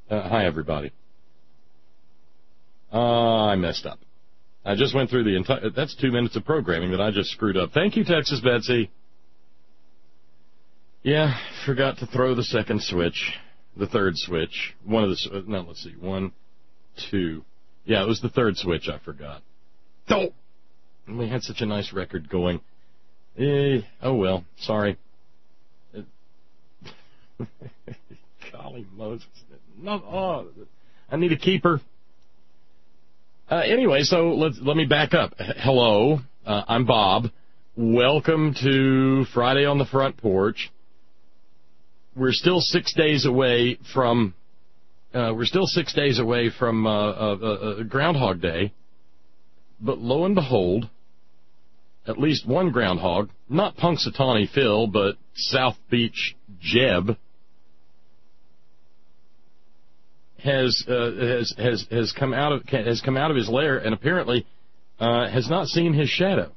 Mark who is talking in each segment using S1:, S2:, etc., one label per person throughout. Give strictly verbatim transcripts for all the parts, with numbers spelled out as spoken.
S1: Uh, hi, everybody. Uh, I messed up. I just went through the entire... That's two minutes of programming that I just screwed up. Thank you, Texas Betsy. Yeah, forgot to throw the second switch, the third switch. One of the... No, let's see. One, two. Yeah, it was the third switch I forgot. Oh! We had such a nice record going. Eh, oh, well. Sorry. Golly Moses. No, oh, I need a keeper. Uh, anyway, so let let me back up. H- Hello, uh, I'm Bob. Welcome to Friday on the Front Porch. We're still six days away from uh, we're still six days away from uh, uh, uh, Groundhog Day, but lo and behold, at least one groundhog, not Punxsutawney Phil, but South Beach Jeb, has uh, has has has come out of has come out of his lair and apparently uh, has not seen his shadow,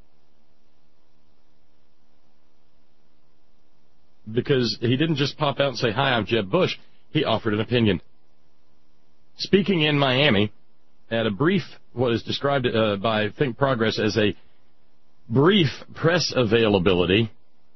S1: because he didn't just pop out and say, "Hi, I'm Jeb Bush." He offered an opinion. Speaking in Miami at a brief, what is described uh, by Think Progress as a brief press availability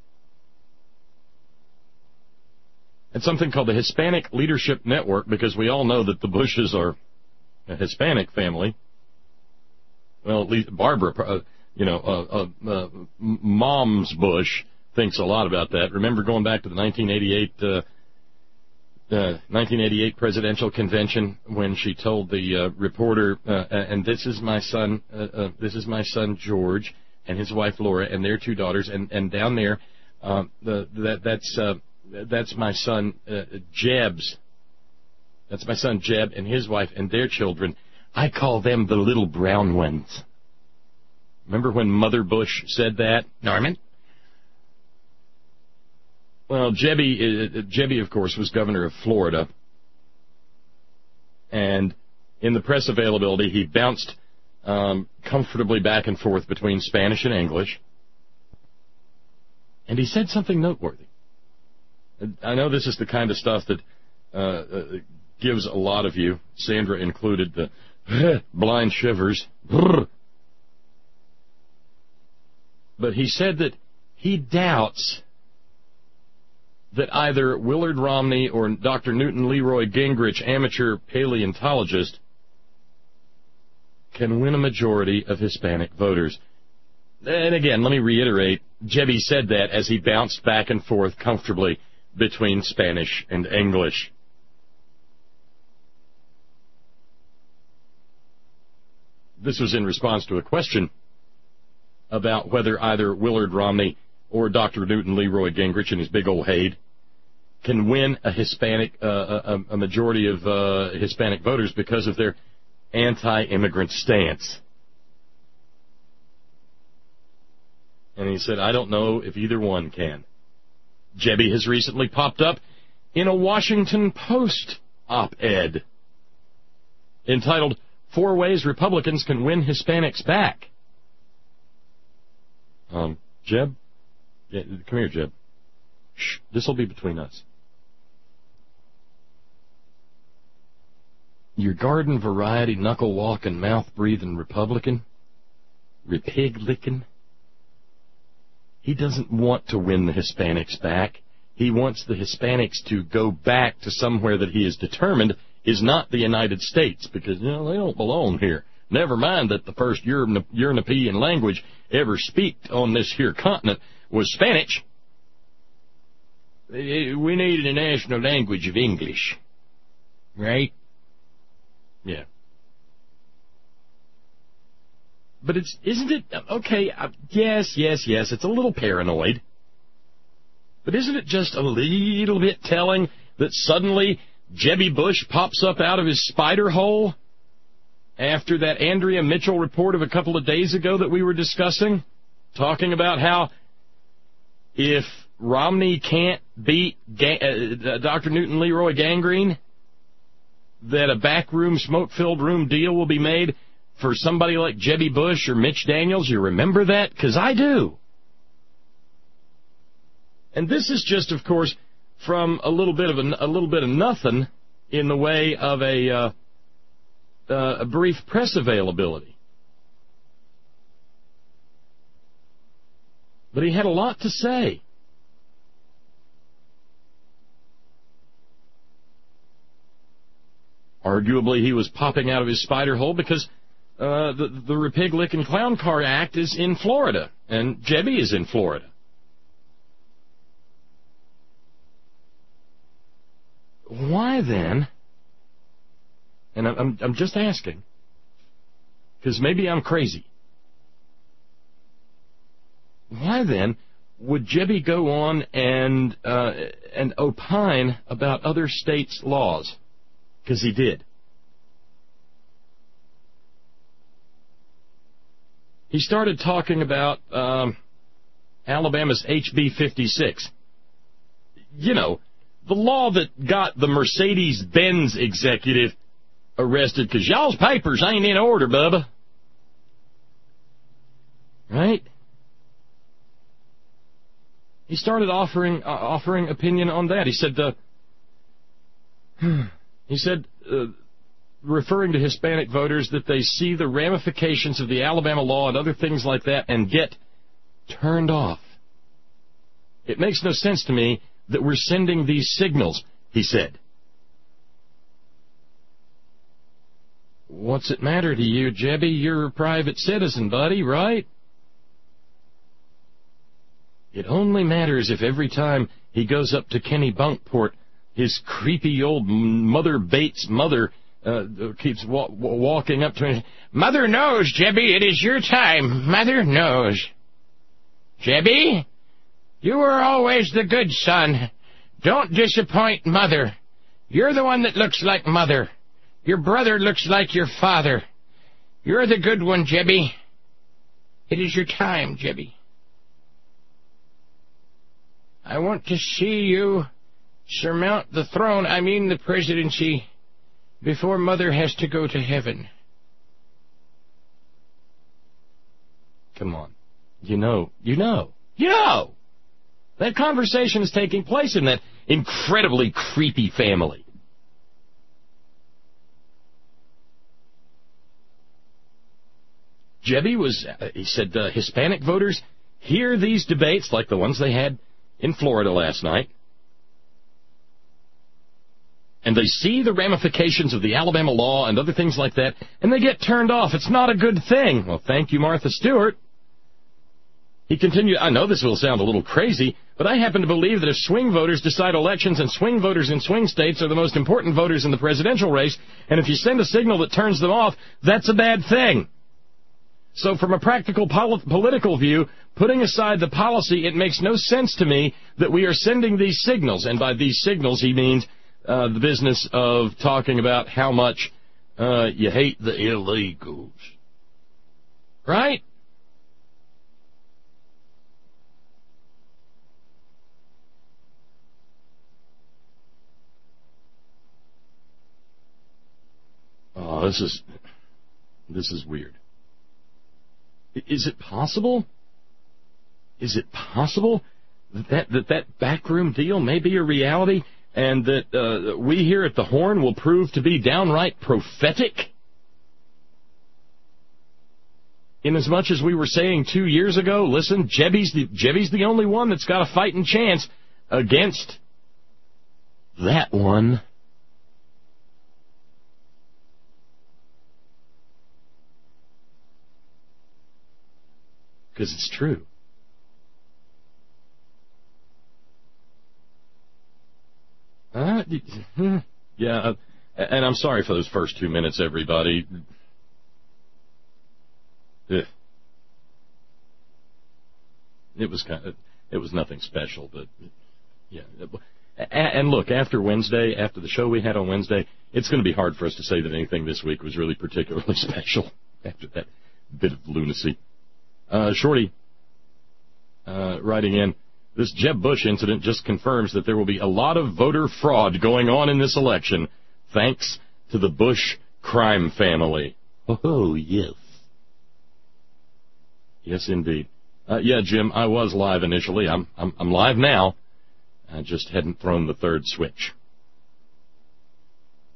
S1: at something called the Hispanic Leadership Network, because we all know that the Bushes are a Hispanic family. Well, at least Barbara, uh, you know, uh, uh, uh, Mom's Bush thinks a lot about that. Remember going back to the nineteen eighty-eight, uh, uh, nineteen eighty-eight presidential convention when she told the uh, reporter, uh, and this is my son, uh, uh, this is my son George, and his wife Laura, and their two daughters, and, and down there, uh, the, that that's. Uh, That's my son, uh, Jeb's. That's my son, Jeb, and his wife and their children. I call them the little brown ones. Remember when Mother Bush said that, Norman? Well, Jebby, uh, Jebby, of course, was governor of Florida. And in the press availability, he bounced um, comfortably back and forth between Spanish and English. And he said something noteworthy. I know this is the kind of stuff that uh, uh, gives a lot of you, Sandra included, the blind shivers. But he said that he doubts that either Willard Romney or Doctor Newton Leroy Gingrich, amateur paleontologist, can win a majority of Hispanic voters. And again, let me reiterate, Jebby said that as he bounced back and forth comfortably between Spanish and English. This was in response to a question about whether either Willard Romney or Doctor Newton Leroy Gingrich and his big old head can win a Hispanic, uh, a, a majority of uh, Hispanic voters because of their anti-immigrant stance. And he said, I don't know if either one can. Jebby has recently popped up in a Washington Post op-ed entitled, Four Ways Republicans Can Win Hispanics Back. Um, Jeb? Yeah, come here, Jeb. Shh, this'll be between us. Your garden variety, knuckle-walking, mouth-breathing Republican, repig-licking, he doesn't want to win the Hispanics back. He wants the Hispanics to go back to somewhere that he is determined is not the United States, because, you know, they don't belong here. Never mind that the first Euro- European language ever speaked on this here continent was Spanish. We need a national language of English. Right? Yeah. But it's, isn't it, okay, uh, yes, yes, yes, it's a little paranoid. But isn't it just a little bit telling that suddenly Jebby Bush pops up out of his spider hole after that Andrea Mitchell report of a couple of days ago that we were discussing, talking about how if Romney can't beat Ga- uh, Doctor Newton Leroy Gangrene, that a backroom, smoke-filled room deal will be made for somebody like Jebby Bush or Mitch Daniels. You remember that? Because I do. And this is just, of course, from a little bit of a, a little bit of nothing in the way of a, uh, uh, a brief press availability. But he had a lot to say. Arguably, he was popping out of his spider hole because uh, the, the Repig and Clown Car Act is in Florida, and Jebby is in Florida. Why then, and I'm, I'm just asking, because maybe I'm crazy, why then would Jebby go on and uh, and opine about other states' laws? Because he did. He started talking about um, Alabama's H B fifty-six. You know, the law that got the Mercedes-Benz executive arrested because y'all's papers ain't in order, Bubba. Right? He started offering uh, offering opinion on that. He said, uh, he said, uh, referring to Hispanic voters, that they see the ramifications of the Alabama law and other things like that and get turned off. It makes no sense to me that we're sending these signals, he said. What's it matter to you, Jebby? You're a private citizen, buddy, right? It only matters if every time he goes up to Kenny Bunkport, his creepy old Mother Bates mother uh, keeps wa- walking up to him. Mother knows, Jebby, it is your time. Mother knows. Jebby, you were always the good son. Don't disappoint Mother. You're the one that looks like Mother. Your brother looks like your father. You're the good one, Jebby. It is your time, Jebby. I want to see you surmount the throne, I mean the presidency, before Mother has to go to heaven. Come on. You know, you know, you know! That conversation is taking place in that incredibly creepy family. Jebby was, uh, he said, uh, Hispanic voters hear these debates like the ones they had in Florida last night, and they see the ramifications of the Alabama law and other things like that, and they get turned off. It's not a good thing. Well, thank you, Martha Stewart. He continued, I know this will sound a little crazy, but I happen to believe that if swing voters decide elections and swing voters in swing states are the most important voters in the presidential race, and if you send a signal that turns them off, that's a bad thing. So from a practical pol- political view, putting aside the policy, it makes no sense to me that we are sending these signals. And by these signals, he means uh, the business of talking about how much uh, you hate the illegals. Right? Oh, this is this is weird. Is it possible? Is it possible that that, that, that backroom deal may be a reality, and that uh, we here at the Horn will prove to be downright prophetic? Inasmuch as we were saying two years ago, listen, Jebby's the, Jebby's the only one that's got a fighting chance against that one. Because it's true. Uh, yeah, uh, and I'm sorry for those first two minutes, everybody. Ugh. It was kind of, it was nothing special, but yeah. And look, after Wednesday, after the show we had on Wednesday, it's going to be hard for us to say that anything this week was really particularly special after that bit of lunacy. Uh, Shorty, uh, writing in, this Jeb Bush incident just confirms that there will be a lot of voter fraud going on in this election, thanks to the Bush crime family. Oh, yes. Yes, indeed. Uh, yeah, Jim, I was live initially. I'm, I'm, I'm live now. I just hadn't thrown the third switch.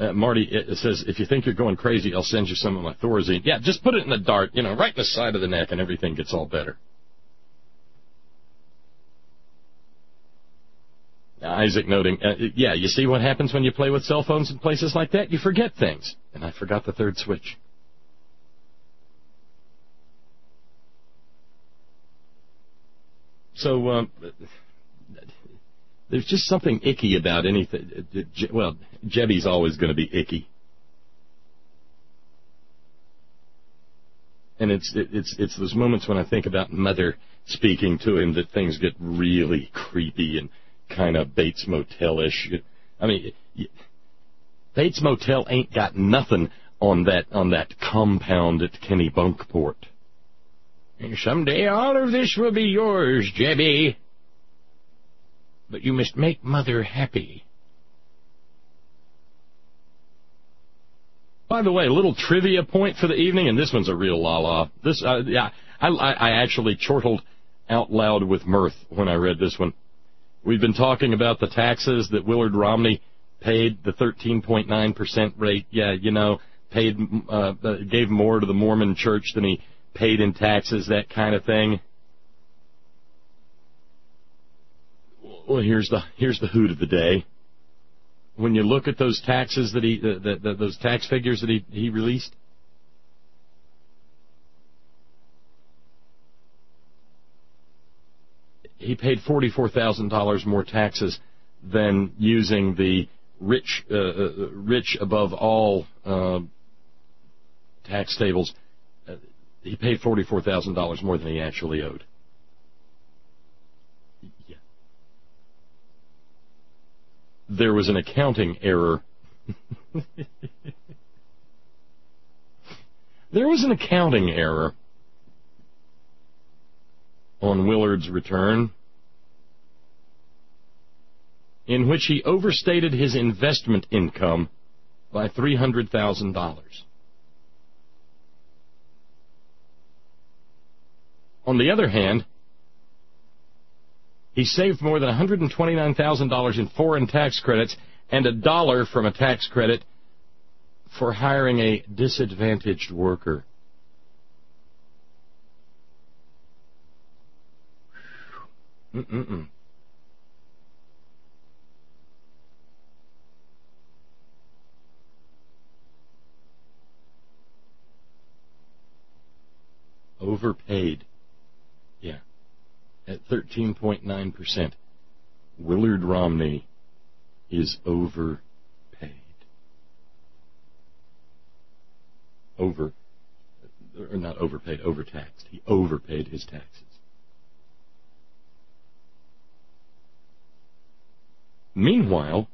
S1: Uh, Marty it says, if you think you're going crazy, I'll send you some of my Thorazine. Yeah, just put it in the dart, you know, right in the side of the neck, and everything gets all better. Isaac noting, uh, yeah, you see what happens when you play with cell phones in places like that? You forget things. And I forgot the third switch. So, um, there's just something icky about anything. Well, Jebby's always going to be icky. And it's it's it's those moments when I think about Mother speaking to him that things get really creepy and kind of Bates Motel-ish. I mean, Bates Motel ain't got nothing on that on that compound at Kennebunkport. Someday all of this will be yours, Jebby. But you must make Mother happy. By the way, a little trivia point for the evening, and this one's a real la-la. This, uh, yeah, I, I actually chortled out loud with mirth when I read this one. We've been talking about the taxes that Willard Romney paid, the thirteen point nine percent rate. Yeah, you know, paid, uh, gave more to the Mormon church than he paid in taxes, that kind of thing. Well, here's the here's the hoot of the day. When you look at those taxes that he, the, the, the, those tax figures that he, he released, he paid forty-four thousand dollars more taxes than using the rich, uh, rich above all uh, tax tables. Uh, he paid forty-four thousand dollars more than he actually owed. Yeah. There was an accounting error. There was an accounting error on Willard's return in which he overstated his investment income by three hundred thousand dollars. On the other hand, he saved more than one hundred twenty-nine thousand dollars in foreign tax credits and a dollar from a tax credit for hiring a disadvantaged worker. Mm-mm-mm. Overpaid. Yeah. At thirteen point nine percent. Willard Romney is overpaid. Over, or not overpaid, overtaxed. He overpaid his taxes. Meanwhile,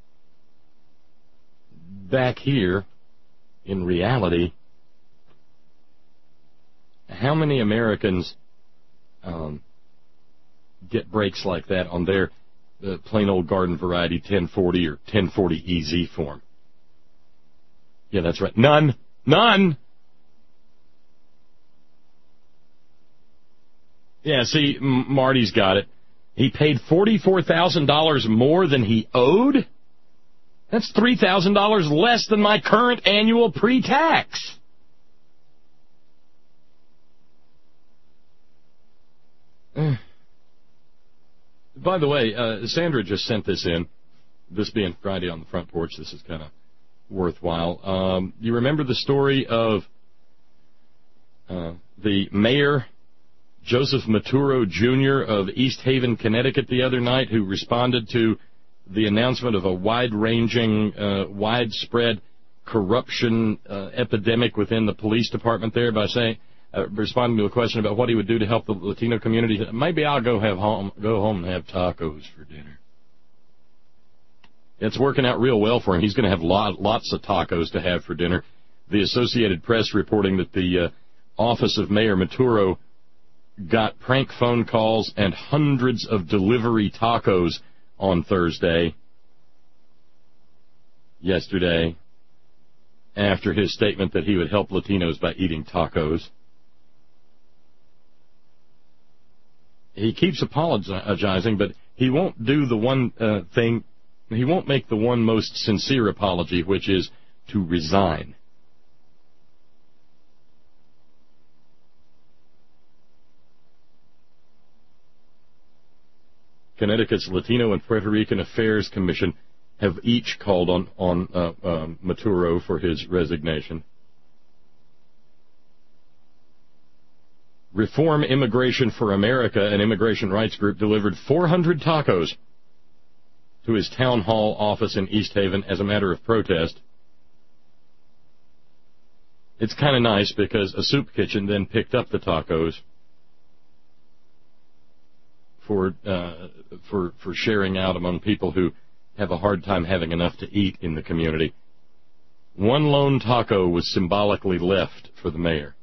S1: back here, in reality, how many Americans um, get breaks like that on their uh, plain old garden variety ten forty or ten forty E Z form? Yeah, that's right. None. None. Yeah, see, M- Marty's got it. He paid forty-four thousand dollars more than he owed? That's three thousand dollars less than my current annual pre-tax. By the way, uh, Sandra just sent this in. This being Friday on the front porch, this is kind of worthwhile. Um, you remember the story of uh, the mayor, Joseph Maturo Junior of East Haven, Connecticut, the other night, who responded to the announcement of a wide-ranging, uh, widespread corruption uh, epidemic within the police department there by saying, uh, responding to a question about what he would do to help the Latino community. Maybe I'll go have home, go home and have tacos for dinner. It's working out real well for him. He's going to have lot, lots of tacos to have for dinner. The Associated Press reporting that the uh, office of Mayor Maturo got prank phone calls and hundreds of delivery tacos on Thursday, yesterday, after his statement that he would help Latinos by eating tacos. He keeps apologizing, but he won't do the one uh, thing he won't make the one most sincere apology, which is to resign. Connecticut's Latino and Puerto Rican Affairs Commission have each called on, on uh, uh, Maduro for his resignation. Reform Immigration for America, an immigration rights group, delivered four hundred tacos to his town hall office in East Haven as a matter of protest. It's kind of nice because a soup kitchen then picked up the tacos for uh, for for sharing out among people who have a hard time having enough to eat in the community. One lone taco was symbolically left for the mayor.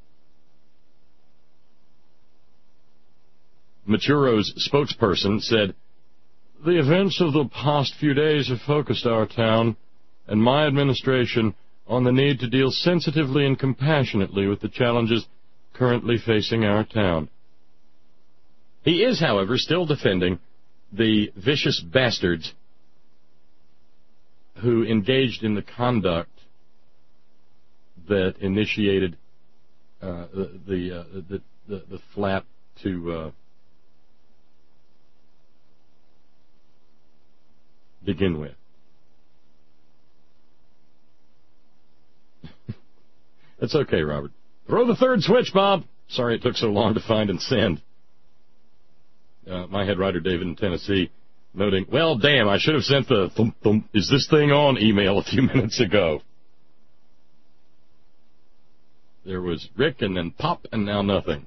S1: Maduro's spokesperson said, "The events of the past few days have focused our town and my administration on the need to deal sensitively and compassionately with the challenges currently facing our town." He is, however, still defending the vicious bastards who engaged in the conduct that initiated uh, the, the, uh, the, the the flap to uh, begin with. That's okay, Robert. Throw the third switch, Bob. Sorry it took so long to find and send. Uh, my head writer, David, in Tennessee, noting, well, damn, I should have sent the thump, thump, is this thing on email a few minutes ago. There was Rick and then pop and now nothing.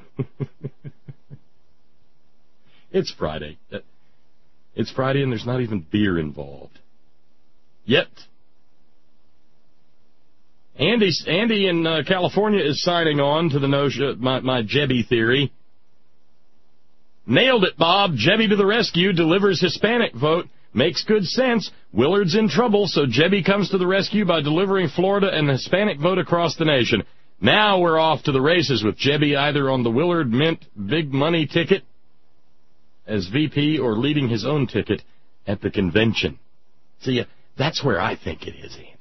S1: It's Friday. It's Friday and there's not even beer involved. Yet. Andy, Andy in uh, California is signing on to the notion, my, my Jebby theory. Nailed it, Bob. Jebby to the rescue, delivers Hispanic vote. Makes good sense. Willard's in trouble, so Jebby comes to the rescue by delivering Florida and the Hispanic vote across the nation. Now we're off to the races with Jebby either on the Willard Mint big money ticket as V P or leading his own ticket at the convention. See, that's where I think it is, Andy.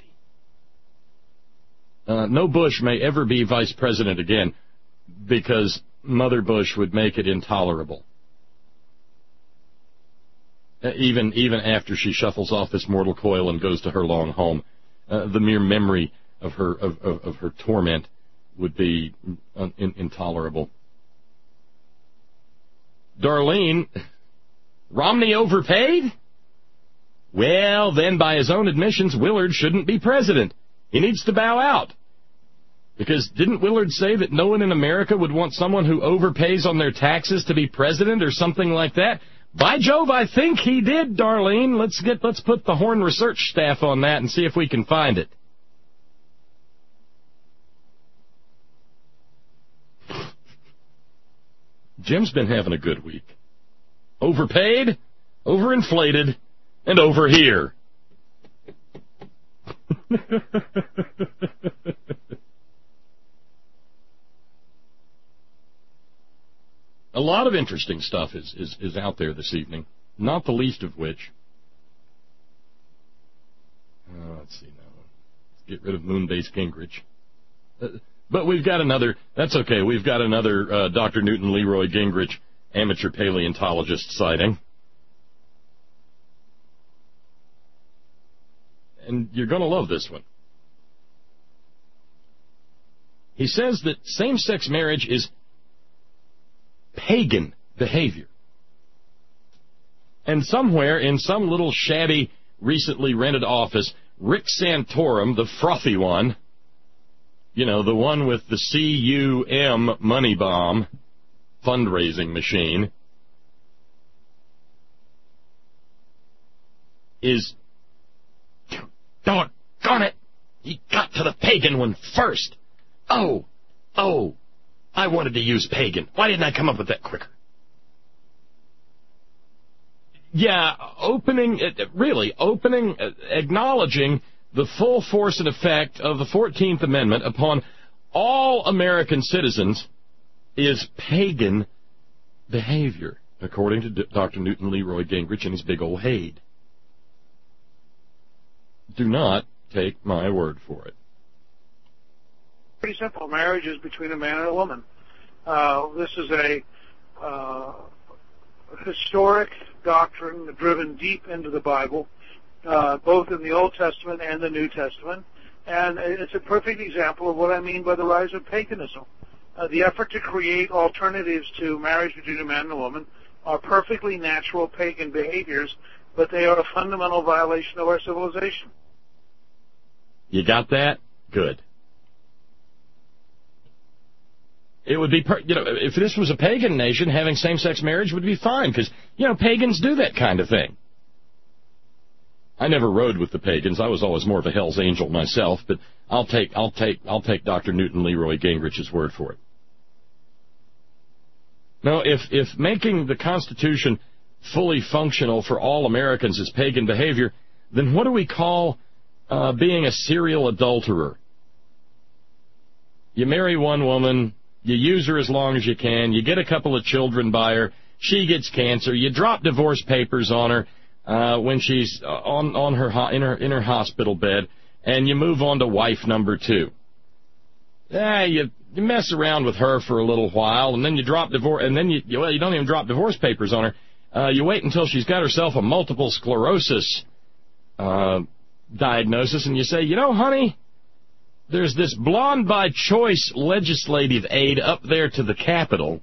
S1: Uh, no Bush may ever be vice president again because Mother Bush would make it intolerable. Uh, even even after she shuffles off this mortal coil and goes to her long home, uh, the mere memory of her of, of, of her torment would be un- in- intolerable. Darlene, Romney overpaid? Well, then by his own admissions, Willard shouldn't be president. He needs to bow out. Because didn't Willard say that no one in America would want someone who overpays on their taxes to be president or something like that? By Jove, I think he did, Darlene. Let's get let's put the Horn research staff on that and see if we can find it. Jim's been having a good week. Overpaid, overinflated, and over here. A lot of interesting stuff is, is, is out there this evening, not the least of which... Uh, let's see now. Let's get rid of Moonbase Gingrich. Uh, but we've got another... That's okay. We've got another uh, Doctor Newton Leroy Gingrich amateur paleontologist sighting. And you're going to love this one. He says that same-sex marriage is pagan behavior. And somewhere in some little shabby, recently rented office, Rick Santorum, the frothy one, you know, the one with the C U M money bomb fundraising machine, is, doggone it, he got to the pagan one first. Oh, oh. I wanted to use pagan. Why didn't I come up with that quicker? Yeah, opening, really, opening, acknowledging the full force and effect of the fourteenth Amendment upon all American citizens is pagan behavior, according to Doctor Newton Leroy Gingrich and his big old Haid. Do not take my word for it.
S2: Pretty simple. Marriage is between a man and a woman. Uh, this is a uh, historic doctrine driven deep into the Bible, uh, both in the Old Testament and the New Testament. And it's a perfect example of what I mean by the rise of paganism. Uh, the effort to create alternatives to marriage between a man and a woman are perfectly natural pagan behaviors, but they are a fundamental violation of our civilization.
S1: You got that? Good. It would be, per- you know, if this was a pagan nation, having same-sex marriage would be fine, because, you know, pagans do that kind of thing. I never rode with the pagans. I was always more of a Hell's Angel myself, but I'll take, I'll take, I'll take Doctor Newton Leroy Gingrich's word for it. Now, if, if making the Constitution fully functional for all Americans is pagan behavior, then what do we call uh, being a serial adulterer? You marry one woman, you use her as long as you can, you get a couple of children by her, she gets cancer, you drop divorce papers on her uh, when she's on, on her, ho- in her in her hospital bed, and you move on to wife number two. Yeah, you, you mess around with her for a little while, and then you drop divorce, and then you, well, you don't even drop divorce papers on her. Uh, you wait until she's got herself a multiple sclerosis uh, diagnosis, and you say, you know, honey, there's this blonde by choice legislative aide up there to the Capitol,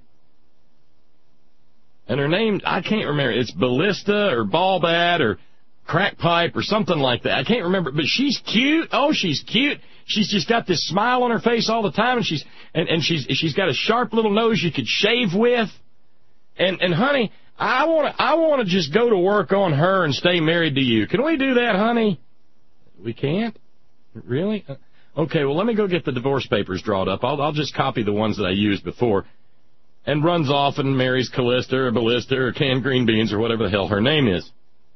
S1: and her name, I can't remember, it's Ballista or Ballbat or Crackpipe or something like that. I can't remember, but she's cute. Oh, she's cute. She's just got this smile on her face all the time, and she's and, and she's she's got a sharp little nose you could shave with. And and honey, I want to I want to just go to work on her and stay married to you. Can we do that, honey? We can't? Really? Okay, well, let me go get the divorce papers drawn up. I'll I'll just copy the ones that I used before, and runs off and marries Callista or Ballista or canned green beans or whatever the hell her name is.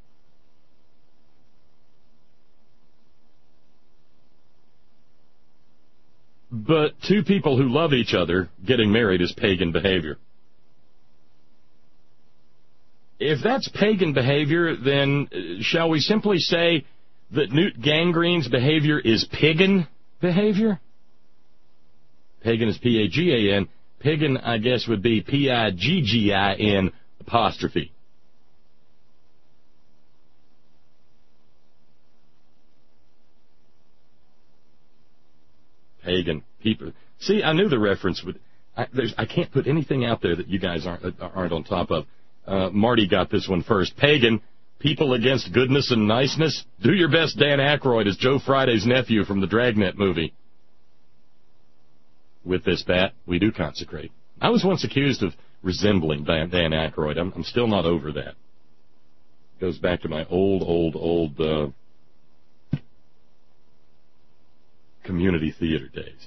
S1: But two people who love each other getting married is pagan behavior. If that's pagan behavior, then uh, shall we simply say that Newt Gangrene's behavior is pagan behavior? Pagan is P A G A N. Pagan, I guess, would be P I G G I N apostrophe. Pagan people. See, I knew the reference would. I, there's, I can't put anything out there that you guys aren't aren't on top of. Uh, Marty got this one first. Pagan, people against goodness and niceness. Do your best, Dan Aykroyd, as Joe Friday's nephew from the Dragnet movie. With this bat, we do consecrate. I was once accused of resembling Dan, Dan Aykroyd. I'm, I'm still not over that. Goes back to my old, old, old uh, community theater days.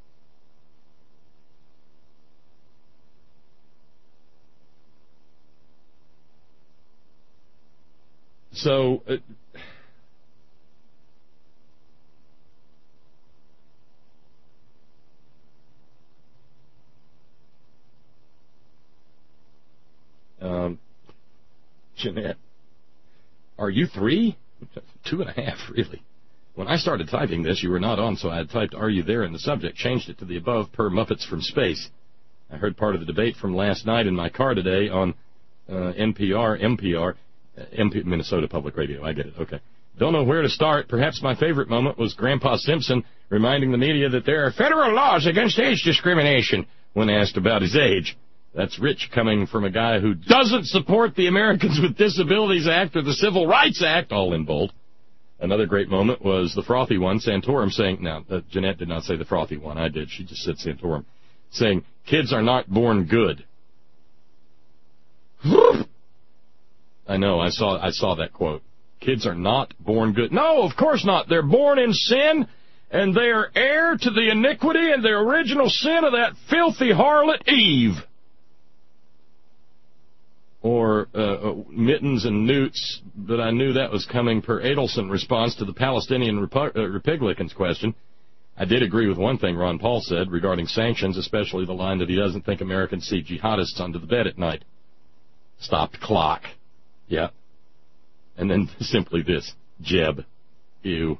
S1: So, uh, um, Jeanette, are you three? Two and a half, really. When I started typing this, you were not on, so I had typed, are you there in the subject, changed it to the above per Muppets from Space. I heard part of the debate from last night in my car today on uh, N P R, M P R, uh, M P, Minnesota Public Radio. I get it, okay. Don't know where to start. Perhaps my favorite moment was Grandpa Simpson reminding the media that there are federal laws against age discrimination when asked about his age. That's rich coming from a guy who doesn't support the Americans with Disabilities Act or the Civil Rights Act, all in bold. Another great moment was the frothy one, Santorum, saying, now, uh, Jeanette did not say the frothy one, I did, she just said Santorum, saying, kids are not born good. I know, I saw I saw that quote. Kids are not born good. No, of course not. They're born in sin, and they are heir to the iniquity and the original sin of that filthy harlot Eve. Or uh, mittens and newts, but I knew that was coming per Adelson response to the Palestinian Repu- uh, Republicans question. I did agree with one thing Ron Paul said regarding sanctions, especially the line that he doesn't think Americans see jihadists under the bed at night. Stopped clock. Yeah. And then simply this, Jeb. Ew.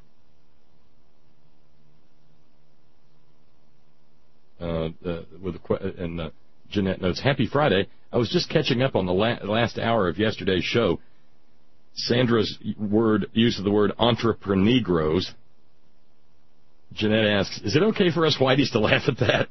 S1: Uh, uh, with a, and uh, Jeanette notes, Happy Friday. I was just catching up on the la- last hour of yesterday's show. Sandra's word use of the word entreprenegros. Jeanette asks, is it okay for us whiteys to laugh at that?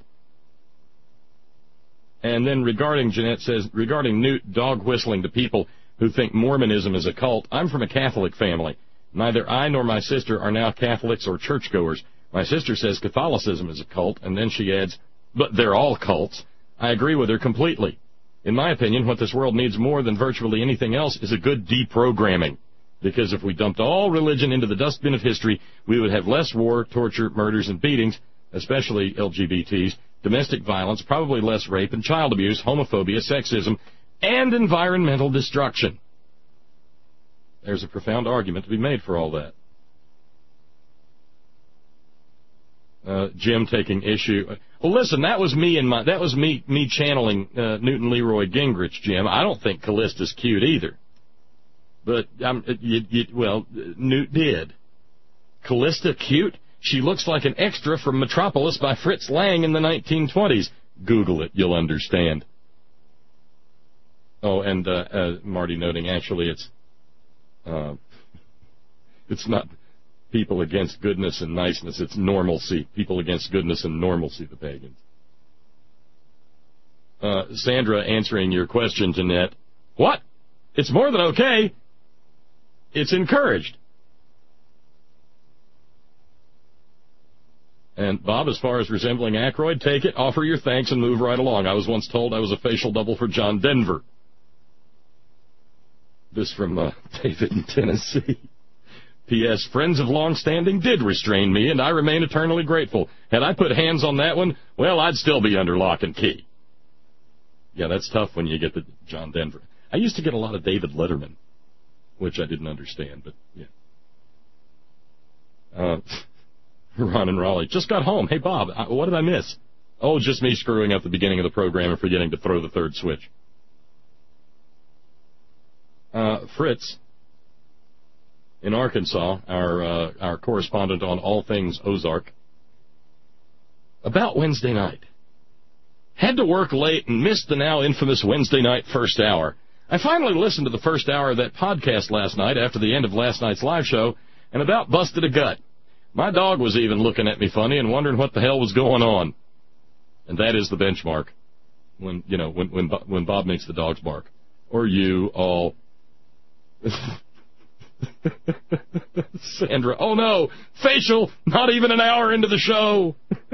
S1: And then regarding, Jeanette says, regarding Newt dog whistling to people who think Mormonism is a cult, I'm from a Catholic family. Neither I nor my sister are now Catholics or churchgoers. My sister says Catholicism is a cult, and then she adds, but they're all cults. I agree with her completely. In my opinion, what this world needs more than virtually anything else is a good deprogramming. Because if we dumped all religion into the dustbin of history, we would have less war, torture, murders, and beatings, especially L G B Ts, domestic violence, probably less rape and child abuse, homophobia, sexism, and environmental destruction. There's a profound argument to be made for all that. Uh, Jim taking issue. Well, listen, that was me and my, that was me, me channeling, uh, Newton Leroy Gingrich, Jim. I don't think Callista's cute either. But, um, you, you, well, Newt did. Callista cute? She looks like an extra from Metropolis by Fritz Lang in the nineteen twenties. Google it, you'll understand. Oh, and, uh, uh Marty noting, actually, it's, uh, it's not people against goodness and niceness, it's normalcy. People against goodness and normalcy, the pagans. Uh, Sandra answering your question, Jeanette. What? It's more than okay. It's encouraged. And Bob, as far as resembling Aykroyd, take it, offer your thanks, and move right along. I was once told I was a facial double for John Denver. This from uh, David in Tennessee. P S. Friends of long standing did restrain me, and I remain eternally grateful. Had I put hands on that one, well, I'd still be under lock and key. Yeah, that's tough when you get the John Denver. I used to get a lot of David Letterman, which I didn't understand, but yeah. Uh, Ron and Raleigh just got home. Hey, Bob, I, what did I miss? Oh, just me screwing up the beginning of the program and forgetting to throw the third switch. Uh, Fritz in Arkansas, our uh, our correspondent on all things Ozark, about Wednesday night. Had to work late and missed the now infamous Wednesday night first hour. I finally listened to the first hour of that podcast last night after the end of last night's live show and about busted a gut. My dog was even looking at me funny and wondering what the hell was going on. And that is the benchmark when, you know, when when, when Bob makes the dogs bark. Or you all... Sandra, oh no, facial, not even an hour into the show.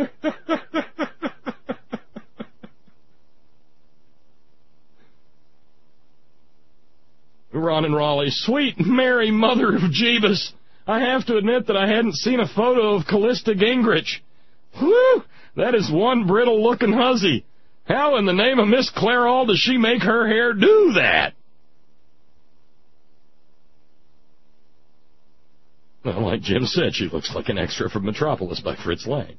S1: Ron and Raleigh, sweet Mary, mother of Jeebus. I have to admit that I hadn't seen a photo of Callista Gingrich. Whew, that is one brittle-looking hussy. How in the name of Miss Clairol does she make her hair do that? Well, like Jim said, she looks like an extra from Metropolis by Fritz Lang.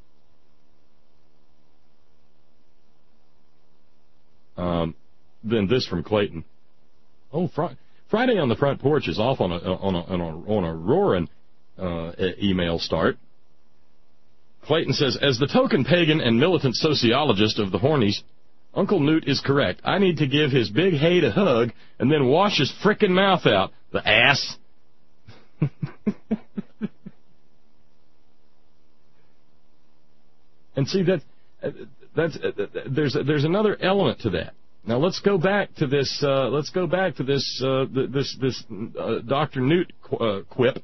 S1: Um, then this from Clayton. Oh, fr- Friday on the Front Porch is off on a on a on a, on a roaring uh, email start. Clayton says, as the token pagan and militant sociologist of the Hornies, Uncle Newt is correct. I need to give his big Hade a hug and then wash his frickin' mouth out. The ass. And see that that's there's there's another element to that. Now let's go back to this. Uh, let's go back to this. Uh, this this uh, Doctor Newt qu- uh, quip.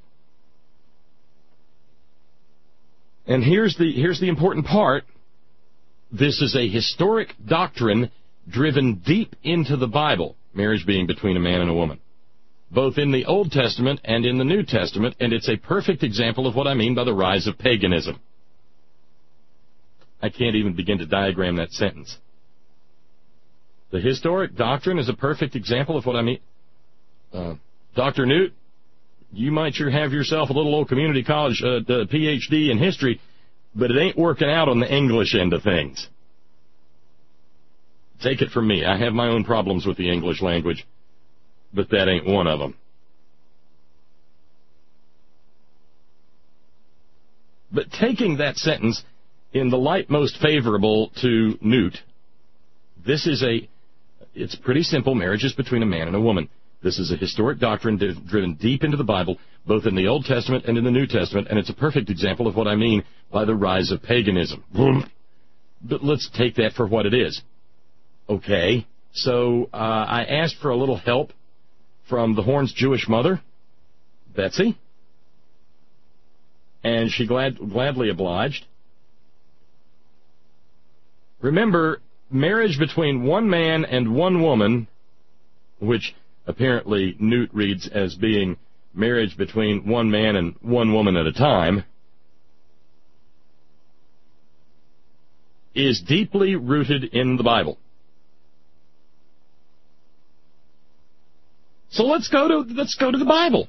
S1: And here's the here's the important part. This is a historic doctrine driven deep into the Bible. Marriage being between a man and a woman, both in the Old Testament and in the New Testament, and it's a perfect example of what I mean by the rise of paganism. I can't even begin to diagram that sentence. The historic doctrine is a perfect example of what I mean. Uh, Doctor Newt, you might sure have yourself a little old community college uh, P H D in history, but it ain't working out on the English end of things. Take it from me. I have my own problems with the English language, but that ain't one of them. But taking that sentence in the light most favorable to Newt, this is a, it's pretty simple. Marriage is between a man and a woman. This is a historic doctrine driven deep into the Bible, both in the Old Testament and in the New Testament, and it's a perfect example of what I mean by the rise of paganism. But let's take that for what it is. Okay, so uh, I asked for a little help from the Horn's Jewish mother, Betsy, and she glad, gladly obliged. Remember, marriage between one man and one woman, which apparently Newt reads as being marriage between one man and one woman at a time, is deeply rooted in the Bible. So let's go to let's go to the Bible.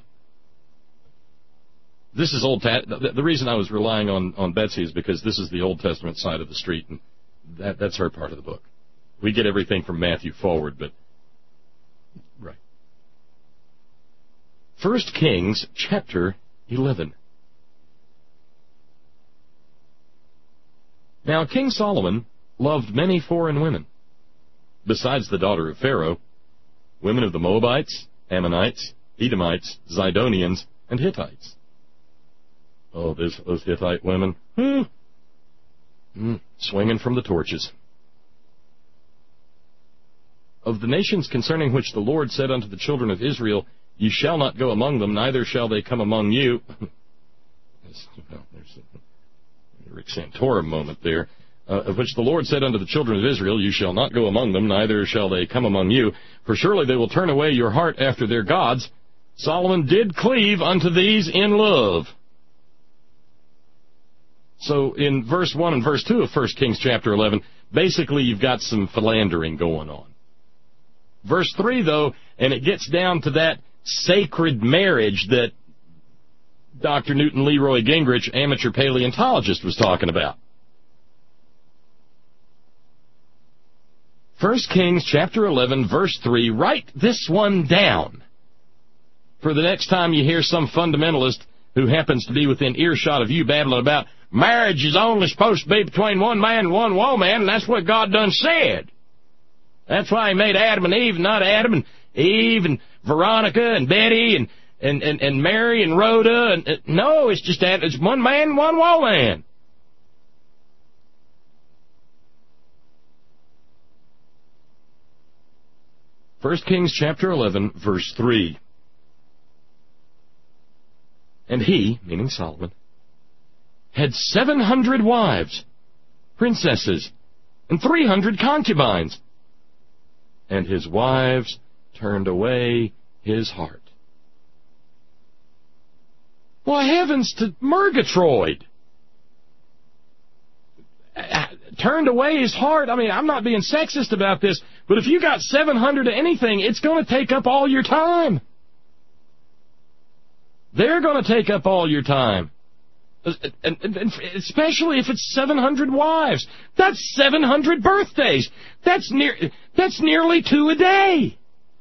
S1: This is Old. Ta- the reason I was relying on, on Betsy is because this is the Old Testament side of the street, and that that's her part of the book. We get everything from Matthew forward, but right. First Kings chapter eleven. Now King Solomon loved many foreign women, besides the daughter of Pharaoh, women of the Moabites, Ammonites, Edomites, Zidonians, and Hittites. Oh, those, those Hittite women, hmm. Mm, swinging from the torches. Of the nations concerning which the Lord said unto the children of Israel, Ye shall not go among them, neither shall they come among you. Well, there's a Rick Santorum moment there. Uh, of which the Lord said unto the children of Israel, You shall not go among them, neither shall they come among you, for surely they will turn away your heart after their gods. Solomon did cleave unto these in love. So in verse one and verse two of First Kings chapter eleven, basically you've got some philandering going on. Verse three, though, and it gets down to that sacred marriage that Doctor Newton Leroy Gingrich, amateur paleontologist, was talking about. First Kings chapter eleven, verse three, write this one down for the next time you hear some fundamentalist who happens to be within earshot of you babbling about marriage is only supposed to be between one man and one woman, and that's what God done said. That's why he made Adam and Eve, not Adam and Eve and Veronica and Betty and, and, and, and Mary and Rhoda. And, uh, no, it's just that it's one man and one woman. First Kings chapter eleven, verse three. And he, meaning Solomon, had seven hundred wives, princesses, and three hundred concubines. And his wives turned away his heart. Why, heavens to Murgatroyd! Turned away his heart. I mean, I'm not being sexist about this, but if you got seven hundred of anything, it's going to take up all your time. They're going to take up all your time. And, and, and especially if it's seven hundred wives. That's seven hundred birthdays. That's near. That's nearly two a day.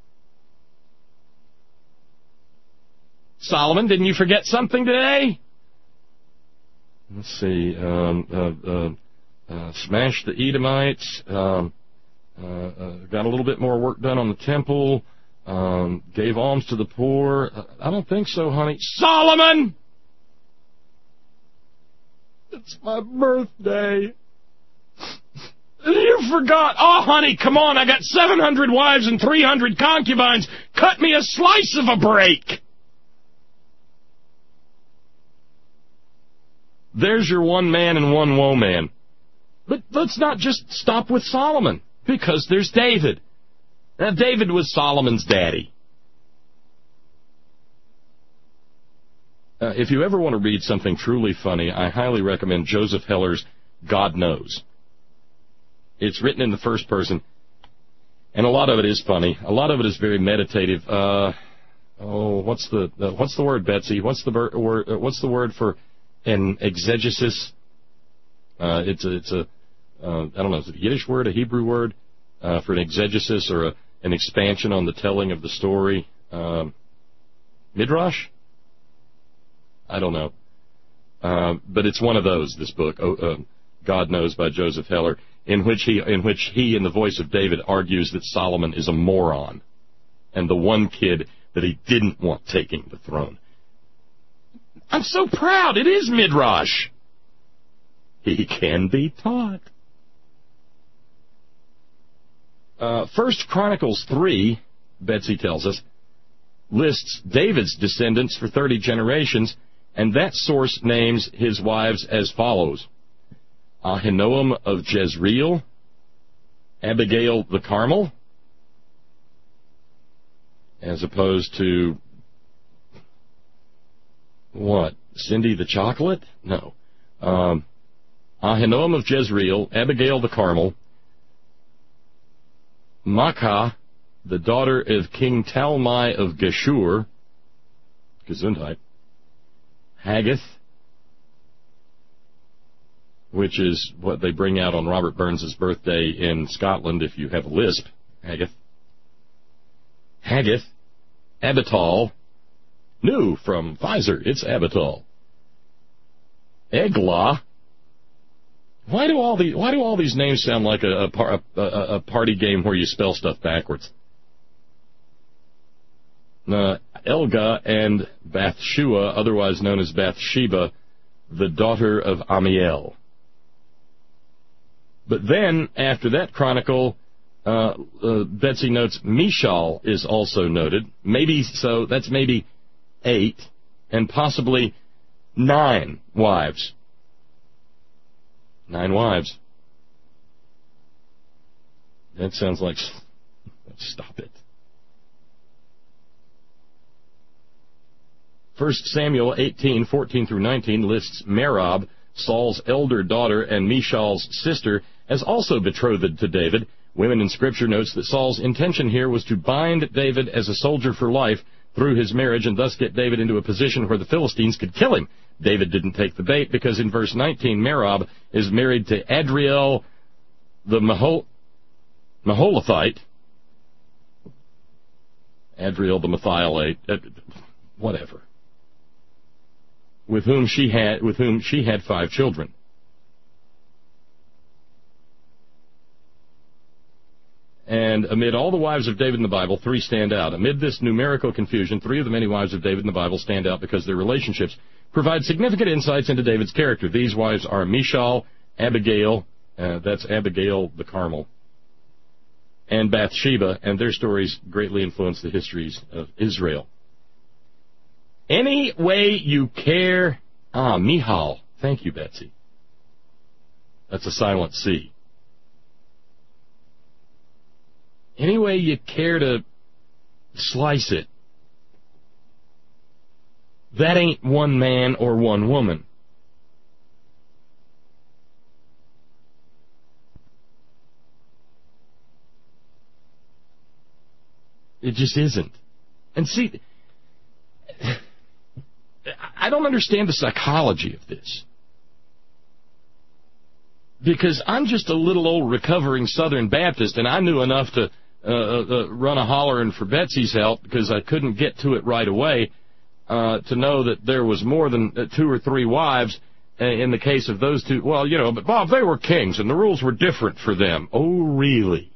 S1: Solomon, didn't you forget something today? Let's see. Um, uh, uh, uh, smashed the Edomites. Um, uh, uh, got a little bit more work done on the temple. Um, gave alms to the poor. I don't think so, honey. Solomon! It's my birthday. You forgot. Oh, honey, come on. I got seven hundred wives and three hundred concubines. Cut me a slice of a break. There's your one man and one woman. But let's not just stop with Solomon, because there's David. Now, David was Solomon's daddy. Uh, if you ever want to read something truly funny, I highly recommend Joseph Heller's God Knows. It's written in the first person, and a lot of it is funny. A lot of it is very meditative. Uh, oh, what's the uh, what's the word, Betsy? What's the ber- word? Uh, what's the word for an exegesis? Uh, it's a it's a uh, I don't know. Is it a Yiddish word, a Hebrew word uh, for an exegesis or a, an expansion on the telling of the story? Um, Midrash? I don't know. Uh, but it's one of those, this book, oh, uh, God Knows by Joseph Heller, in which he, in which he, in the voice of David, argues that Solomon is a moron and the one kid that he didn't want taking the throne. I'm so proud. It is Midrash. He can be taught. Uh, First Chronicles three, Betsy tells us, lists David's descendants for thirty generations, and that source names his wives as follows: Ahinoam of Jezreel, Abigail the Carmel, as opposed to, what, Cindy the Chocolate? No. Um, Ahinoam of Jezreel, Abigail the Carmel, Maacah, the daughter of King Talmai of Geshur, Gesundheit, Haggith, which is what they bring out on Robert Burns' birthday in Scotland if you have a lisp, Haggith, Haggith, Abital, new from Pfizer, it's Abital, Eglah. Why do all these Why do all these names sound like a, a, a, a party game where you spell stuff backwards? Uh, Elga and Bathshua, otherwise known as Bathsheba, the daughter of Amiel. But then, after that chronicle, uh, uh, Betsy notes Mishal is also noted. Maybe so. That's maybe eight, and possibly nine wives. Nine wives. That sounds like... Stop it. First Samuel eighteen, fourteen through nineteen lists Merab, Saul's elder daughter and Mishal's sister, as also betrothed to David. Women in Scripture notes that Saul's intention here was to bind David as a soldier for life through his marriage and thus get David into a position where the Philistines could kill him. David didn't take the bait because in verse nineteen, Merab is married to Adriel the Mahol- Maholathite. Adriel the Methiolite, uh, whatever. With whom she had with whom she had five children. And amid all the wives of David in the Bible, three stand out. Amid this numerical confusion, three of the many wives of David in the Bible stand out because their relationships provide significant insights into David's character. These wives are Michal, Abigail, uh, that's Abigail the Carmel, and Bathsheba, and their stories greatly influence the histories of Israel. Any way you care... Ah, Mihal. Thank you, Betsy. That's a silent C. Any way you care to slice it, that ain't one man or one woman. It just isn't. And see, I don't understand the psychology of this. Because I'm just a little old recovering Southern Baptist, and I knew enough to uh, uh, run a hollering for Betsy's help because I couldn't get to it right away uh, to know that there was more than two or three wives uh, in the case of those two. Well, you know, but Bob, they were kings, and the rules were different for them. Oh, really?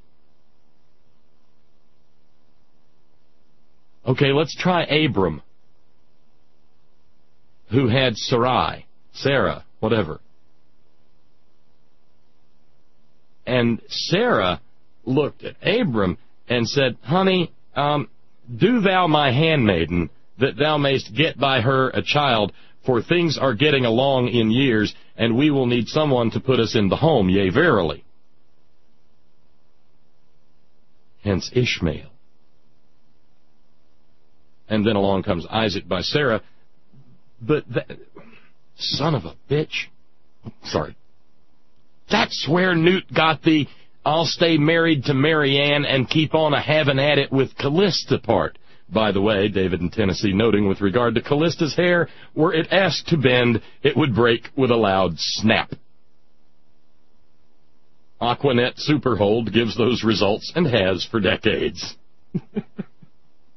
S1: Okay, let's try Abram, who had Sarai, Sarah, whatever. And Sarah looked at Abram and said, honey, um, do thou my handmaiden, that thou mayst get by her a child, for things are getting along in years, and we will need someone to put us in the home, yea, verily. Hence Ishmael. And then along comes Isaac by Sarah. But that, son of a bitch. Sorry. That's where Newt got the I'll stay married to Marianne and keep on a having at it with Callista part. By the way, David in Tennessee noting with regard to Callista's hair, were it asked to bend, it would break with a loud snap. Aquanet Superhold gives those results and has for decades.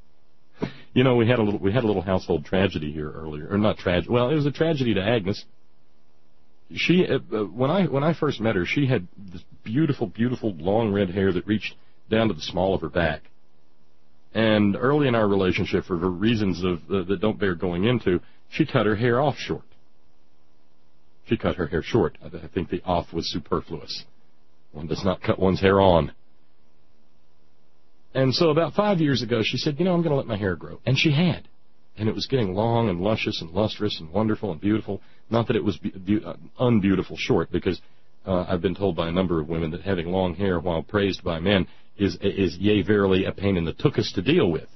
S1: You know, we had a little we had a little household tragedy here earlier, or not tragedy. Well, it was a tragedy to Agnes. she uh, when I when I first met her, she had this beautiful, beautiful long red hair that reached down to the small of her back. And early in our relationship, for reasons of uh, that don't bear going into, she cut her hair off short. She cut her hair short. I, I think the off was superfluous. One does not cut one's hair on. And so about five years ago, she said, you know, I'm going to let my hair grow. And she had. And it was getting long and luscious and lustrous and wonderful and beautiful. Not that it was be- be- uh, unbeautiful short, because uh, I've been told by a number of women that having long hair, while praised by men, is, is yea, verily, a pain in the tuchus to deal with.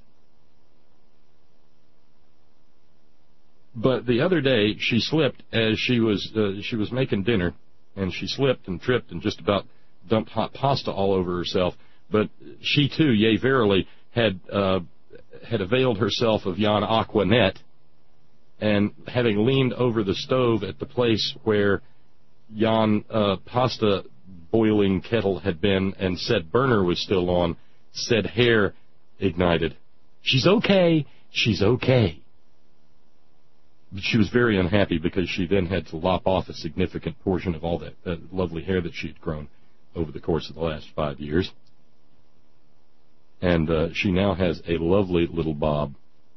S1: But the other day, she slipped as she was uh, she was making dinner, and she slipped and tripped and just about dumped hot pasta all over herself. But she, too, yea, verily, had uh, had availed herself of yon aquanet, and having leaned over the stove at the place where yon uh, pasta boiling kettle had been and said burner was still on, said hair ignited. She's okay. She's okay. But she was very unhappy because she then had to lop off a significant portion of all that uh, lovely hair that she'd grown over the course of the last five years. And uh, she now has a lovely little bob.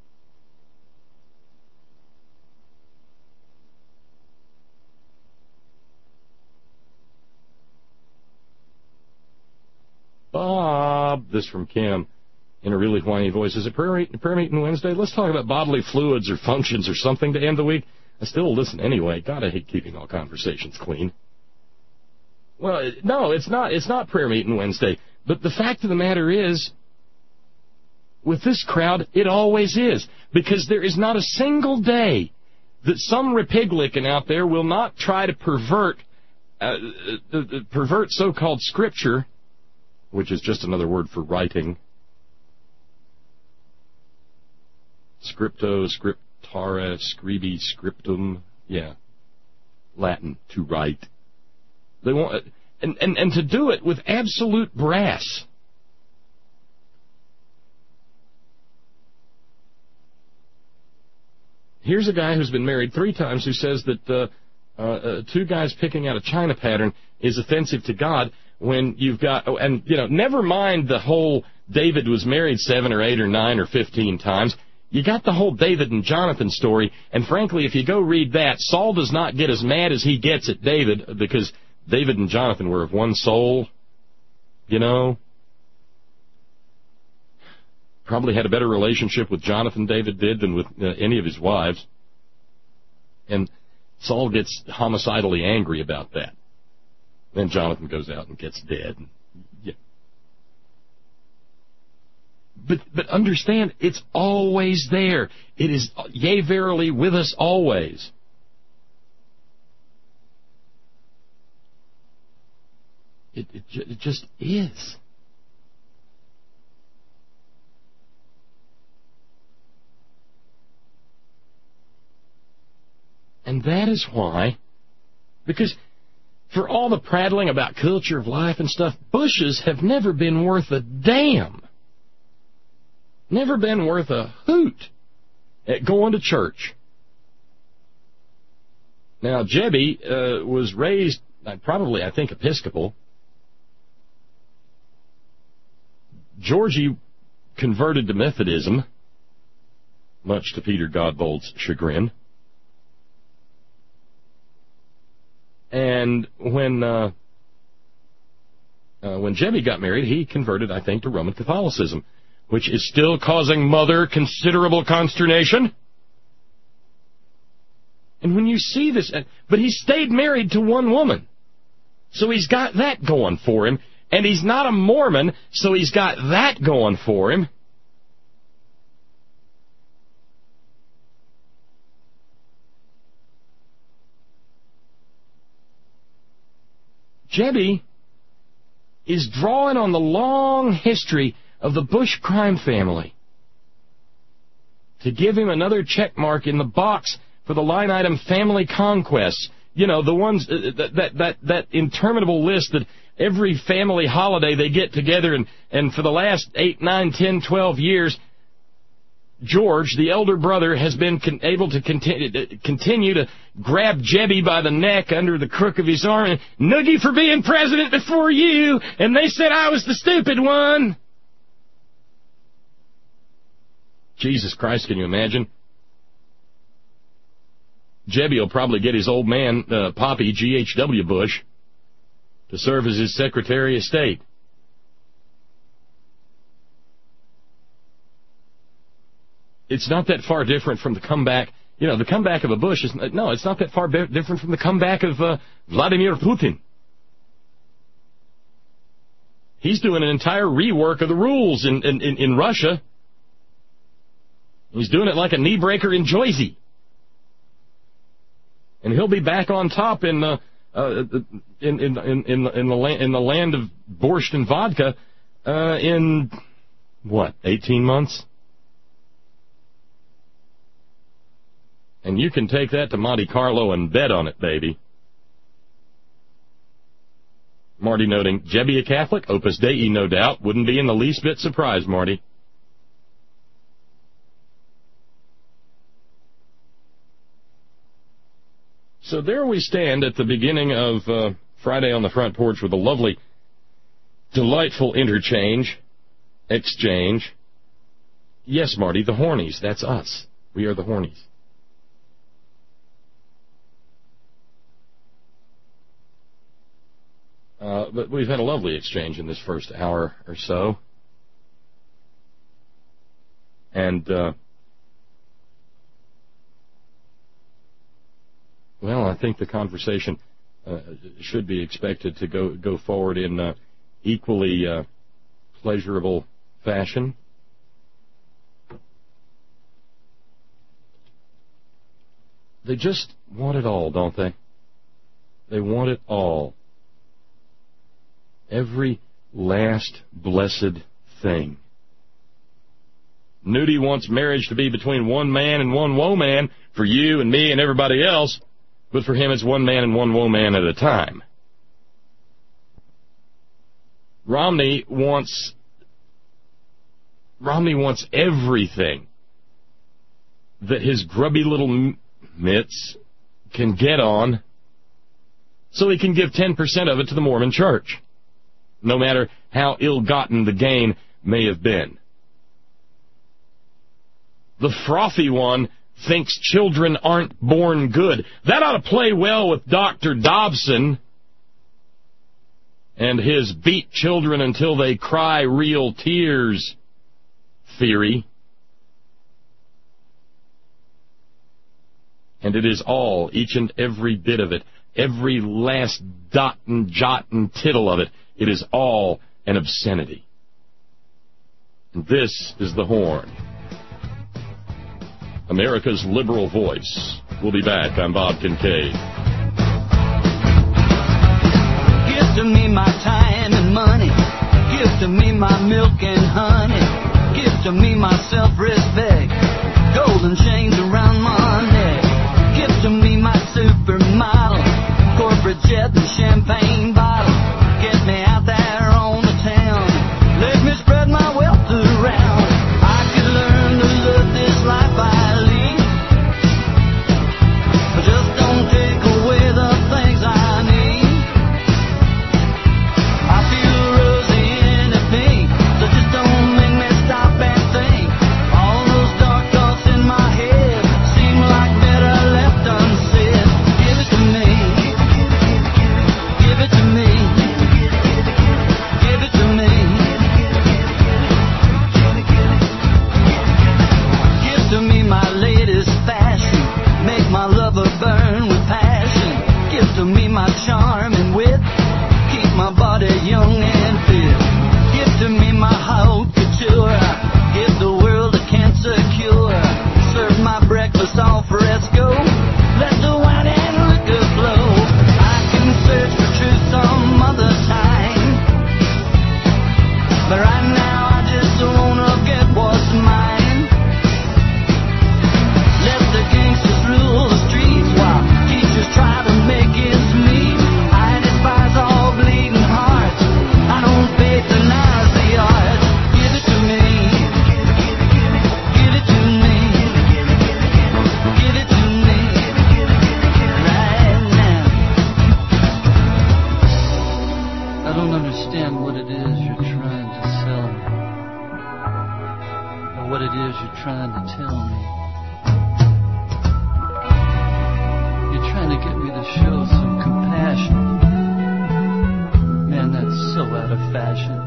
S1: Bob, this from Kim in a really whiny voice. Is it prayer, prayer meeting Wednesday? Let's talk about bodily fluids or functions or something to end the week. I still listen anyway. God, I hate keeping all conversations clean. Well, no, it's not. It's not prayer meeting Wednesday. But the fact of the matter is, with this crowd, it always is. Because there is not a single day that some Republican out there will not try to pervert, uh, uh, uh, pervert so-called scripture, which is just another word for writing. Scripto, scriptare, scribi, scriptum. Yeah. Latin, to write. They want, and, and, and to do it with absolute brass. Here's a guy who's been married three times who says that uh, uh, uh, two guys picking out a China pattern is offensive to God when you've got, oh, and, you know, never mind the whole David was married seven or eight or nine or fifteen times. You got the whole David and Jonathan story, and frankly, if you go read that, Saul does not get as mad as he gets at David because David and Jonathan were of one soul, you know. Probably had a better relationship with Jonathan, David did, than with uh, any of his wives. And Saul gets homicidally angry about that. Then Jonathan goes out and gets dead. And, yeah. But but understand, it's always there. It is, yea, verily, with us always. It, it, it just is. And that is why, because for all the prattling about culture of life and stuff, bushes have never been worth a damn. Never been worth a hoot at going to church. Now, Jebby uh, was raised, probably, I think, Episcopal. Georgie converted to Methodism, much to Peter Godbold's chagrin. And when uh, uh, when Jebby got married, he converted, I think, to Roman Catholicism, which is still causing Mother considerable consternation. And when you see this, but he stayed married to one woman, so he's got that going for him. And he's not a Mormon, so he's got that going for him. Jebby is drawing on the long history of the Bush crime family to give him another check mark in the box for the line item family conquests. You know, the ones, that that that, that interminable list that every family holiday they get together, and, and for the last eight, nine, ten, twelve years, George, the elder brother, has been con- able to continue, continue to grab Jebby by the neck under the crook of his arm and noogie for being president before you, and they said I was the stupid one. Jesus Christ, can you imagine? Jebby will probably get his old man, uh, Poppy, G H W Bush, to serve as his Secretary of State. It's not that far different from the comeback. You know, the comeback of a Bush is, no, it's not that far be- different from the comeback of uh, Vladimir Putin. He's doing an entire rework of the rules in, in, in, in Russia. He's doing it like a knee breaker in Jersey. And he'll be back on top in uh, uh, in, in, in, in, the, in, the land, in the land of borscht and vodka uh, in, what, eighteen months? And you can take that to Monte Carlo and bet on it, baby. Marty noting, Jebby a Catholic? Opus Dei, no doubt. Wouldn't be in the least bit surprised, Marty. So there we stand at the beginning of uh, Friday on the Front Porch with a lovely, delightful interchange, exchange. Yes, Marty, the Hornies, that's us. We are the Hornies. Uh, but we've had a lovely exchange in this first hour or so. And, uh, well, I think the conversation uh, should be expected to go, go forward in uh, equally uh, pleasurable fashion. They just want it all, don't they? They want it all. Every last blessed thing. Nudie wants marriage to be between one man and one woman for you and me and everybody else, but for him it's one man and one woman at a time. Romney wants Romney wants everything that his grubby little mitts can get on so he can give ten percent of it to the Mormon Church, no matter how ill-gotten the gain may have been. The frothy one thinks children aren't born good. That ought to play well with Doctor Dobson and his beat children until they cry real tears theory. And it is all, each and every bit of it, every last dot and jot and tittle of it, it is all an obscenity. And this is the Horn, America's liberal voice. We'll be back. I'm Bob Kincaid.
S3: Give to me my time and money. Give to me my milk and honey. Give to me my self-respect. Golden chains around my neck. Give to me my supermodel. Corporate jet and champagne bottle. Get me out there on the town. Let me spread my wealth around. I could learn to live this life I lead. But just don't take away the things I need. I feel rosy in the pink, so just don't make me stop and think. All those dark thoughts in my head seem like better left unsaid. Give it to me. Give it to me. Give it to me. Give to me my latest fashion. Make my lover burn with passion. Give to me my charm and wit. Keep my body young and fit. Give to me my haute couture. Give the world a cancer cure. Serve my breakfast al fresco. Let the wine and liquor flow. I can search for truth some other time, but right now I just wanna get what's mine. Let the gangsters rule the streets while teachers try to make ends meet. I despise all bleeding hearts. I don't patronize the art. Give it to me. understand what it is you're trying to sell me, or what it is you're trying to tell me. You're trying to get me to show some compassion. Man, that's so out of fashion.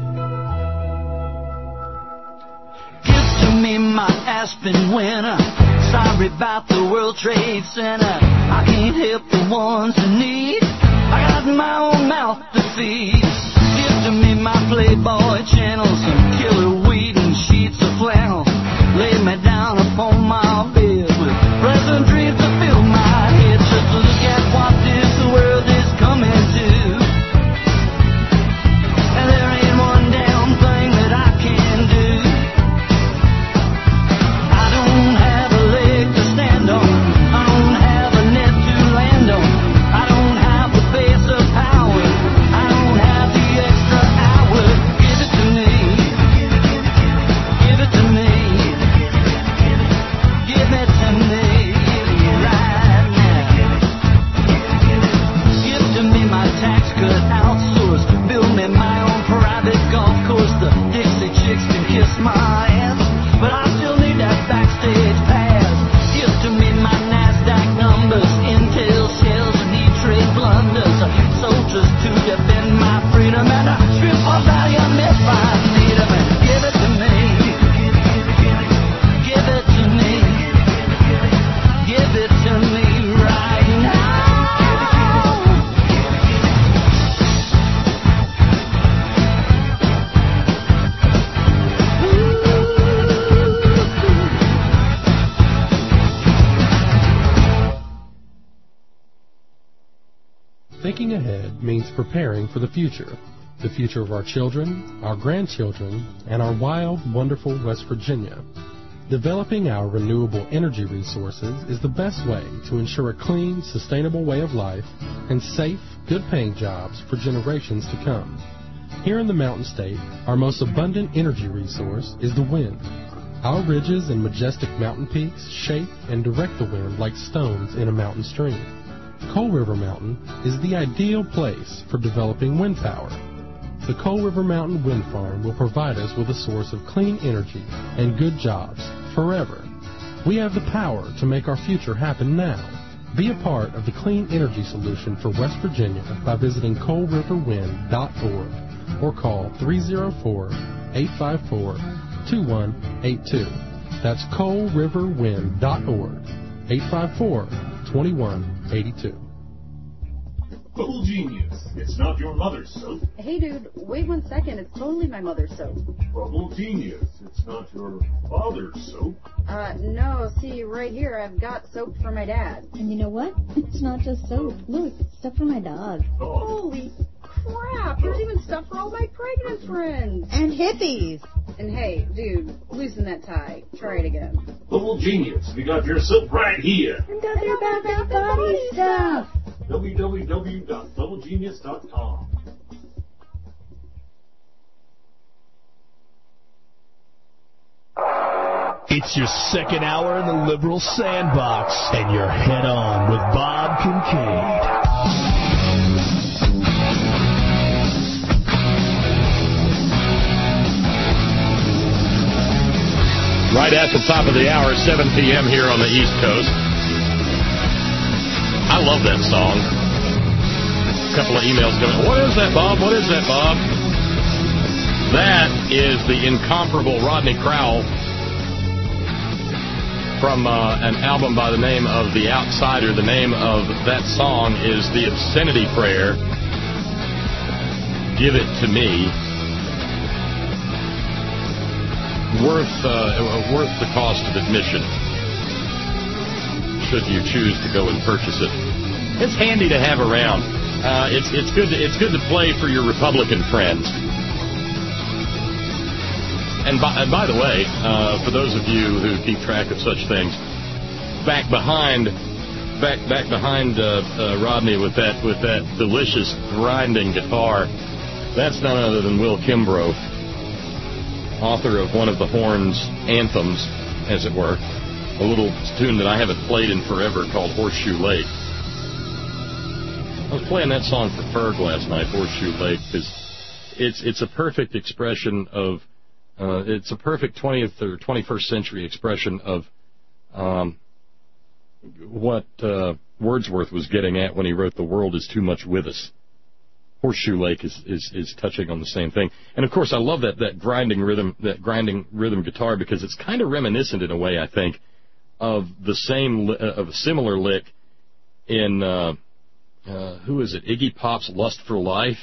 S3: Give to me my Aspen winter. Sorry about the World Trade Center. I can't help the ones in need. I got my own mouth to feed. Give to me my Playboy channel, some killer weed and sheets of flannel. Lay me down upon my bed with pleasant dreams to fill my head. Just look at what this world is coming to, and there ain't one damn thing that I can do. I don't have a leg to stand on. I don't have a net to land on. I don't have the base of power. I don't have the extra hour. Give it to me. Give it to me. Give it to me right now. Give to me my tax cut outsourced. Build me my own private golf course. The Dixie chicks can kiss my ass, but I still need that backstage pass. Give to me my NASDAQ numbers, Intel shells and E-Trade blunders. Soldiers to defend my freedom and a strip of Valium if I need 'em. And give it to me. Give it to me. Give it to me right now.
S4: Thinking ahead means preparing for the future. The future of our children, our grandchildren, and our wild, wonderful West Virginia. Developing our renewable energy resources is the best way to ensure a clean, sustainable way of life and safe, good-paying jobs for generations to come. Here in the Mountain State, our most abundant energy resource is the wind. Our ridges and majestic mountain peaks shape and direct the wind like stones in a mountain stream. Coal River Mountain is the ideal place for developing wind power. The Coal River Mountain Wind Farm will provide us with a source of clean energy and good jobs forever. We have the power to make our future happen now. Be a part of the clean energy solution for West Virginia by visiting coal river wind dot org or call three oh four, eight five four, two one eight two. That's coal river wind dot org, eight five four, two one eight two.
S5: Bubble Genius. It's not your mother's soap.
S6: Hey, dude, wait one second. It's totally my mother's soap.
S5: Bubble Genius. It's not your father's soap.
S6: Uh, no, see, right here, I've got soap for my dad.
S7: And you know what? It's not just soap. Look, it's stuff for my dog.
S5: Dog.
S6: Holy crap! There's even stuff for all my pregnant friends.
S7: And hippies.
S6: And hey, dude, loosen that tie. Try it again.
S5: Bubble Genius. We got your soap right here.
S7: And does your bad, bad body stuff.
S5: w w w dot bubble genius dot com.
S8: It's your second hour in the liberal sandbox, and you're head on with Bob Kincaid.
S1: Right at the top of the hour, seven p.m. here on the East Coast. I love that song. A couple of emails going, what is that, Bob? What is that, Bob? That is the incomparable Rodney Crowell from uh, an album by the name of The Outsider. The name of that song is The Obscenity Prayer. Give It to Me. Worth, uh, worth the cost of admission, should you choose to go and purchase it. It's handy to have around. Uh, it's it's good to, it's good to play for your Republican friends. And by, and by the way, uh, for those of you who keep track of such things, back behind, back back behind uh, uh, Rodney with that with that delicious grinding guitar, that's none other than Will Kimbrough, author of one of the Horns' anthems, as it were, a little tune that I haven't played in forever called Horseshoe Lake. I was playing that song for Ferg last night, Horseshoe Lake, because it's it's a perfect expression of uh, it's a perfect twentieth or twenty-first century expression of um, what uh, Wordsworth was getting at when he wrote "The world is too much with us." Horseshoe Lake is, is, is touching on the same thing. And, of course, I love that, that grinding rhythm that grinding rhythm guitar because it's kind of reminiscent in a way, I think, of the same uh, of a similar lick in, uh, uh, who is it, Iggy Pop's Lust for Life.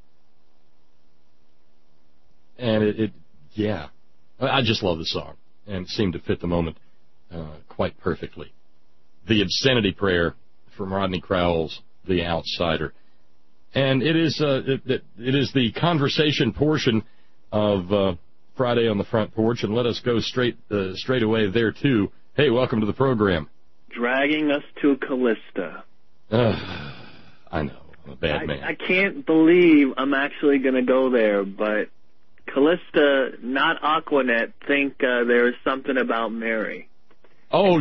S1: And it, it yeah, I just love the song and it seemed to fit the moment uh, quite perfectly. The Obscenity Prayer from Rodney Crowell's The Outsider. And it is uh, it, it is the conversation portion of uh, Friday on the Front Porch, and let us go straight uh, straight away there too. Hey, welcome to the program.
S9: Dragging us to Callista.
S1: Uh, I know, I'm a bad
S9: I,
S1: man.
S9: I can't believe I'm actually going to go there, but Callista, not Aquanet, think uh, there is something about Mary.
S1: Oh,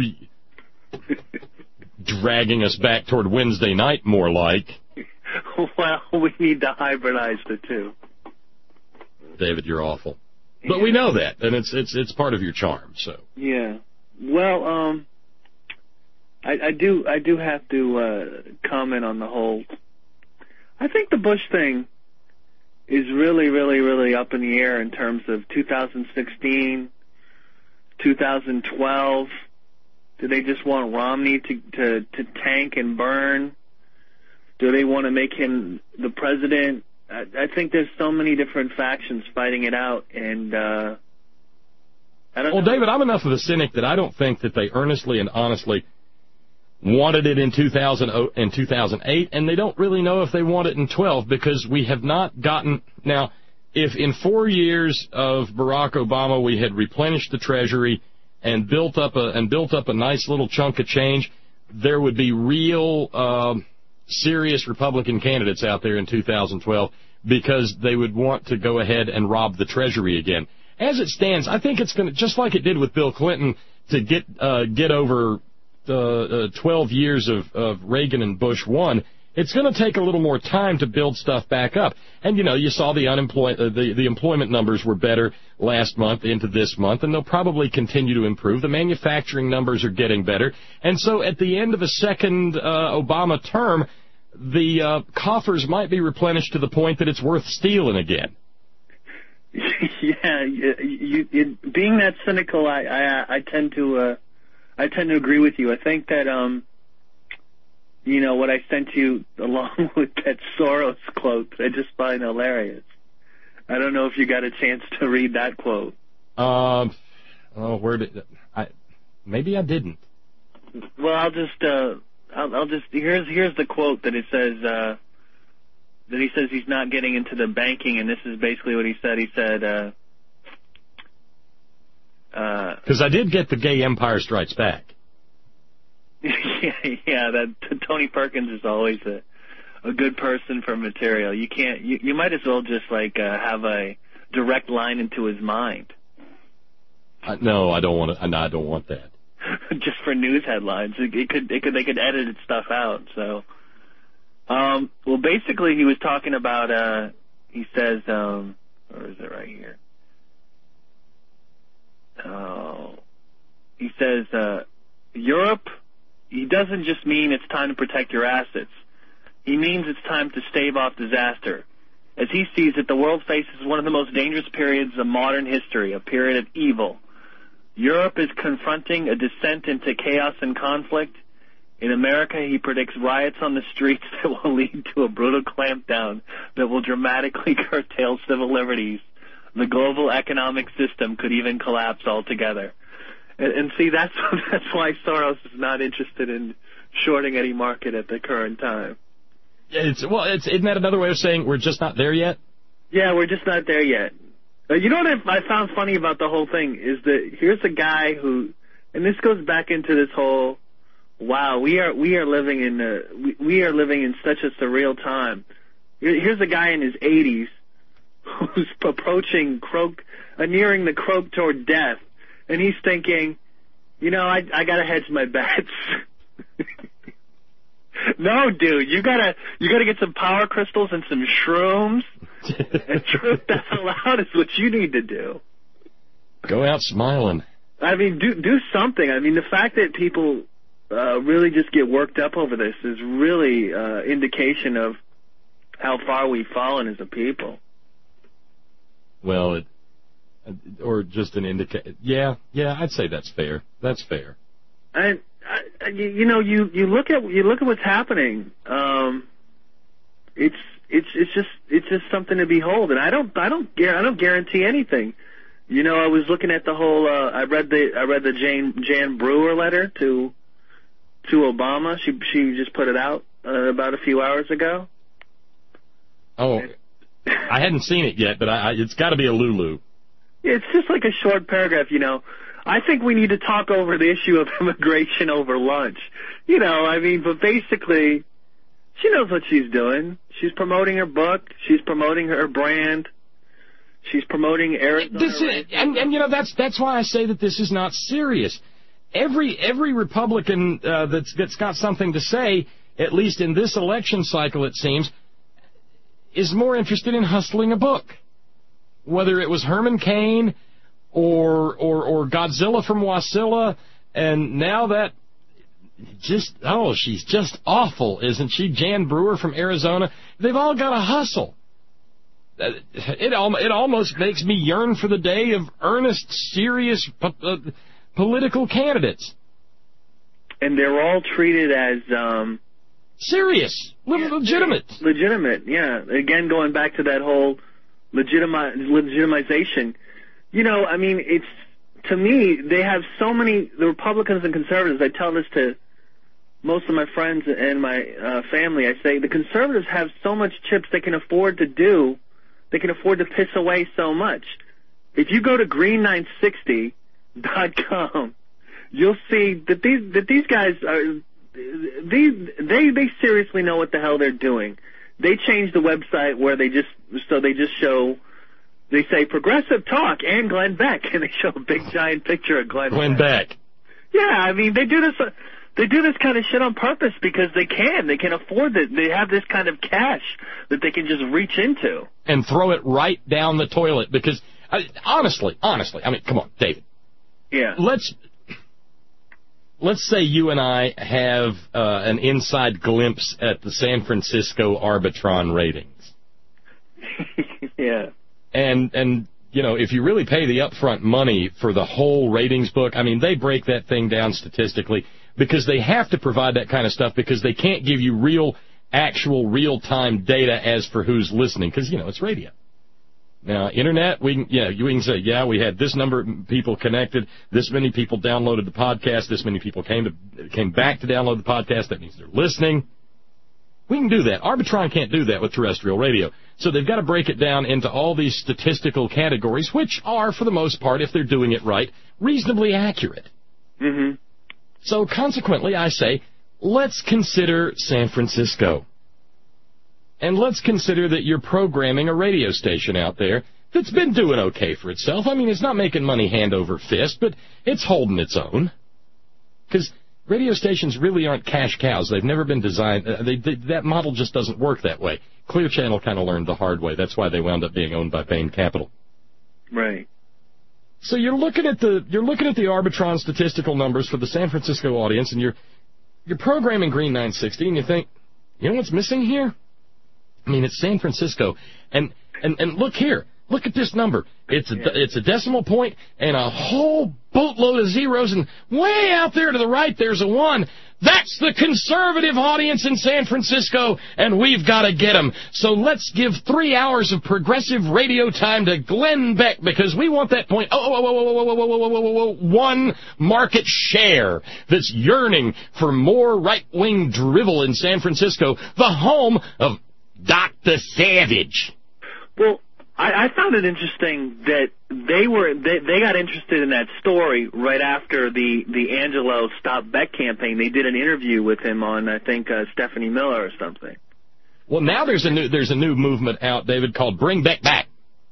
S1: dragging us back toward Wednesday night, more like.
S9: Well, we need to hybridize the two.
S1: David, you're awful. But yeah. We know that, and it's it's it's part of your charm. So
S9: yeah. Well, um, I, I do I do have to uh, comment on the whole. I think the Bush thing is really, really, really up in the air in terms of two thousand sixteen, two thousand twelve. Do they just want Romney to to, to tank and burn? Do they want to make him the president? I, I think there's so many different factions fighting it out, and uh, I don't
S1: well,
S9: know.
S1: David, I'm enough of a cynic that I don't think that they earnestly and honestly wanted it in two thousand and two thousand eight, and they don't really know if they want it in twelve because we have not gotten now. If in four years of Barack Obama we had replenished the Treasury and built up a and built up a nice little chunk of change, there would be real. Um, serious Republican candidates out there in two thousand twelve because they would want to go ahead and rob the Treasury again. As it stands, I think it's going to, just like it did with Bill Clinton, to get uh, get over uh, uh, twelve years of, of Reagan and Bush one, it's going to take a little more time to build stuff back up. And, you know, you saw the unemploy- uh, the, the employment numbers were better last month into this month, and they'll probably continue to improve. The manufacturing numbers are getting better. And so at the end of a second uh, Obama term, the uh, coffers might be replenished to the point that it's worth stealing again.
S9: Yeah, you, you, you, being that cynical, I, I, I tend to uh, I tend to agree with you. I think that um, you know what I sent you along with that Soros quote, I just find hilarious. I don't know if you got a chance to read that quote.
S1: Um, oh, where did I? Maybe I didn't.
S9: Well, I'll just uh, I'll, I'll just here's here's the quote that it says. Uh, that he says he's not getting into the banking, and this is basically what he said. He said, uh... Because
S1: uh, I did get the Gay Empire Strikes Back.
S9: yeah, yeah, that Tony Perkins is always a, a good person for material. You can't, you, you might as well just, like, uh, have a direct line into his mind.
S1: Uh, no, I don't want to, no, I don't want that.
S9: Just for news headlines. It, it could, it could, they could edit stuff out, so... Um, well, basically, he was talking about, uh, he says, um, where is it right here? Oh, he says, uh, Europe, he doesn't just mean it's time to protect your assets. He means it's time to stave off disaster. As he sees it, the world faces one of the most dangerous periods of modern history, a period of evil. Europe is confronting a descent into chaos and conflict. In America, he predicts riots on the streets that will lead to a brutal clampdown that will dramatically curtail civil liberties. The global economic system could even collapse altogether. And, and see, that's that's why Soros is not interested in shorting any market at the current time.
S1: It's, well, it's, isn't that another way of saying we're just not there yet?
S9: Yeah, we're just not there yet. Uh, you know what I, I found funny about the whole thing is that here's a guy who, and this goes back into this whole, wow, we are we are living in a, we, we are living in such a surreal time. Here's a guy in his eighties who's approaching croak, uh, nearing the croak toward death, and he's thinking, you know, I I gotta hedge my bets. No, dude, you gotta you gotta get some power crystals and some shrooms, And truth that's allowed is what you need to do.
S1: Go out smiling.
S9: I mean, do do something. I mean, the fact that people uh, really just get worked up over this is really uh, indication of how far we've fallen as a people.
S1: Well, it, or just an indication. Yeah, yeah, I'd say that's fair. That's fair.
S9: And I, you know, you, you look at you look at what's happening. Um, it's it's it's just it's just something to behold. And I don't I don't I don't guarantee anything. You know, I was looking at the whole. Uh, I read the I read the Jane Jan Brewer letter to to Obama. She she just put it out uh, about a few hours ago.
S1: Oh, I hadn't seen it yet, but I, I, it's got to be a Lulu.
S9: It's just like a short paragraph, you know. I think we need to talk over the issue of immigration over lunch. You know, I mean, but basically, she knows what she's doing. She's promoting her book. She's promoting her brand. She's promoting Arizona.
S1: This is, and, and, you know, that's that's why I say that this is not serious. Every every Republican uh, that's, that's got something to say, at least in this election cycle, it seems, is more interested in hustling a book. Whether it was Herman Cain or or or Godzilla from Wasilla, and now that just oh she's just awful, isn't she? Jan Brewer from Arizona. They've all got to hustle. It it almost makes me yearn for the day of earnest, serious uh, political candidates.
S9: And they're all treated as um,
S1: serious,
S9: yeah,
S1: legitimate,
S9: legitimate. Yeah. Again, going back to that whole Legitimi- legitimization. You know, I mean, it's, to me, they have so many, the Republicans and conservatives, I tell this to most of my friends and my uh, family, I say, the conservatives have so much chips they can afford to do, they can afford to piss away so much. If you go to green nine sixty dot com, you'll see that these, that these guys are, these, they, they seriously know what the hell they're doing. They changed the website where they just, so they just show, they say Progressive Talk and Glenn Beck, and they show a big giant picture of Glenn,
S1: Glenn Beck. Beck.
S9: Yeah, I mean, they do this, uh, they do this kind of shit on purpose because they can. They can afford it. They have this kind of cash that they can just reach into.
S1: And throw it right down the toilet because, uh, honestly, honestly, I mean, come on, David.
S9: Yeah.
S1: Let's, Let's say you and I have uh, an inside glimpse at the San Francisco Arbitron ratings.
S9: Yeah.
S1: And, and you know, if you really pay the upfront money for the whole ratings book, I mean, they break that thing down statistically because they have to provide that kind of stuff because they can't give you real, actual, real-time data as for who's listening because, you know, it's radio. Now, Internet, we can, yeah, we can say, yeah, we had this number of people connected, this many people downloaded the podcast, this many people came to came back to download the podcast, that means they're listening. We can do that. Arbitron can't do that with terrestrial radio. So they've got to break it down into all these statistical categories, which are, for the most part, if they're doing it right, reasonably accurate.
S9: Mm-hmm.
S1: So consequently, I say, let's consider San Francisco. And let's consider that you're programming a radio station out there that's been doing okay for itself. I mean, it's not making money hand over fist, but it's holding its own. Because radio stations really aren't cash cows. They've never been designed. Uh, they, they, that model just doesn't work that way. Clear Channel kind of learned the hard way. That's why they wound up being owned by Bain Capital.
S9: Right.
S1: So you're looking at the you're looking at the Arbitron statistical numbers for the San Francisco audience, and you're you're programming Green nine sixty, and you think, you know what's missing here? I mean, it's San Francisco, and, and, and look here. Look at this number. It's a, it's a decimal point and a whole boatload of zeros, and way out there to the right there's a one. That's the conservative audience in San Francisco, and we've got to get them. So let's give three hours of progressive radio time to Glenn Beck, because we want that point, oh, oh, oh, oh, oh, oh, oh, oh, oh, oh, one market share that's yearning for more right-wing drivel in San Francisco, the home of Doctor Savage.
S9: Well, I, I found it interesting that they were they, they got interested in that story right after the the Angelo Stop Beck campaign. They did an interview with him on, I think, uh, Stephanie Miller or something.
S1: Well, now there's a new there's a new movement out, David, called Bring Beck Back,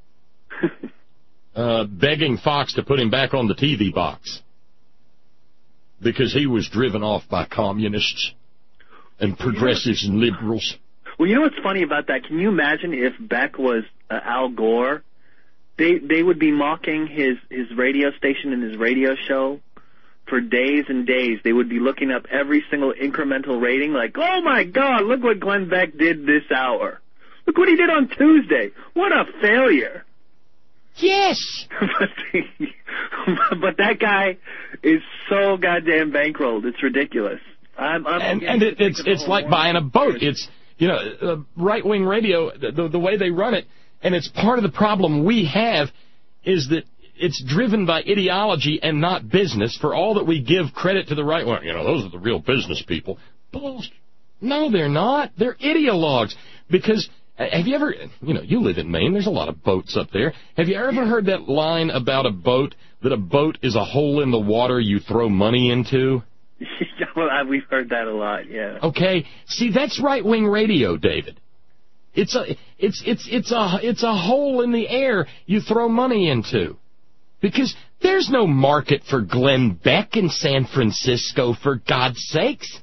S1: uh, begging Fox to put him back on the T V box because he was driven off by communists and progressives and liberals.
S9: Well, you know what's funny about that? Can you imagine if Beck was uh, Al Gore, they they would be mocking his, his radio station and his radio show for days and days. They would be looking up every single incremental rating, like, oh my God, look what Glenn Beck did this hour. Look what he did on Tuesday. What a failure.
S1: Yes.
S9: but, the, but that guy is so goddamn bankrolled. It's ridiculous. I'm, I'm
S1: and and it, it's it's like buying a boat. It's, you know, uh, right-wing radio, the, the way they run it, and it's part of the problem we have is that it's driven by ideology and not business. For all that we give credit to the right wing, you know, those are the real business people. Bullshit. No, they're not. They're ideologues. Because have you ever, you know, you live in Maine. There's a lot of boats up there. Have you ever heard that line about a boat, that a boat is a hole in the water you throw money into?
S9: Well, we've heard that a lot, yeah.
S1: Okay. See, that's right-wing radio, David. It's a, it's, it's, it's a, it's a hole in the air you throw money into. Because there's no market for Glenn Beck in San Francisco, for God's sakes.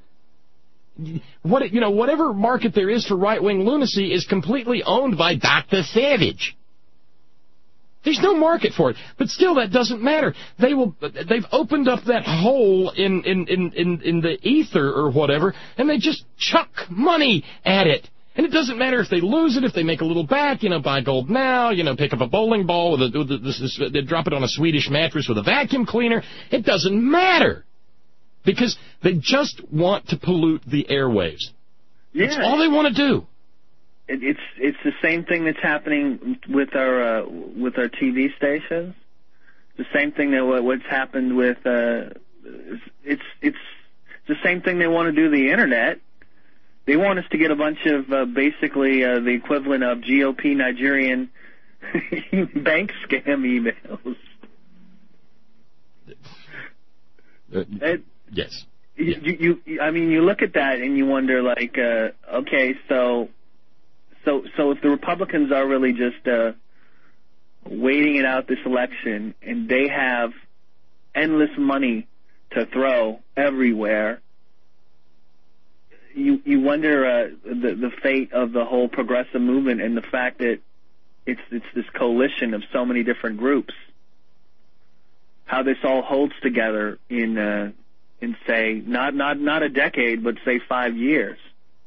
S1: What, you know, whatever market there is for right-wing lunacy is completely owned by Doctor Savage. There's no market for it. But still, that doesn't matter. They will, they've opened up that hole in, in, in, in, in the ether or whatever, and they just chuck money at it. And it doesn't matter if they lose it, if they make a little back, you know, buy gold now, you know, pick up a bowling ball, with a, with a, this is, they drop it on a Swedish mattress with a vacuum cleaner. It doesn't matter. Because they just want to pollute the airwaves.
S9: Yeah.
S1: That's all they want to do.
S9: It, it's it's the same thing that's happening with our uh, with our T V stations. The same thing that what's happened with uh, it's it's the same thing they want to do the internet. They want us to get a bunch of uh, basically uh, the equivalent of G O P Nigerian bank scam emails.
S1: Uh,
S9: it,
S1: yes.
S9: You, you, you, I mean, you look at that and you wonder, like, uh, okay, so, so, so if the Republicans are really just uh, waiting it out this election, and they have endless money to throw everywhere, you you wonder uh, the the fate of the whole progressive movement and the fact that it's it's this coalition of so many different groups. How this all holds together in uh, in say not not not a decade, but say five years.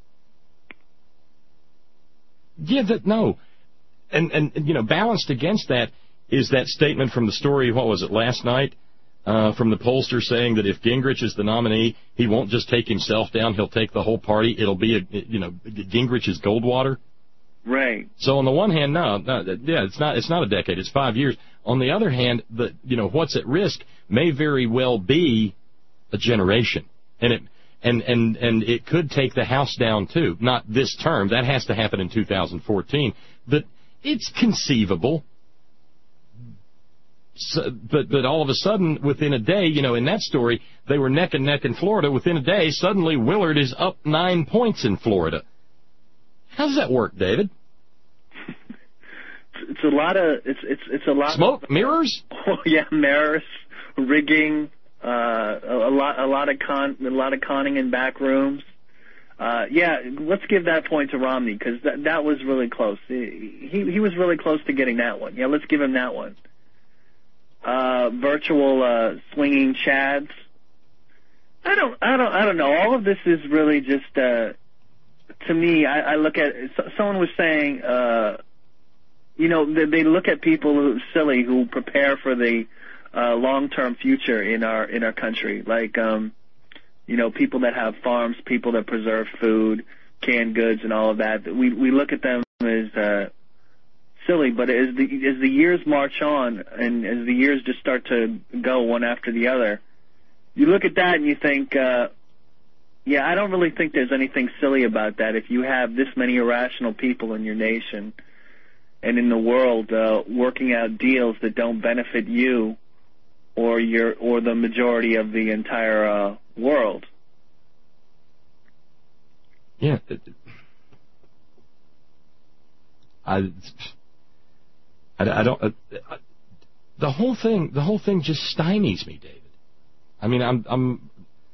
S1: Yeah, that no, and and you know, balanced against that is that statement from the story. What was it last night? Uh, from the pollster saying that if Gingrich is the nominee, he won't just take himself down; he'll take the whole party. It'll be a, you know, Gingrich is Goldwater.
S9: Right.
S1: So on the one hand, no, no, yeah, it's not, it's not a decade, it's five years. On the other hand, the, you know, what's at risk may very well be a generation, and it, and and and it could take the House down too. Not this term; that has to happen in two thousand fourteen. But it's conceivable. So, but but all of a sudden, within a day, you know, in that story, they were neck and neck in Florida. Within a day, suddenly Willard is up nine points in Florida. How does that work, David?
S9: It's a lot of it's it's it's a lot
S1: smoke
S9: of,
S1: mirrors.
S9: Oh yeah, mirrors, rigging, uh, a, a lot a lot of con a lot of conning in back rooms. Uh, yeah, let's give that point to Romney because that that was really close. He he was really close to getting that one. Yeah, let's give him that one. Uh, virtual uh, swinging chads. I don't I don't I don't know. All of this is really just. Uh, To me, I, I look at someone was saying, uh, you know, they, they look at people who silly who prepare for the uh, long-term future in our in our country, like um, you know, people that have farms, people that preserve food, canned goods, and all of that. We we look at them as uh, silly, but as the as the years march on and as the years just start to go one after the other, you look at that and you think. Uh, Yeah, I don't really think there's anything silly about that. If you have this many irrational people in your nation and in the world uh, working out deals that don't benefit you or your or the majority of the entire uh, world.
S1: Yeah, I, I, I don't. Uh, the whole thing, the whole thing just stymies me, David. I mean, I'm, I'm.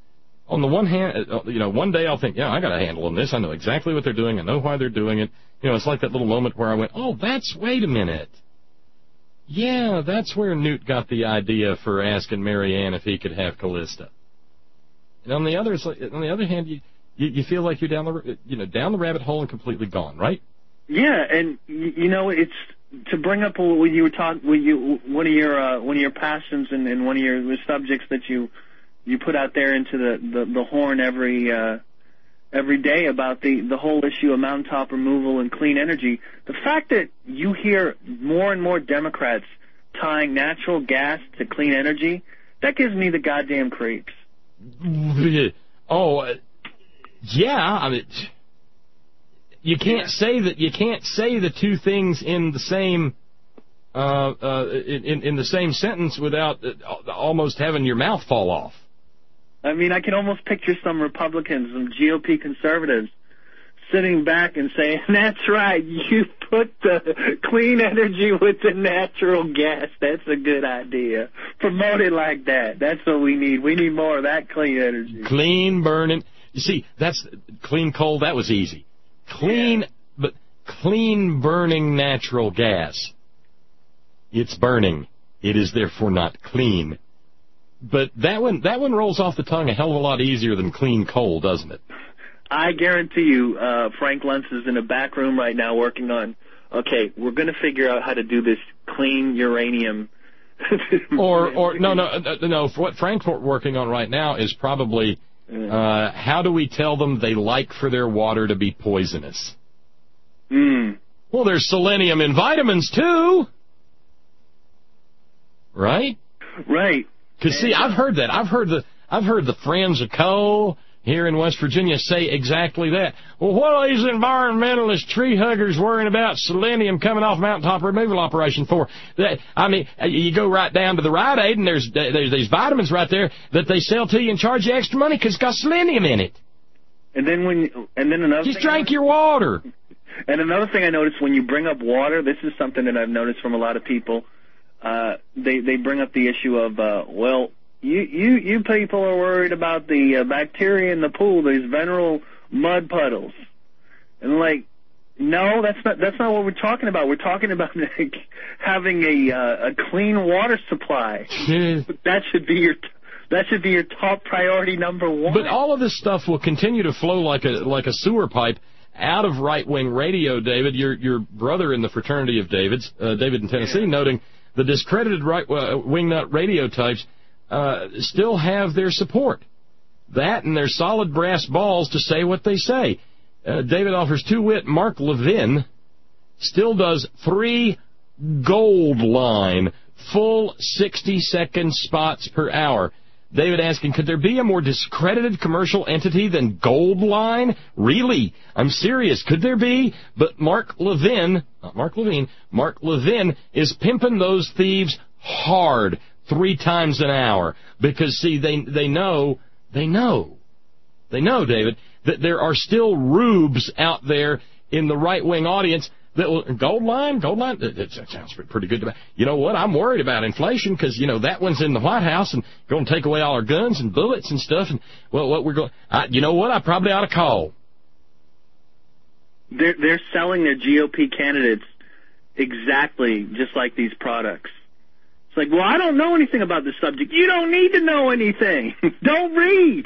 S1: on the one hand, you know, one day I'll think, yeah, I got a handle on this. I know exactly what they're doing. I know why they're doing it. You know, it's like that little moment where I went, oh, that's, wait a minute. Yeah, that's where Newt got the idea for asking Marianne if he could have Callista. And on the other, on the other hand, you, you you feel like you're down the you know down the rabbit hole and completely gone, right?
S9: Yeah, and you know it's to bring up what you were talking, what you one of your uh, one of your passions and, and one of your subjects that you you put out there into the the, the horn every uh, every day about the the whole issue of mountaintop removal and clean energy. The fact that you hear more and more Democrats tying natural gas to clean energy, that gives me the goddamn creeps.
S1: Oh, uh, yeah. I mean, you can't yeah. say that. You can't say the two things in the same uh, uh, in in the same sentence without uh, almost having your mouth fall off.
S9: I mean, I can almost picture some Republicans, some G O P conservatives, sitting back and saying, "That's right. You put the clean energy with the natural gas. That's a good idea. Promote it like that. That's what we need. We need more of that clean energy.
S1: Clean burning. You see, that's clean coal. That was easy. Clean, yeah. but clean burning natural gas. It's burning. It is therefore not clean. But that one, that one rolls off the tongue a hell of a lot easier than clean coal, doesn't it?
S9: I guarantee you, uh, Frank Luntz is in a back room right now working on, okay, we're going to figure out how to do this clean uranium.
S1: or, or no, no, no, no. What Frank's working on right now is probably uh, how do we tell them they like for their water to be poisonous?
S9: Mm.
S1: Well, there's selenium in vitamins too, right?
S9: Right.
S1: Because see, I've heard that. I've heard the I've heard the Friends of Coal here in West Virginia say exactly that. Well, what are these environmentalist tree huggers worrying about selenium coming off mountaintop removal operation for? That, I mean, you go right down to the Rite Aid, and there's there's these vitamins right there that they sell to you and charge you extra money because it's got selenium in it.
S9: And then when and then another
S1: just
S9: thing
S1: drink your water.
S9: And another thing I noticed when you bring up water, this is something that I've noticed from a lot of people. Uh, they they bring up the issue of uh, well. You, you, you people are worried about the uh, bacteria in the pool, these venereal mud puddles. And like, no, that's not, that's not what we're talking about. We're talking about like, having a, uh, a clean water supply. That should be your, that should be your top priority number one.
S1: But all of this stuff will continue to flow like a, like a sewer pipe out of right-wing radio, David. Your, your brother in the fraternity of Davids, uh, David in Tennessee, yeah. noting the discredited right-wing nut radio types Uh, still have their support. That and their solid brass balls to say what they say. Uh, David offers two-wit Mark Levin still does three gold line, full sixty-second spots per hour. David asking, could there be a more discredited commercial entity than Gold Line? Really? I'm serious. Could there be? But Mark Levin, not Mark Levine, Mark Levin is pimping those thieves hard. Three times an hour. Because, see, they they know, they know, they know, David, that there are still rubes out there in the right-wing audience that will, Gold Line, Gold Line, that, that sounds pretty good to me. You know what, I'm worried about inflation because, you know, that one's in the White House and going to take away all our guns and bullets and stuff. And, well, what we're going, I, you know what, I probably ought to call.
S9: They're, they're selling their G O P candidates exactly just like these products. It's like, well, I don't know anything about this subject. You don't need to know anything. Don't read.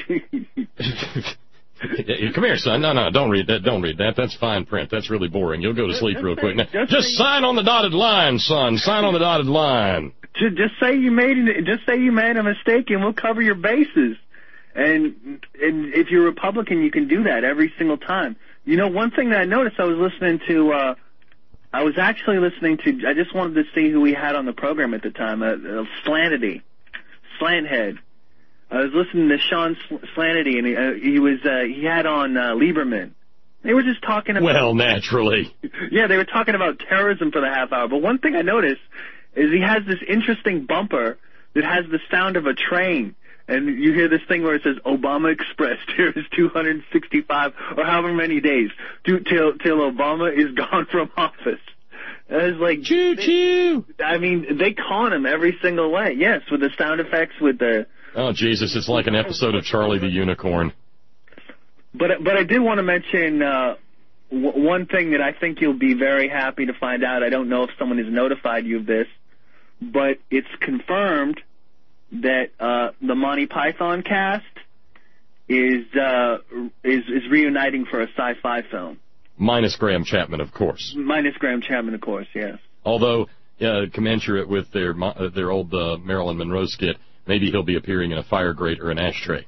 S1: Come here, son. No, no, don't read that. Don't read that. That's fine print. That's really boring. You'll go to sleep real quick. Now, just, just sign on the dotted line, son. Sign on the dotted line.
S9: Just say you made it. Just say you made a mistake, and we'll cover your bases. And and if you're a Republican, you can do that every single time. You know, one thing that I noticed, I was listening to. Uh, I was actually listening to, I just wanted to see who we had on the program at the time, uh, uh, Slantity, Slanthead. I was listening to Sean Slantity, and he, uh, he was, uh, he had on uh, Lieberman. They were just talking about...
S1: Well, naturally.
S9: Yeah, they were talking about terrorism for the half hour. But one thing I noticed is he has this interesting bumper that has the sound of a train. And you hear this thing where it says, Obama Express, there is two hundred sixty-five, or however many days, to, till, till Obama is gone from office. And it's like,
S1: choo choo.
S9: I mean, they con him every single way. Yes, with the sound effects, with the,
S1: Oh, Jesus, it's like an episode of Charlie the Unicorn.
S9: But but I did want to mention uh, w- one thing that I think you'll be very happy to find out. I don't know if someone has notified you of this, but it's confirmed that uh, the Monty Python cast is uh, is is reuniting for a sci-fi film.
S1: Minus Graham Chapman, of course.
S9: Minus Graham Chapman, of course, yes.
S1: Although, uh, commensurate with their uh, their old uh, Marilyn Monroe skit, maybe he'll be appearing in a fire grate or an ashtray.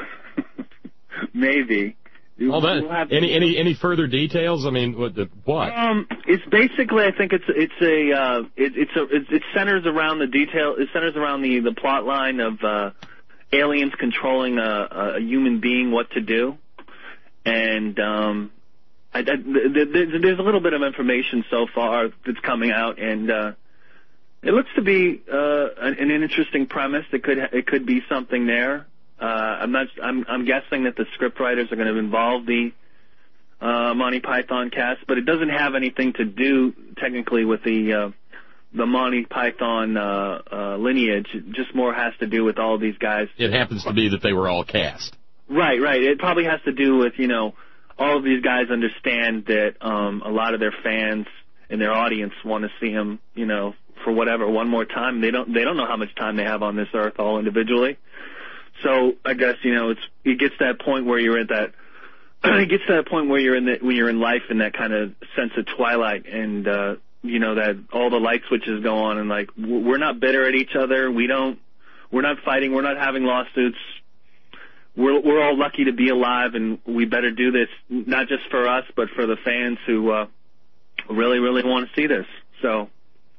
S9: Maybe.
S1: Oh, that, we'll have any any any further details? I mean, what? The, what?
S9: Um, it's basically, I think it's it's a uh, it, it's a it, it centers around the detail. It centers around the the plot line of uh, aliens controlling a, a human being, what to do, and um, I, I, there's, there's a little bit of information so far that's coming out, and uh, it looks to be uh, an, an interesting premise. It could it could be something there. Uh, I'm not. I'm, I'm guessing that the scriptwriters are going to involve the uh, Monty Python cast, but it doesn't have anything to do technically with the uh, the Monty Python uh, uh, lineage. It just more has to do with all these guys.
S1: It happens to be that they were all cast.
S9: Right, right. It probably has to do with, you know, all of these guys understand that um, a lot of their fans and their audience want to see them, you know, for whatever one more time. They don't. They don't know how much time they have on this earth all individually. So I guess, you know, it's it gets to that point where you're at that it gets to that point where you're in the when you're in life in that kind of sense of twilight, and uh, you know, that all the light switches go on, and like we're not bitter at each other. We don't we're not fighting. We're not having lawsuits. We're we're all lucky to be alive, and we better do this not just for us, but for the fans who uh, really really want to see this. So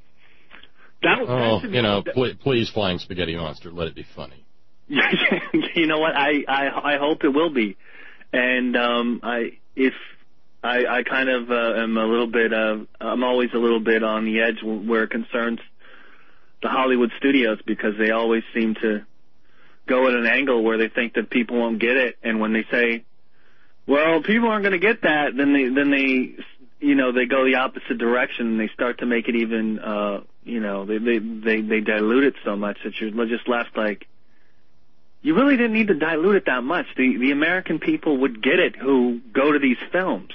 S9: that was
S1: oh, you know, pl- please, Flying Spaghetti Monster, let it be funny.
S9: You know what? I, I I hope it will be, and um, I if I I kind of uh, am a little bit uh, I'm always a little bit on the edge where it concerns the Hollywood studios, because they always seem to go at an angle where they think that people won't get it, and when they say, well, people aren't going to get that, then they then they you know they go the opposite direction, and they start to make it even uh, you know they, they they they dilute it so much that you're just left like. You really didn't need to dilute it that much. The the American people would get it who go to these films.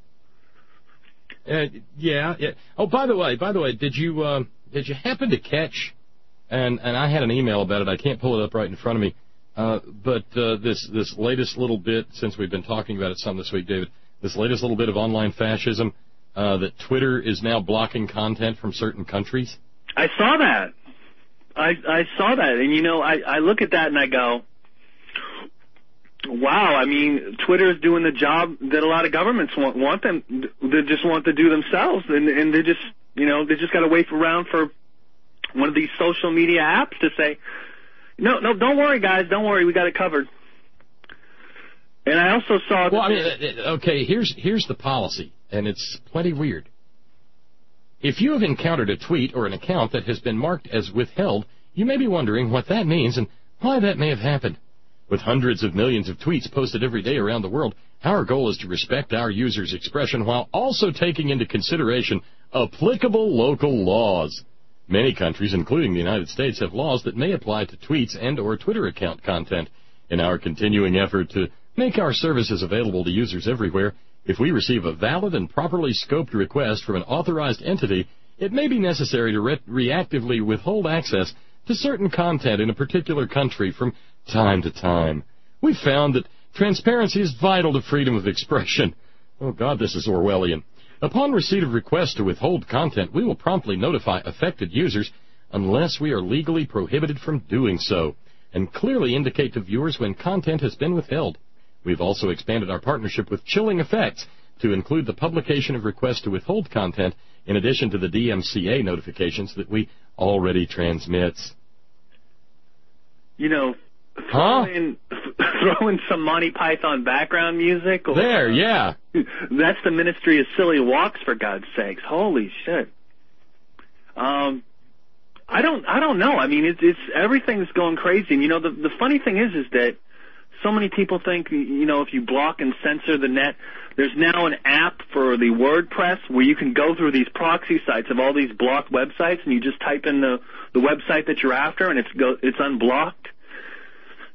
S1: Uh, yeah, yeah. Oh, by the way, by the way, did you uh, did you happen to catch? And and I had an email about it. I can't pull it up right in front of me. Uh, but uh, this this latest little bit, since we've been talking about it some this week, David, this latest little bit of online fascism, uh, that Twitter is now blocking content from certain countries.
S9: I saw that. I, I saw that, and, you know, I, I look at that and I go, wow, I mean, Twitter is doing the job that a lot of governments want, want them, they just want to do themselves, and, and they just, you know, they just got to wait around for one of these social media apps to say, no, no, don't worry, guys, don't worry, we got it covered. And I also saw...
S1: Well, I mean, okay, here's here's the policy, and it's plenty weird. If you have encountered a tweet or an account that has been marked as withheld, you may be wondering what that means and why that may have happened. With hundreds of millions of tweets posted every day around the world, our goal is to respect our users' expression while also taking into consideration applicable local laws. Many countries, including the United States, have laws that may apply to tweets and or Twitter account content. In our continuing effort to make our services available to users everywhere, if we receive a valid and properly scoped request from an authorized entity, it may be necessary to re- reactively withhold access to certain content in a particular country from time to time. We've found that transparency is vital to freedom of expression. Oh, God, this is Orwellian. Upon receipt of requests to withhold content, we will promptly notify affected users unless we are legally prohibited from doing so, and clearly indicate to viewers when content has been withheld. We've also expanded our partnership with Chilling Effects to include the publication of requests to withhold content in addition to the D M C A notifications that we already transmit.
S9: You know,
S1: huh?
S9: throw in, throw in some Monty Python background music. Or,
S1: there, yeah.
S9: That's the Ministry of Silly Walks, for God's sakes. Holy shit. Um, I don't, I don't know. I mean, it's, it's everything's going crazy. And you know, the the funny thing is, is that so many people think, you know, if you block and censor the net, there's now an app for the WordPress where you can go through these proxy sites of all these blocked websites, and you just type in the, the website that you're after, and it's go, it's unblocked.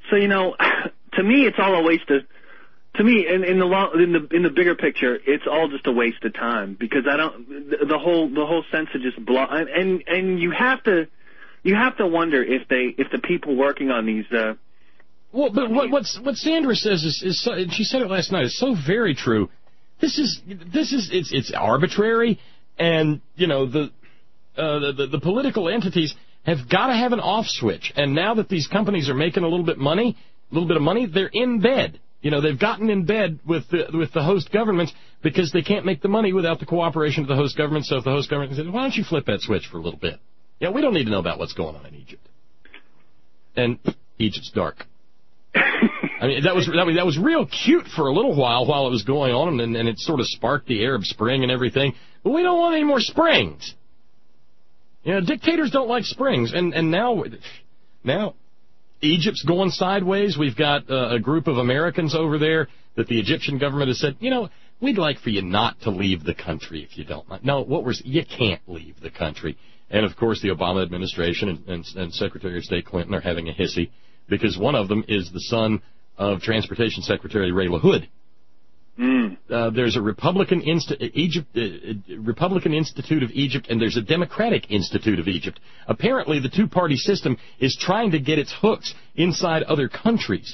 S9: So, you know, to me, it's all a waste of. To me, in, in the long, in the in the bigger picture, it's all just a waste of time because I don't. The, the whole the whole sense of just blah, and, and and you have to you have to wonder if they if the people working on these. Uh,
S1: well, but what what's, what Sandra says is, is so, and she said it last night, is so very true. This is this is it's it's arbitrary, and you know the uh, the, the the political entities have got to have an off switch, and now that these companies are making a little bit money, a little bit of money, they're in bed. You know, they've gotten in bed with the, with the host governments because they can't make the money without the cooperation of the host government. So if the host government says, why don't you flip that switch for a little bit? Yeah, we don't need to know about what's going on in Egypt. And Egypt's dark. I mean, that was that was, that was real cute for a little while while it was going on, and, and it sort of sparked the Arab Spring and everything. But we don't want any more springs. You know, dictators don't like springs. And, and now, now... Egypt's going sideways. We've got uh, a group of Americans over there that the Egyptian government has said, you know, we'd like for you not to leave the country if you don't mind. No, what we're you can't leave the country. And, of course, the Obama administration and, and, and Secretary of State Clinton are having a hissy because one of them is the son of Transportation Secretary Ray LaHood. Mm. Uh, there's a Republican Insti- Egypt, uh, Republican Institute of Egypt, and there's a Democratic Institute of Egypt. Apparently, the two-party system is trying to get its hooks inside other countries.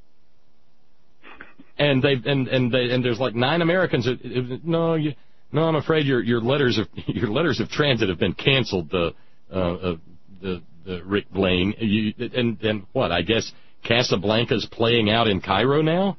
S1: And they and and they and there's like nine Americans. That, no, you, no, I'm afraid your your letters of your letters of transit have been canceled. The uh, uh, the the Rick Blaine. You, and and what? I guess Casablanca's playing out in Cairo now.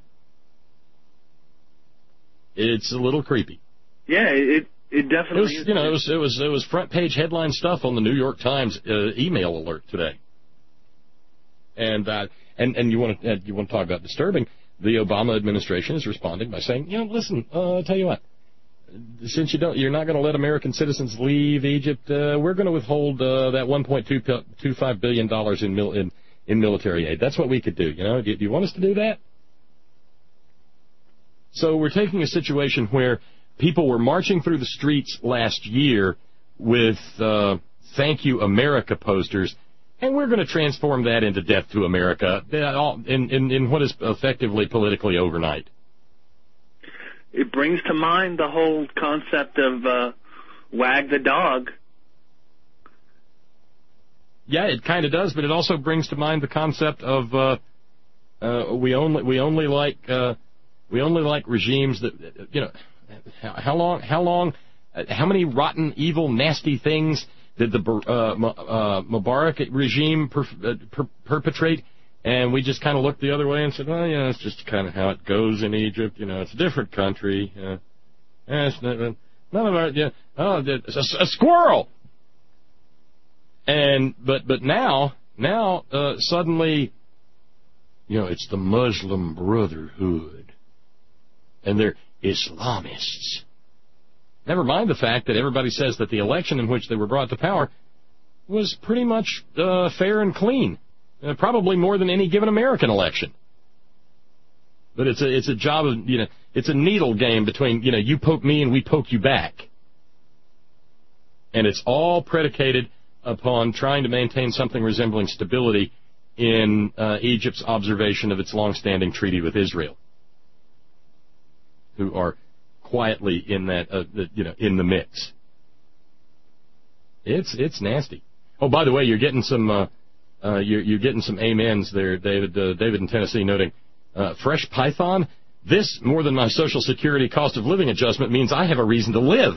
S1: It's a little creepy.
S9: Yeah, it it definitely
S1: it was,
S9: is.
S1: You know, it was it was it was front page headline stuff on the New York Times uh, email alert today. And uh, and and you want to uh, you want to talk about disturbing? The Obama administration is responding by saying, you know, listen, uh, I'll tell you what. Since you don't, you're not going to let American citizens leave Egypt, uh, we're going to withhold uh, that one point two five billion dollars in mil, in in military aid. That's what we could do. You know, do, do you want us to do that? So we're taking a situation where people were marching through the streets last year with uh, "Thank You America" posters, and we're going to transform that into "Death to America" in, in, in what is effectively politically overnight.
S9: It brings to mind the whole concept of uh, "wag the dog."
S1: Yeah, it kind of does, but it also brings to mind the concept of uh, uh, we only we only like. Uh, We only like regimes that, you know, how long, how long, how many rotten, evil, nasty things did the uh, uh, Mubarak regime per, uh, per, perpetrate? And we just kind of looked the other way and said, well, you know, it's just kind of how it goes in Egypt. You know, it's a different country. Uh, it's not, none of our, yeah, oh, it's a, a squirrel. And but but now now uh, suddenly, you know, it's the Muslim Brotherhood. And they're Islamists. Never mind the fact that everybody says that the election in which they were brought to power was pretty much uh, fair and clean, uh, probably more than any given American election. But it's a it's a job of you know it's a needle game between you know you poke me and we poke you back, and it's all predicated upon trying to maintain something resembling stability in uh, Egypt's observation of its long-standing treaty with Israel, who are quietly in that, uh, the, you know, in the mix. It's it's nasty. Oh, by the way, you're getting some uh, uh, you're, you're getting some amens there, David. Uh, David in Tennessee noting, uh, fresh Python. This more than my Social Security cost of living adjustment means I have a reason to live.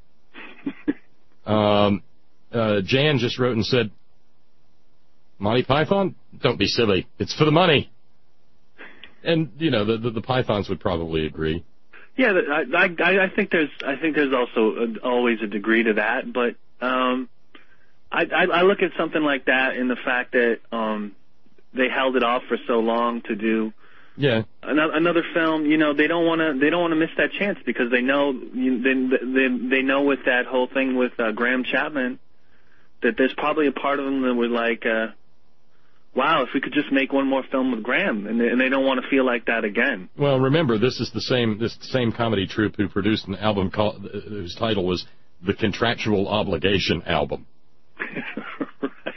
S1: um, uh, Jan just wrote and said, Monty Python, don't be silly. It's for the money. And you know the the, the Pythons would probably agree.
S9: Yeah, I, I, I think there's I think there's also a, always a degree to that, but um, I, I, I look at something like that in the fact that um, they held it off for so long to do
S1: yeah
S9: another, another film. You know, they don't want to they don't want to miss that chance because they know you, they, they they know with that whole thing with uh, Graham Chapman that there's probably a part of them that would like. Uh, Wow, if we could just make one more film with Graham, and they, and they don't want to feel like that again.
S1: Well, remember, this is the same this same comedy troupe who produced an album called, whose title was The Contractual Obligation Album.
S9: Right.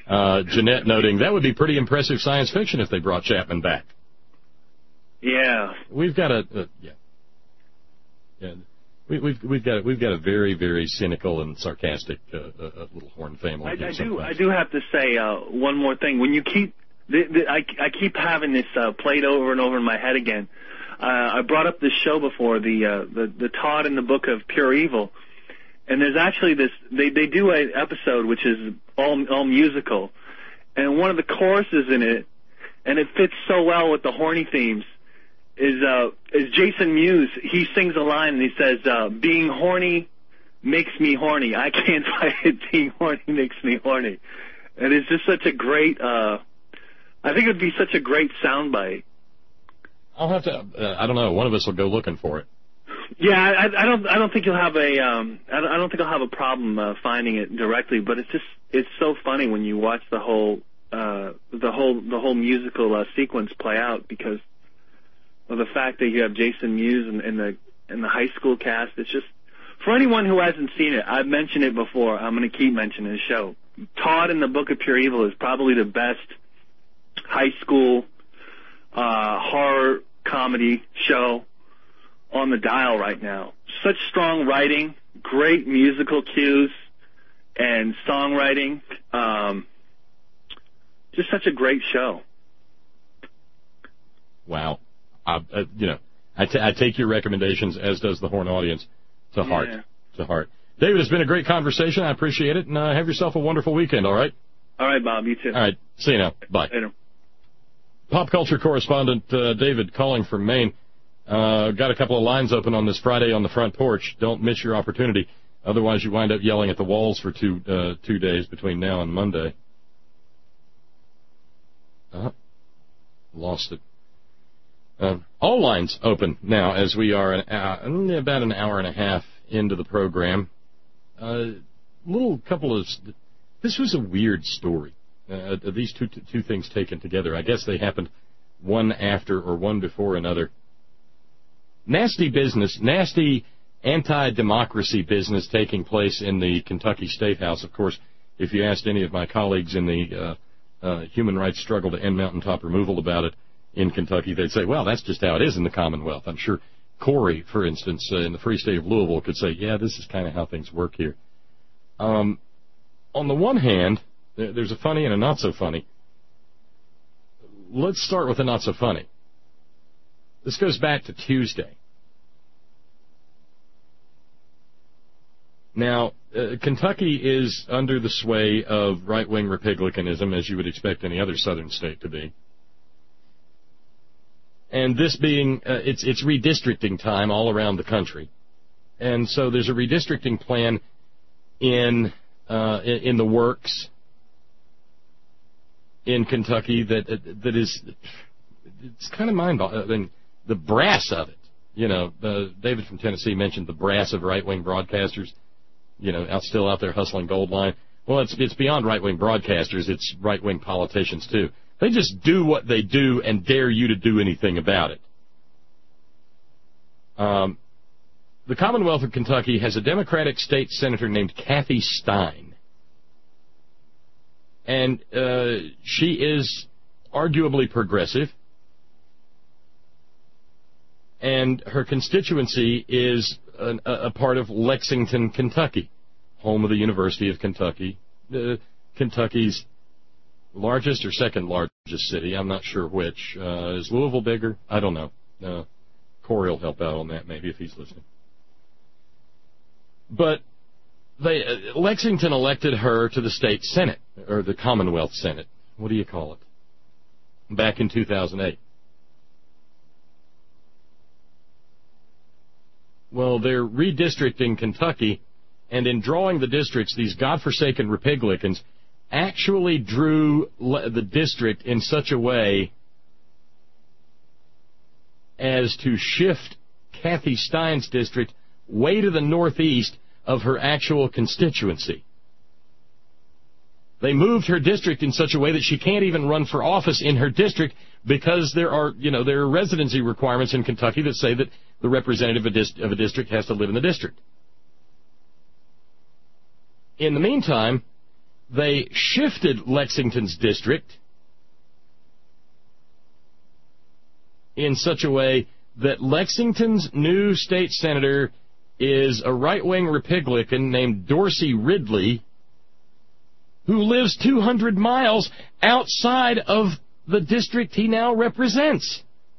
S1: Uh, Jeanette noting, that would be pretty impressive science fiction if they brought Chapman back.
S9: Yeah.
S1: We've got a, uh, yeah. Yeah. We, we've we've got we've got a very very cynical and sarcastic uh, uh, little Horn family.
S9: I, I do
S1: sometimes.
S9: I do have to say uh, one more thing. When you keep the, the, I I keep having this uh, played over and over in my head again. Uh, I brought up this show before, the uh, the the Todd in the Book of Pure Evil, and there's actually this. They they do an episode which is all all musical, and one of the choruses in it, and it fits so well with the horny themes. Is uh is Jason Mewes. He sings a line and he says, uh, being horny makes me horny. I can't fight it. Being horny makes me horny. And it's just such a great, uh, I think it would be such a great soundbite.
S1: I'll have to, uh, I don't know, one of us will go looking for it.
S9: Yeah, I, I don't, I don't think you'll have a, um, I don't, I don't think I'll have a problem uh, finding it directly, but it's just, it's so funny when you watch the whole, uh, the whole, the whole musical uh, sequence play out because of the fact that you have Jason Mewes and, and the and the high school cast. It's just, for anyone who hasn't seen it, I've mentioned it before, I'm going to keep mentioning the show. Todd in the Book of Pure Evil is probably the best high school uh, horror comedy show on the dial right now. Such strong writing, great musical cues, and songwriting. Um, just such a great show.
S1: Wow. Uh, uh, you know, I, t- I take your recommendations, as does the Horn audience, to heart.
S9: Yeah.
S1: To heart. David, it's been a great conversation. I appreciate it, and uh, have yourself a wonderful weekend, all right?
S9: All right, Bob, you too.
S1: All right, see you now. Bye.
S9: Later.
S1: Pop culture correspondent uh, David calling from Maine. Uh, got a couple of lines open on this Friday on the front porch. Don't miss your opportunity. Otherwise, you wind up yelling at the walls for two uh, two days between now and Monday. Uh, lost it. Uh, all lines open now as we are an hour, about an hour and a half into the program. A uh, little couple of... This was a weird story. Uh, these two two things taken together. I guess they happened one after or one before another. Nasty business, nasty anti-democracy business taking place in the Kentucky State House. Of course, if you asked any of my colleagues in the uh, uh, human rights struggle to end mountaintop removal about it, in Kentucky, they'd say, well, that's just how it is in the Commonwealth. I'm sure Corey, for instance, uh, in the Free State of Louisville, could say, yeah, this is kind of how things work here. Um, on the one hand, there's a funny and a not so funny. Let's start with the not so funny. This goes back to Tuesday. Now, uh, Kentucky is under the sway of right-wing Republicanism, as you would expect any other southern state to be. And this being, uh, it's it's redistricting time all around the country. And so there's a redistricting plan in uh, in the works in Kentucky that that is, it's kind of mind-boggling. I mean, the brass of it. You know, uh, David from Tennessee mentioned the brass of right-wing broadcasters, you know, out still out there hustling gold line. Well, it's it's beyond right-wing broadcasters. It's right-wing politicians, too. They just do what they do and dare you to do anything about it. Um, the Commonwealth of Kentucky has a Democratic state senator named Kathy Stein. And uh, she is arguably progressive. And her constituency is an, a, a part of Lexington, Kentucky, home of the University of Kentucky, uh, Kentucky's largest or second largest city. I'm not sure which. Uh, is Louisville bigger? I don't know. Uh, Corey will help out on that maybe if he's listening. But they, uh, Lexington elected her to the state Senate, or the Commonwealth Senate. What do you call it? Back in two thousand eight. Well, they're redistricting Kentucky, and in drawing the districts, these godforsaken Republicans actually drew le- the district in such a way as to shift Kathy Stein's district way to the northeast of her actual constituency. They moved her district in such a way that she can't even run for office in her district because there are, you know, there are residency requirements in Kentucky that say that the representative of a, dist- of a district has to live in the district. In the meantime, they shifted Lexington's district in such a way that Lexington's new state senator is a right-wing Republican named Dorsey Ridley, who lives two hundred miles outside of the district he now represents.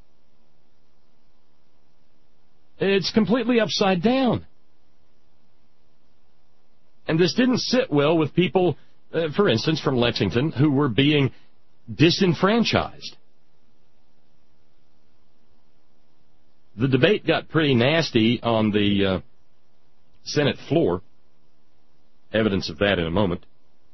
S1: It's completely upside down. And this didn't sit well with people, uh, for instance, from Lexington, who were being disenfranchised. The debate got pretty nasty on the uh, Senate floor. Evidence of that in a moment.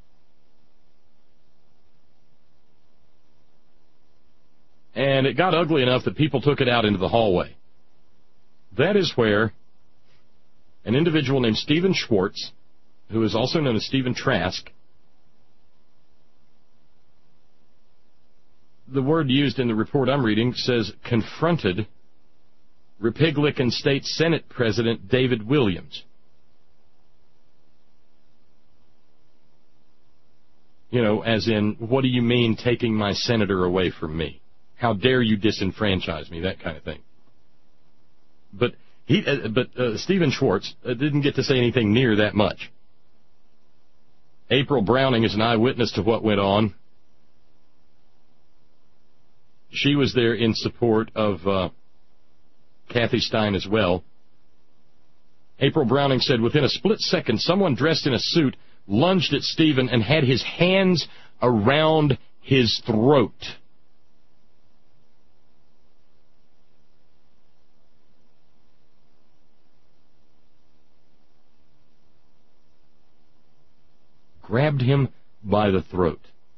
S1: And it got ugly enough that people took it out into the hallway. That is where an individual named Stephen Schwartz, who is also known as Stephen Trask, the word used in the report I'm reading says confronted Republican State Senate President David Williams. You know, as in, what do you mean taking my senator away from me? How dare you disenfranchise me? That kind of thing. But he, uh, but uh, Stephen Schwartz uh, didn't get to say anything near that much. April Browning is an eyewitness to what went on. She was there in support of uh, Kathy Stein as well. April Browning said, within a split second, someone dressed in a suit lunged at Stephen and had his hands around his throat. Grabbed him by the throat.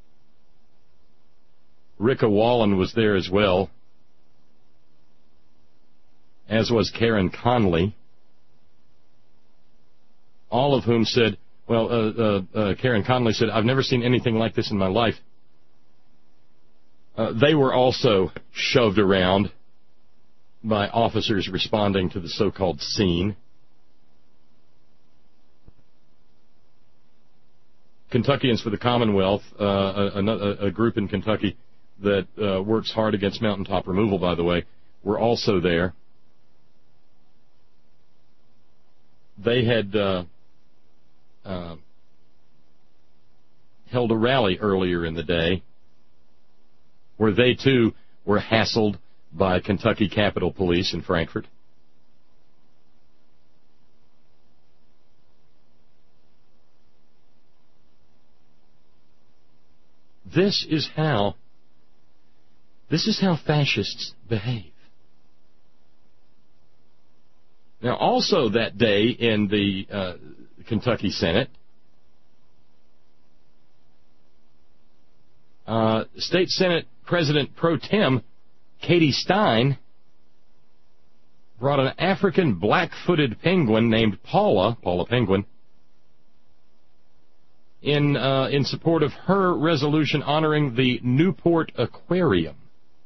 S1: Ricka Wallen was there as well, as was Karen Conley, all of whom said, well, uh, uh, uh, Karen Conley said, I've never seen anything like this in my life. Uh, they were also shoved around by officers responding to the so-called scene. Kentuckians for the Commonwealth, uh, a, a, a group in Kentucky that uh, works hard against mountaintop removal, by the way, were also there. They had uh, uh, held a rally earlier in the day where they, too, were hassled by Kentucky Capitol Police in Frankfort. This is how, this is how fascists behave. Now, also that day in the uh, Kentucky Senate, uh, State Senate President Pro Tem Katie Stein brought an African black-footed penguin named Paula, Paula Penguin, in uh, in support of her resolution honoring the Newport Aquarium.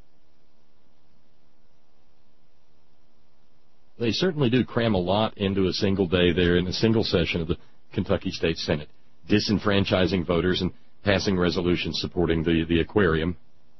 S1: They certainly do cram a lot into a single day there in a single session of the Kentucky State Senate, disenfranchising voters and passing resolutions supporting the, the aquarium.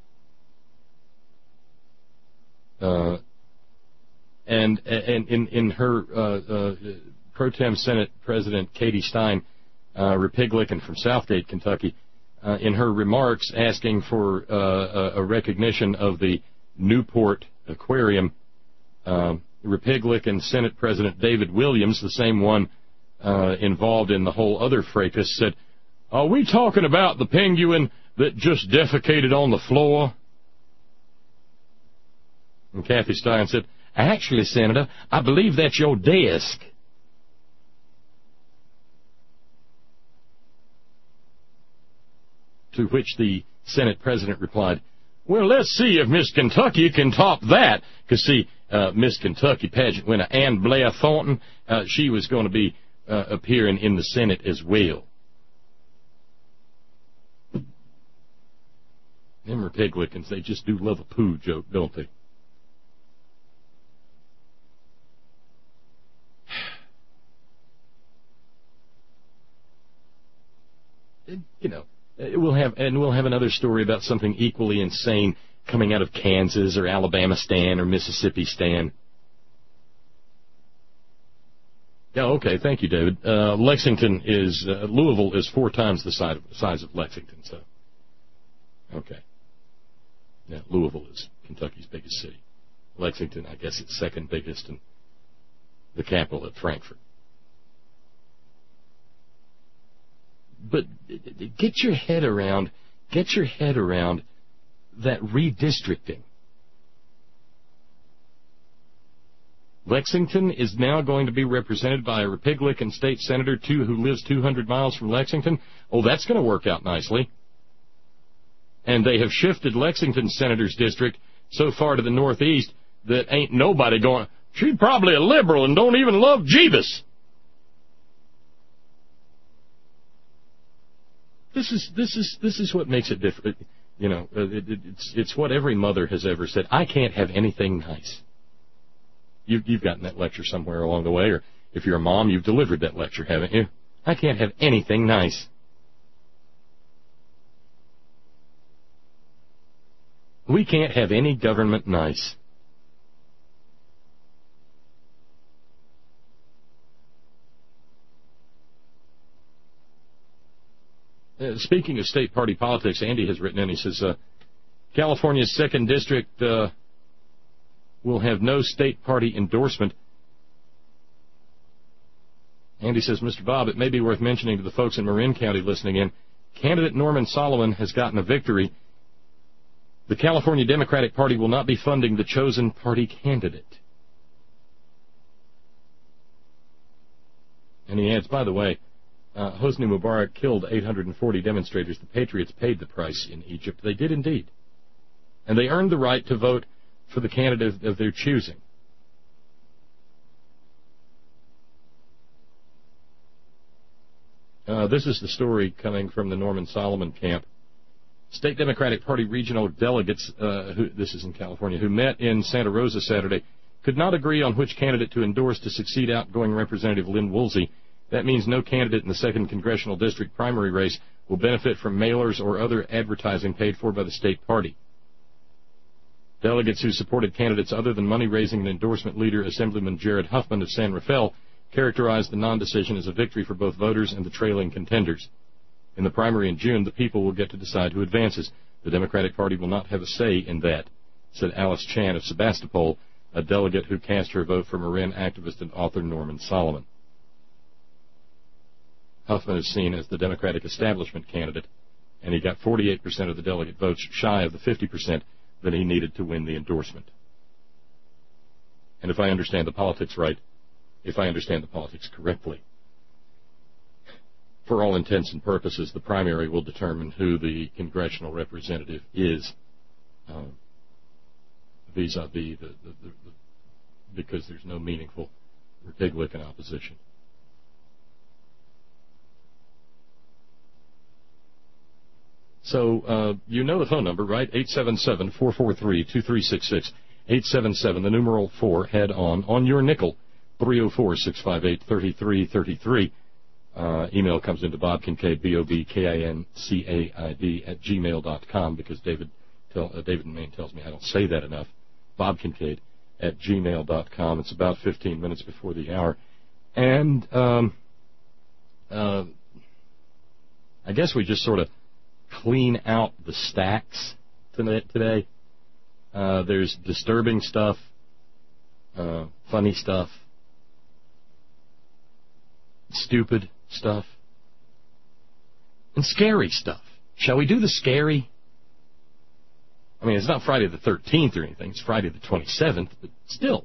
S1: Uh, and and in, in her uh, uh, pro tem Senate President Katie Stein, uh, Republican from Southgate, Kentucky, uh, in her remarks asking for uh, a, a recognition of the Newport Aquarium, uh, Republican Senate President David Williams, the same one uh, involved in the whole other fracas, said, "Are we talking about the penguin that just defecated on the floor?" And Kathy Stein said, "Actually, Senator, I believe that's your desk." To which the Senate President replied, "Well, let's see if Miss Kentucky can top that." Because, see, uh, Miss Kentucky pageant winner Ann Blair Thornton, uh, she was going to be uh, appearing in the Senate as well. Them Republicans, they just do love a poo joke, don't they? you know, we'll have, and we'll have another story about something equally insane coming out of Kansas or Alabama Stan or Mississippi Stan. Yeah, okay, thank you, David. Uh, Lexington is, uh, Louisville is four times the size of, size of Lexington, so. Okay. Yeah, Louisville is Kentucky's biggest city. Lexington, I guess, it's second biggest, and the capital at Frankfurt. But get your head around, get your head around that redistricting. Lexington is now going to be represented by a Republican state senator too, who lives two hundred miles from Lexington. Oh, that's going to work out nicely. And they have shifted Lexington senator's district so far to the northeast that ain't nobody going, she's probably a liberal and don't even love Jeebus. This is this is this is what makes it different. You know, it, it, it's it's what every mother has ever said. I can't have anything nice. You, you've gotten that lecture somewhere along the way, or if you're a mom, you've delivered that lecture, haven't you? I can't have anything nice. We can't have any government nice. Uh, speaking of state party politics, Andy has written in, he says, uh, California's second district uh, will have no state party endorsement. Andy says, Mister Bob, it may be worth mentioning to the folks in Marin County listening in, candidate Norman Solomon has gotten a victory. The California Democratic Party will not be funding the chosen party candidate. And he adds, by the way, uh, Hosni Mubarak killed eight hundred forty demonstrators. The Patriots paid the price in Egypt. They did indeed. And they earned the right to vote for the candidate of their choosing. Uh, this is the story coming from the Norman Solomon camp. State Democratic Party regional delegates, uh, who, this is in California, who met in Santa Rosa Saturday, could not agree on which candidate to endorse to succeed outgoing Representative Lynn Woolsey. That means no candidate in the second congressional district primary race will benefit from mailers or other advertising paid for by the state party. Delegates who supported candidates other than money-raising and endorsement leader Assemblyman Jared Huffman of San Rafael characterized the non-decision as a victory for both voters and the trailing contenders. In the primary in June, the people will get to decide who advances. The Democratic Party will not have a say in that, said Alice Chan of Sebastopol, a delegate who cast her vote for Marin activist and author Norman Solomon. Huffman is seen as the Democratic establishment candidate, and he got forty-eight percent of the delegate votes, shy of the fifty percent that he needed to win the endorsement. And if I understand the politics right, if I understand the politics correctly, for all intents and purposes, the primary will determine who the congressional representative is, uh, vis-a-vis the, the, the, the, because there's no meaningful Republican opposition. So, uh, you know the phone number, right? eight seven seven, four four three, two three six six. eight seven seven, the numeral four, head on, on your nickel, three oh four, six five eight, three three three three. Uh, email comes into Bob Kincaid, B O B K I N C A I D, at gmail dot com, because David tell, uh, David Main tells me I don't say that enough. Bob Kincaid at gmail dot com. It's about fifteen minutes before the hour. And um, uh, I guess we just sort of clean out the stacks today. Uh, there's disturbing stuff, uh, funny stuff, stupid stuff, and scary stuff. Shall we do the scary? I mean, it's not Friday the thirteenth or anything. It's Friday the twenty-seventh, but still.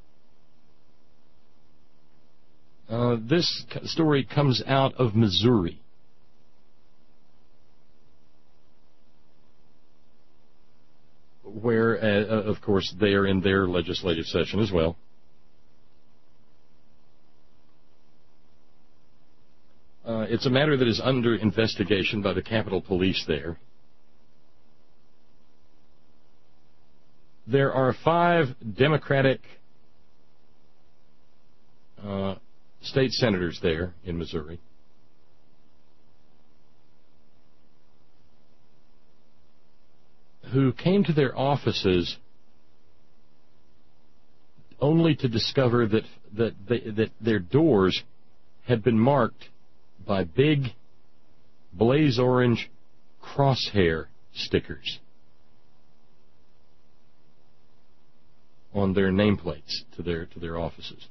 S1: Uh, this story comes out of Missouri. Where, uh, of course, they are in their legislative session as well. Uh, it's a matter that is under investigation by the Capitol Police there. There are five Democratic uh, state senators there in Missouri who came to their offices only to discover that that they, that their doors had been marked by big blaze orange crosshair stickers on their nameplates to their to their offices.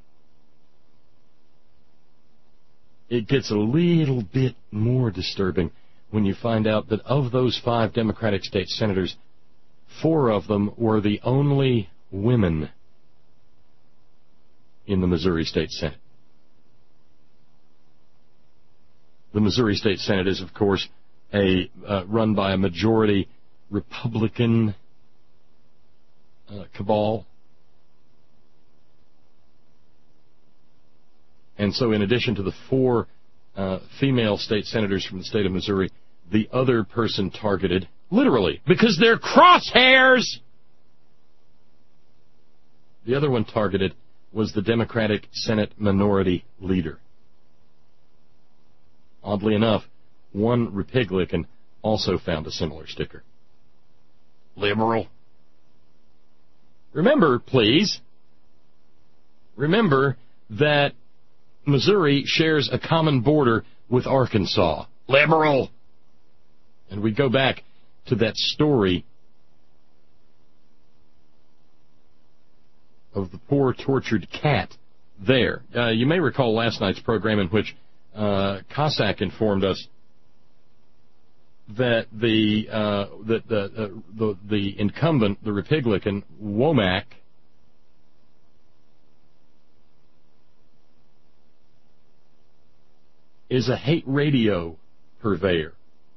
S1: It gets a little bit more disturbing when you find out that of those five Democratic state senators, four of them were the only women in the Missouri State Senate. The Missouri State Senate is, of course, a uh, run by a majority Republican uh, cabal. And so in addition to the four uh, female state senators from the state of Missouri, the other person targeted, literally, because they're crosshairs, the other one targeted was the Democratic Senate Minority Leader. Oddly enough, one Republican also found a similar sticker. Liberal. Remember, please, remember that Missouri shares a common border with Arkansas. Liberal. And we go back to that story of the poor tortured cat there. Uh, you may recall last night's program in which uh, Cossack informed us that the uh, that the, uh, the the incumbent, the Republican Womack, is a hate radio purveyor.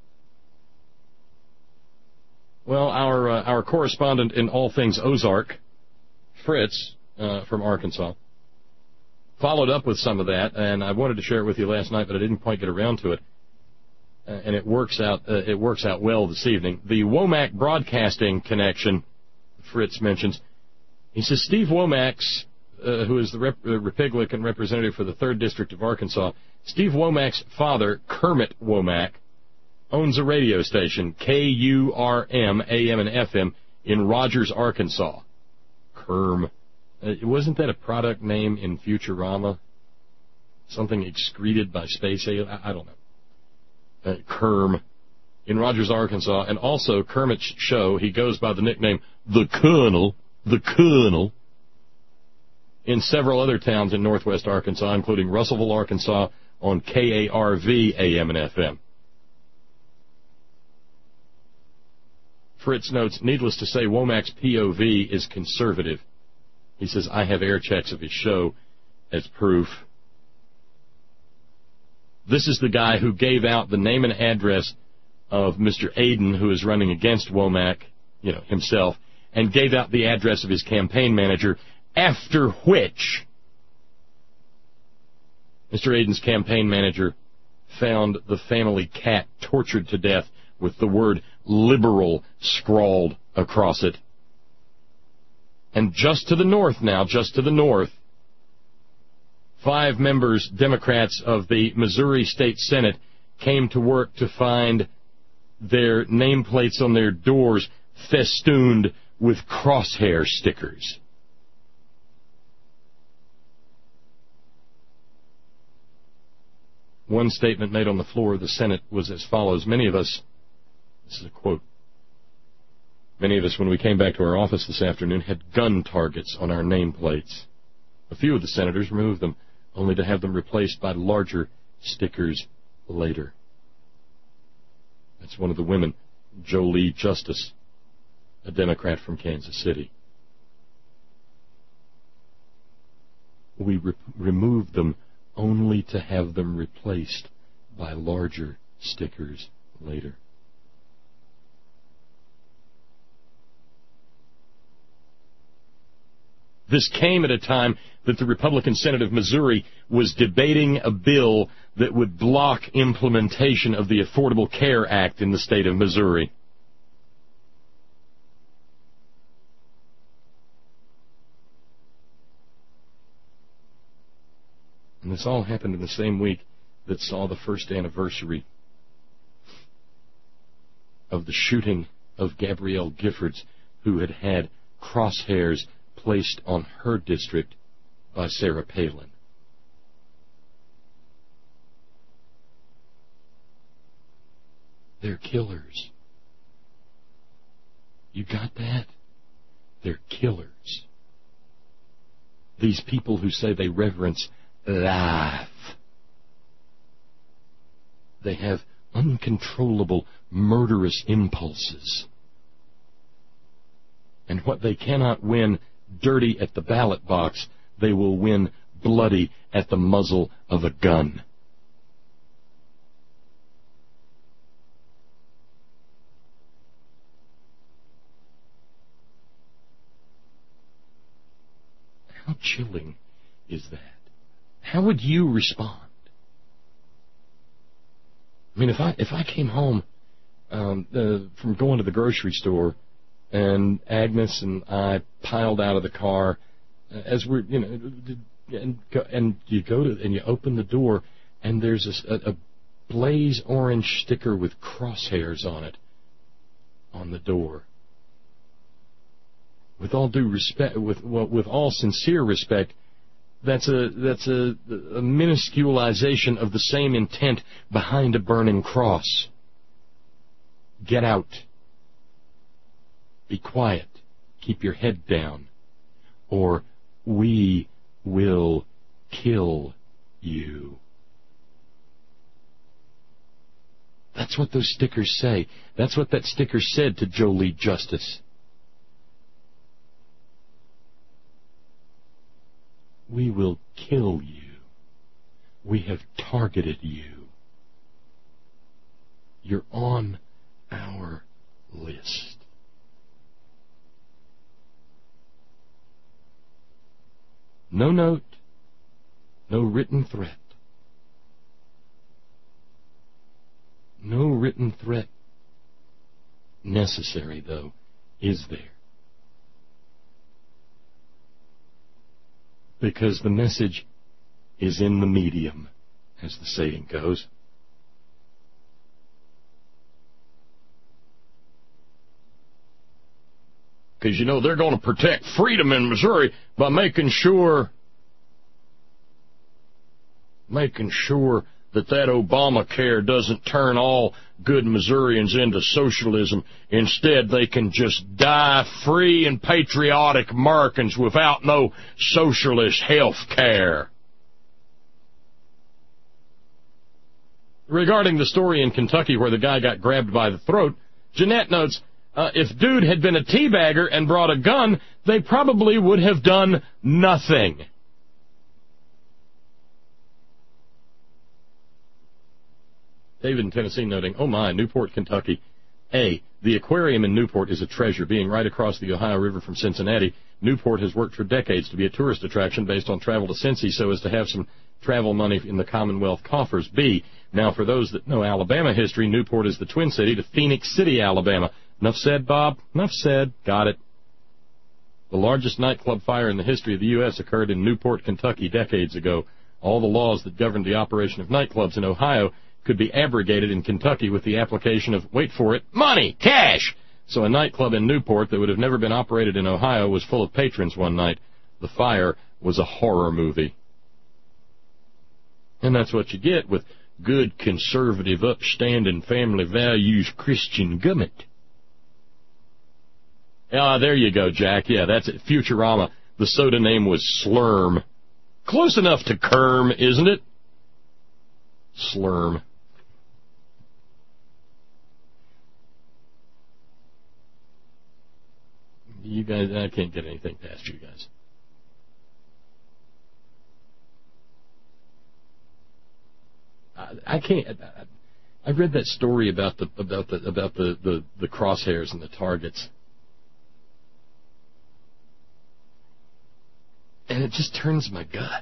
S1: Well, our uh, our correspondent in all things Ozark, Fritz uh, from Arkansas, followed up with some of that, and I wanted to share it with you last night, but I didn't quite get around to it. Uh, and it works out. Uh, it works out well this evening. The Womack Broadcasting connection, Fritz mentions. He says Steve Womack's, uh, who is the rep- uh, Republican representative for the third District of Arkansas, Steve Womack's father, Kermit Womack, owns a radio station, K U R M, A M and F M, in Rogers, Arkansas. Kerm. Uh, wasn't that a product name in Futurama? Something excreted by space alien? I, I don't know. Uh, Kerm. In Rogers, Arkansas. And also, Kermit's show, he goes by the nickname The Colonel. The Colonel. In several other towns in northwest Arkansas, including Russellville, Arkansas, on K A R V, A M and F M. Fritz notes, needless to say, Womack's P O V is conservative. He says, I have air checks of his show as proof. This is the guy who gave out the name and address of Mister Aiden, who is running against Womack, you know, himself, and gave out the address of his campaign manager, after which Mister Aiden's campaign manager found the family cat tortured to death with the word liberal scrawled across it. And just to the north now, just to the north, five members, Democrats of the Missouri State Senate, came to work to find their nameplates on their doors festooned with crosshair stickers. One statement made on the floor of the Senate was as follows. Many of us, this is a quote, many of us, when we came back to our office this afternoon, had gun targets on our nameplates. A few of the senators removed them, only to have them replaced by larger stickers later. That's one of the women, Jolie Justice, a Democrat from Kansas City. We re- removed them only to have them replaced by larger stickers later. This came at a time that the Republican Senate of Missouri was debating a bill that would block implementation of the Affordable Care Act in the state of Missouri. And this all happened in the same week that saw the first anniversary of the shooting of Gabrielle Giffords, who had had crosshairs placed on her district by Sarah Palin. They're killers. You got that? They're killers. These people who say they reverence life. They have uncontrollable, murderous impulses. And what they cannot win dirty at the ballot box, they will win bloody at the muzzle of a gun. How chilling is that? How would you respond? I mean, if I if I came home um, uh, from going to the grocery store, and Agnes and I piled out of the car, uh, as we're you know, and go, and you go to and you open the door, and there's a, a blaze orange sticker with crosshairs on it on the door. With all due respect, with well, with all sincere respect, that's a that's a, a minusculization of the same intent behind a burning cross. Get out. Be quiet. Keep your head down, or we will kill you. That's what those stickers say. That's what that sticker said to Jolie Justice. We will kill you. We have targeted you. You're on our list. No note, no written threat. No written threat necessary, though, is there? Because the message is in the medium, as the saying goes. Because, you know, they're going to protect freedom in Missouri by making sure, making sure that that Obamacare doesn't turn all good Missourians into socialism. Instead, they can just die free and patriotic Americans without no socialist health care. Regarding the story in Kentucky where the guy got grabbed by the throat, Jeanette notes, uh, if dude had been a teabagger and brought a gun, they probably would have done nothing. David in Tennessee noting, oh my, Newport, Kentucky. A, the aquarium in Newport is a treasure, being right across the Ohio River from Cincinnati. Newport has worked for decades to be a tourist attraction based on travel to Cincy so as to have some travel money in the Commonwealth coffers. B, now for those that know Alabama history, Newport is the twin city to Phoenix City, Alabama. Enough said, Bob? Enough said. Got it. The largest nightclub fire in the history of the U S occurred in Newport, Kentucky decades ago. All the laws that governed the operation of nightclubs in Ohio could be abrogated in Kentucky with the application of, wait for it, money, cash. So a nightclub in Newport that would have never been operated in Ohio was full of patrons one night. The fire was a horror movie. And that's what you get with good, conservative, upstanding, family values Christian government. Ah, there you go, Jack. Yeah, that's it. Futurama. The soda name was Slurm. Close enough to Kerm, isn't it? Slurm. You guys, I can't get anything past you guys. I, I can't. I, I read that story about the about the about the, the, the crosshairs and the targets, and it just turns my gut.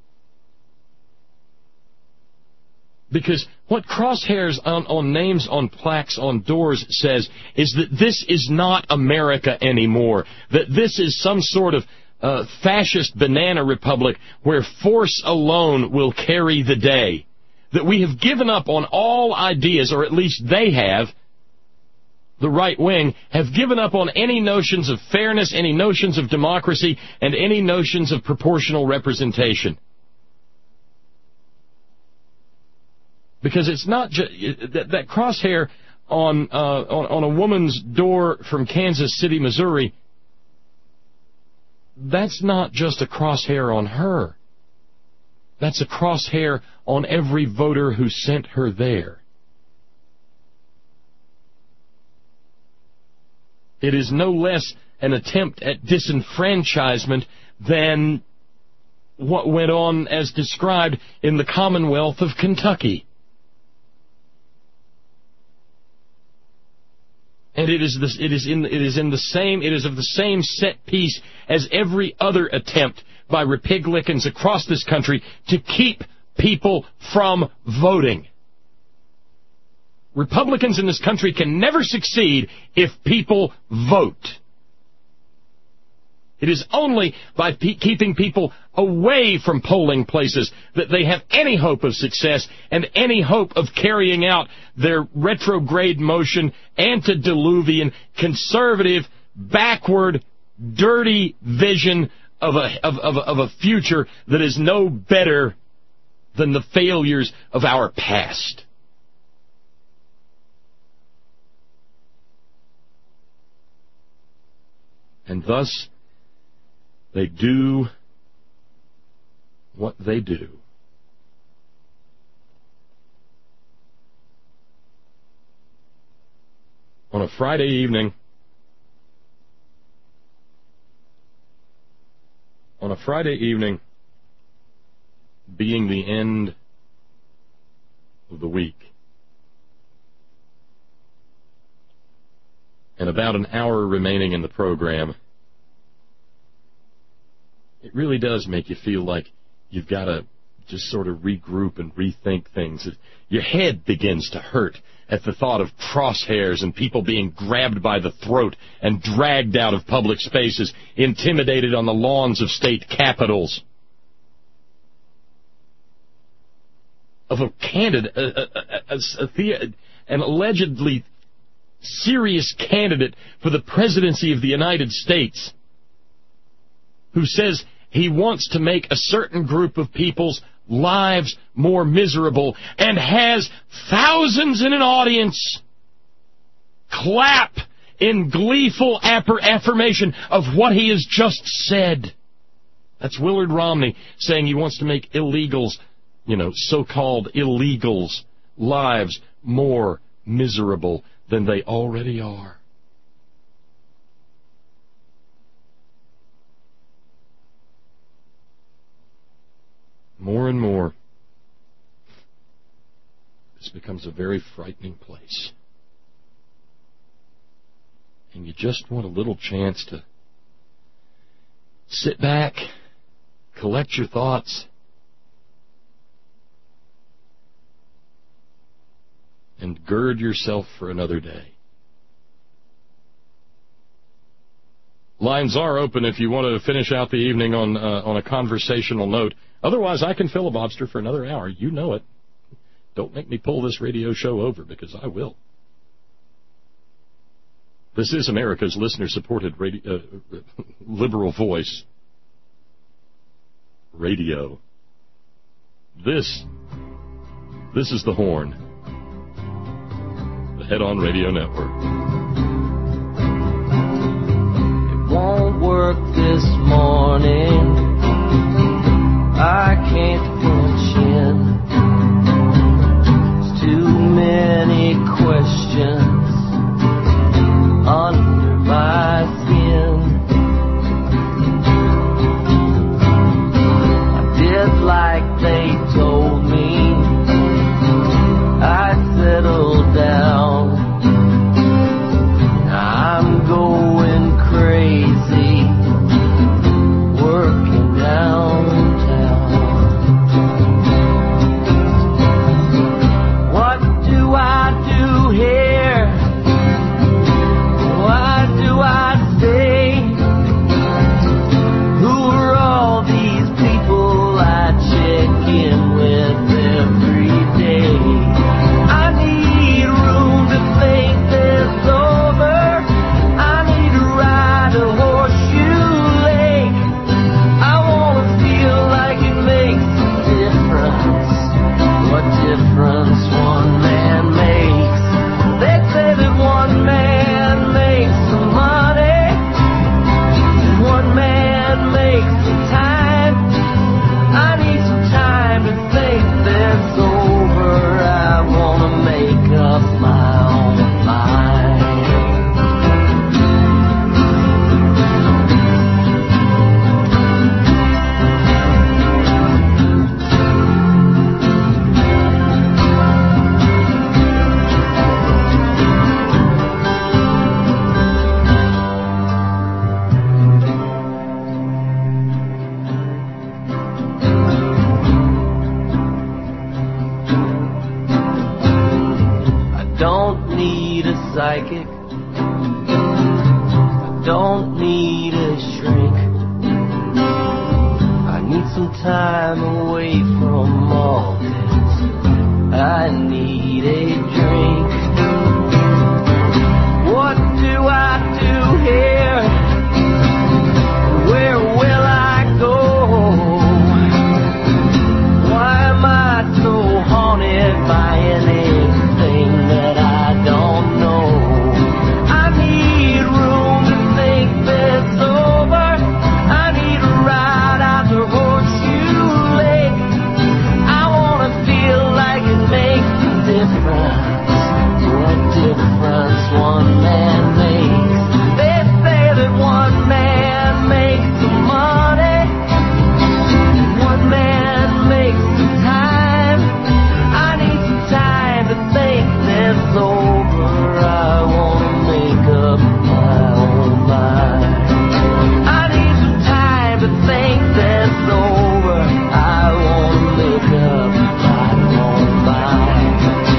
S1: Because what crosshairs on, on names on plaques on doors says is that this is not America anymore, that this is some sort of uh, fascist banana republic where force alone will carry the day, that we have given up on all ideas, or at least they have, the right wing, have given up on any notions of fairness, any notions of democracy, and any notions of proportional representation. Because it's not just that, that crosshair on, uh, on on a woman's door from Kansas City, Missouri. That's not just a crosshair on her. That's a crosshair on every voter who sent her there. It is no less an attempt at disenfranchisement than what went on as described in the Commonwealth of Kentucky. And it is this, it is in it is in the same it is of the same set piece as every other attempt by Republicans across this country to keep people from voting. Republicans in this country can never succeed if people vote. It is only by pe- keeping people away from polling places that they have any hope of success and any hope of carrying out their retrograde motion, antediluvian, conservative, backward, dirty vision of a, of, of, of a future that is no better than the failures of our past. And thus, they do what they do. On a Friday evening, on a Friday evening, being the end of the week, and about an hour remaining in the program, it really does make you feel like you've got to just sort of regroup and rethink things. Your head begins to hurt at the thought of crosshairs and people being grabbed by the throat and dragged out of public spaces, intimidated on the lawns of state capitals. Of a candidate, a, a, a, a, a, an allegedly serious candidate for the presidency of the United States, who says he wants to make a certain group of people's lives more miserable and has thousands in an audience clap in gleeful affirmation of what he has just said. That's Willard Romney saying he wants to make illegals, you know, so-called illegals' lives more miserable than they already are. More and more, this becomes a very frightening place. And you just want a little chance to sit back, collect your thoughts, and gird yourself for another day. Lines are open if you want to finish out the evening on uh, on a conversational note. Otherwise, I can filibuster for another hour. You know it. Don't make me pull this radio show over, because I will. This is America's listener-supported radio, uh, liberal voice radio. This, this is The Horn, the Head-On Radio Network.
S3: It won't work this morning. I can't punch in. There's too many questions under my skin. I did like they told me. I settled down. Now I'm going crazy, working don't need a psychic. I don't need a shrink. I need some time away from all this. I need a drink. What do I do here? Where will I go? Why am I so haunted by anything that I don't know? I need room to think this over. I need a ride out to Horseshoe Lake. I want to feel like it makes a difference. What difference one man makes. They say that one man makes the money, one man makes the time. I need some time to think this over. I want to make up my own mind. I need some time to think this over. I want to make up my own mind.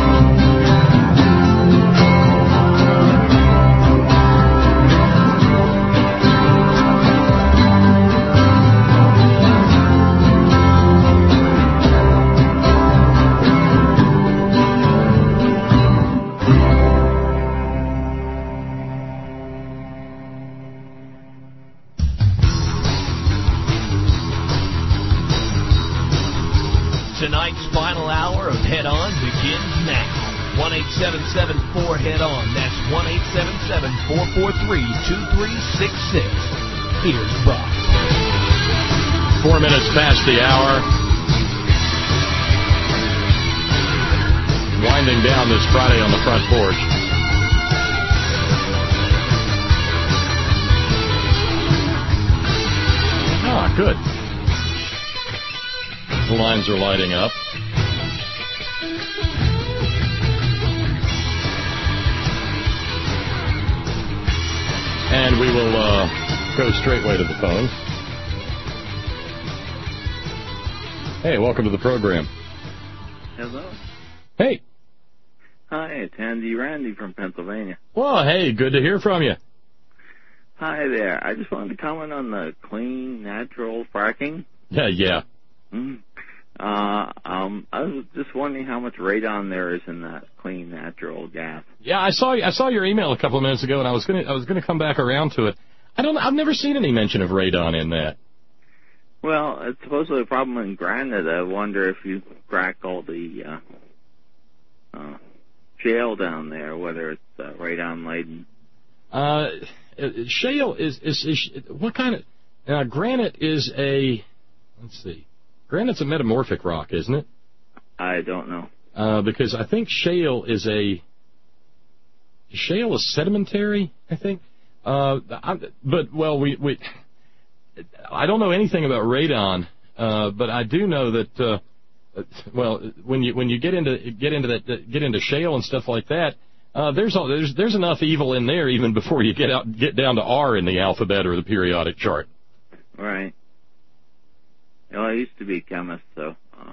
S8: Tonight's final hour of Head On begins now. one eight seven seven four Head On. That's one eight seven seven four four three two three six six. Here's Bob.
S1: Four minutes past the hour. Winding down this Friday on the front porch. Ah, good. The lines are lighting up. And we will uh, go straightway to the phone. Hey, welcome to the program.
S10: Hello.
S1: Hey.
S10: Hi, it's Andy Randy from Pennsylvania.
S1: Well, hey, good to hear from you.
S10: Hi there. I just wanted to comment on the clean, natural fracking.
S1: Yeah, yeah.
S10: Mm-hmm. Uh, um, I was just wondering how much radon there is in that clean, natural gas.
S1: Yeah, I saw I saw your email a couple of minutes ago, and I was gonna I was gonna come back around to it. I don't I've never seen any mention of radon in that.
S10: Well, it's supposedly a problem in granite. I wonder if you crack all the uh, uh, shale down there, whether it's uh, radon laden.
S1: Uh, shale is, is is what kind of uh, granite is a let's see. Granite's a metamorphic rock, isn't it?
S10: I don't know.
S1: Uh, because I think shale is a shale is sedimentary. I think. Uh, I, but well, we we I don't know anything about radon, uh, but I do know that. Uh, well, when you when you get into get into that get into shale and stuff like that, uh, there's all, there's there's enough evil in there even before you get out get down to R in the alphabet or the periodic chart.
S10: Right. Well, I used to be a chemist, so uh,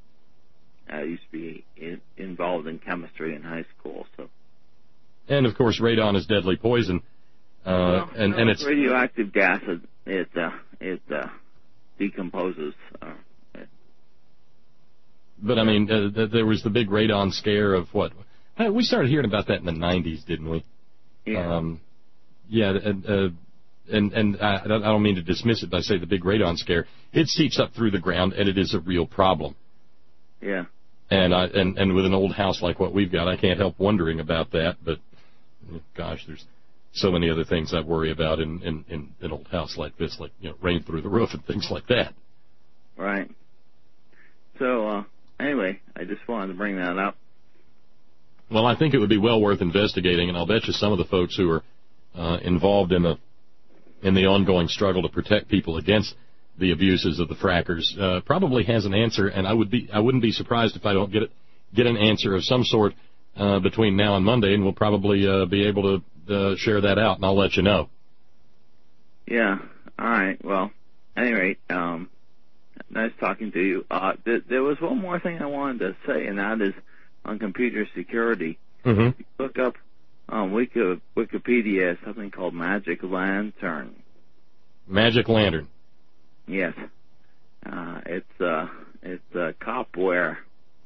S10: I used to be in, involved in chemistry in high school. So. And
S1: of course, radon is deadly poison, uh,
S10: well,
S1: and
S10: no,
S1: and it's
S10: radioactive gas. It it, uh, it uh, decomposes. Uh, it,
S1: but I mean, uh, th- there was the big radon scare of what uh, we started hearing about that in the nineties, didn't we?
S10: Yeah.
S1: Um, yeah. Uh, And, and I, I don't mean to dismiss it by saying the big radon scare. It seeps up through the ground, and it is a real problem.
S10: Yeah.
S1: And I and, and with an old house like what we've got, I can't help wondering about that. But, gosh, there's so many other things I worry about in, in, in an old house like this, like, you know, rain through the roof and things like that.
S10: Right. So, uh, anyway, I just wanted to bring that up.
S1: Well, I think it would be well worth investigating, and I'll bet you some of the folks who are uh, involved in the in the ongoing struggle to protect people against the abuses of the frackers, uh, probably has an answer, and I would be I wouldn't be surprised if I don't get it, get an answer of some sort uh, between now and Monday, and we'll probably uh, be able to uh, share that out, and I'll let you know.
S10: Yeah. All right. Well, at any rate, um, nice talking to you. Uh, th- there was one more thing I wanted to say, and that is on computer security.
S1: Mm-hmm.
S10: If you look up on Wiki, Wikipedia something called Magic Lantern.
S1: Magic Lantern.
S10: Yes. Uh, it's uh, it's uh, copware.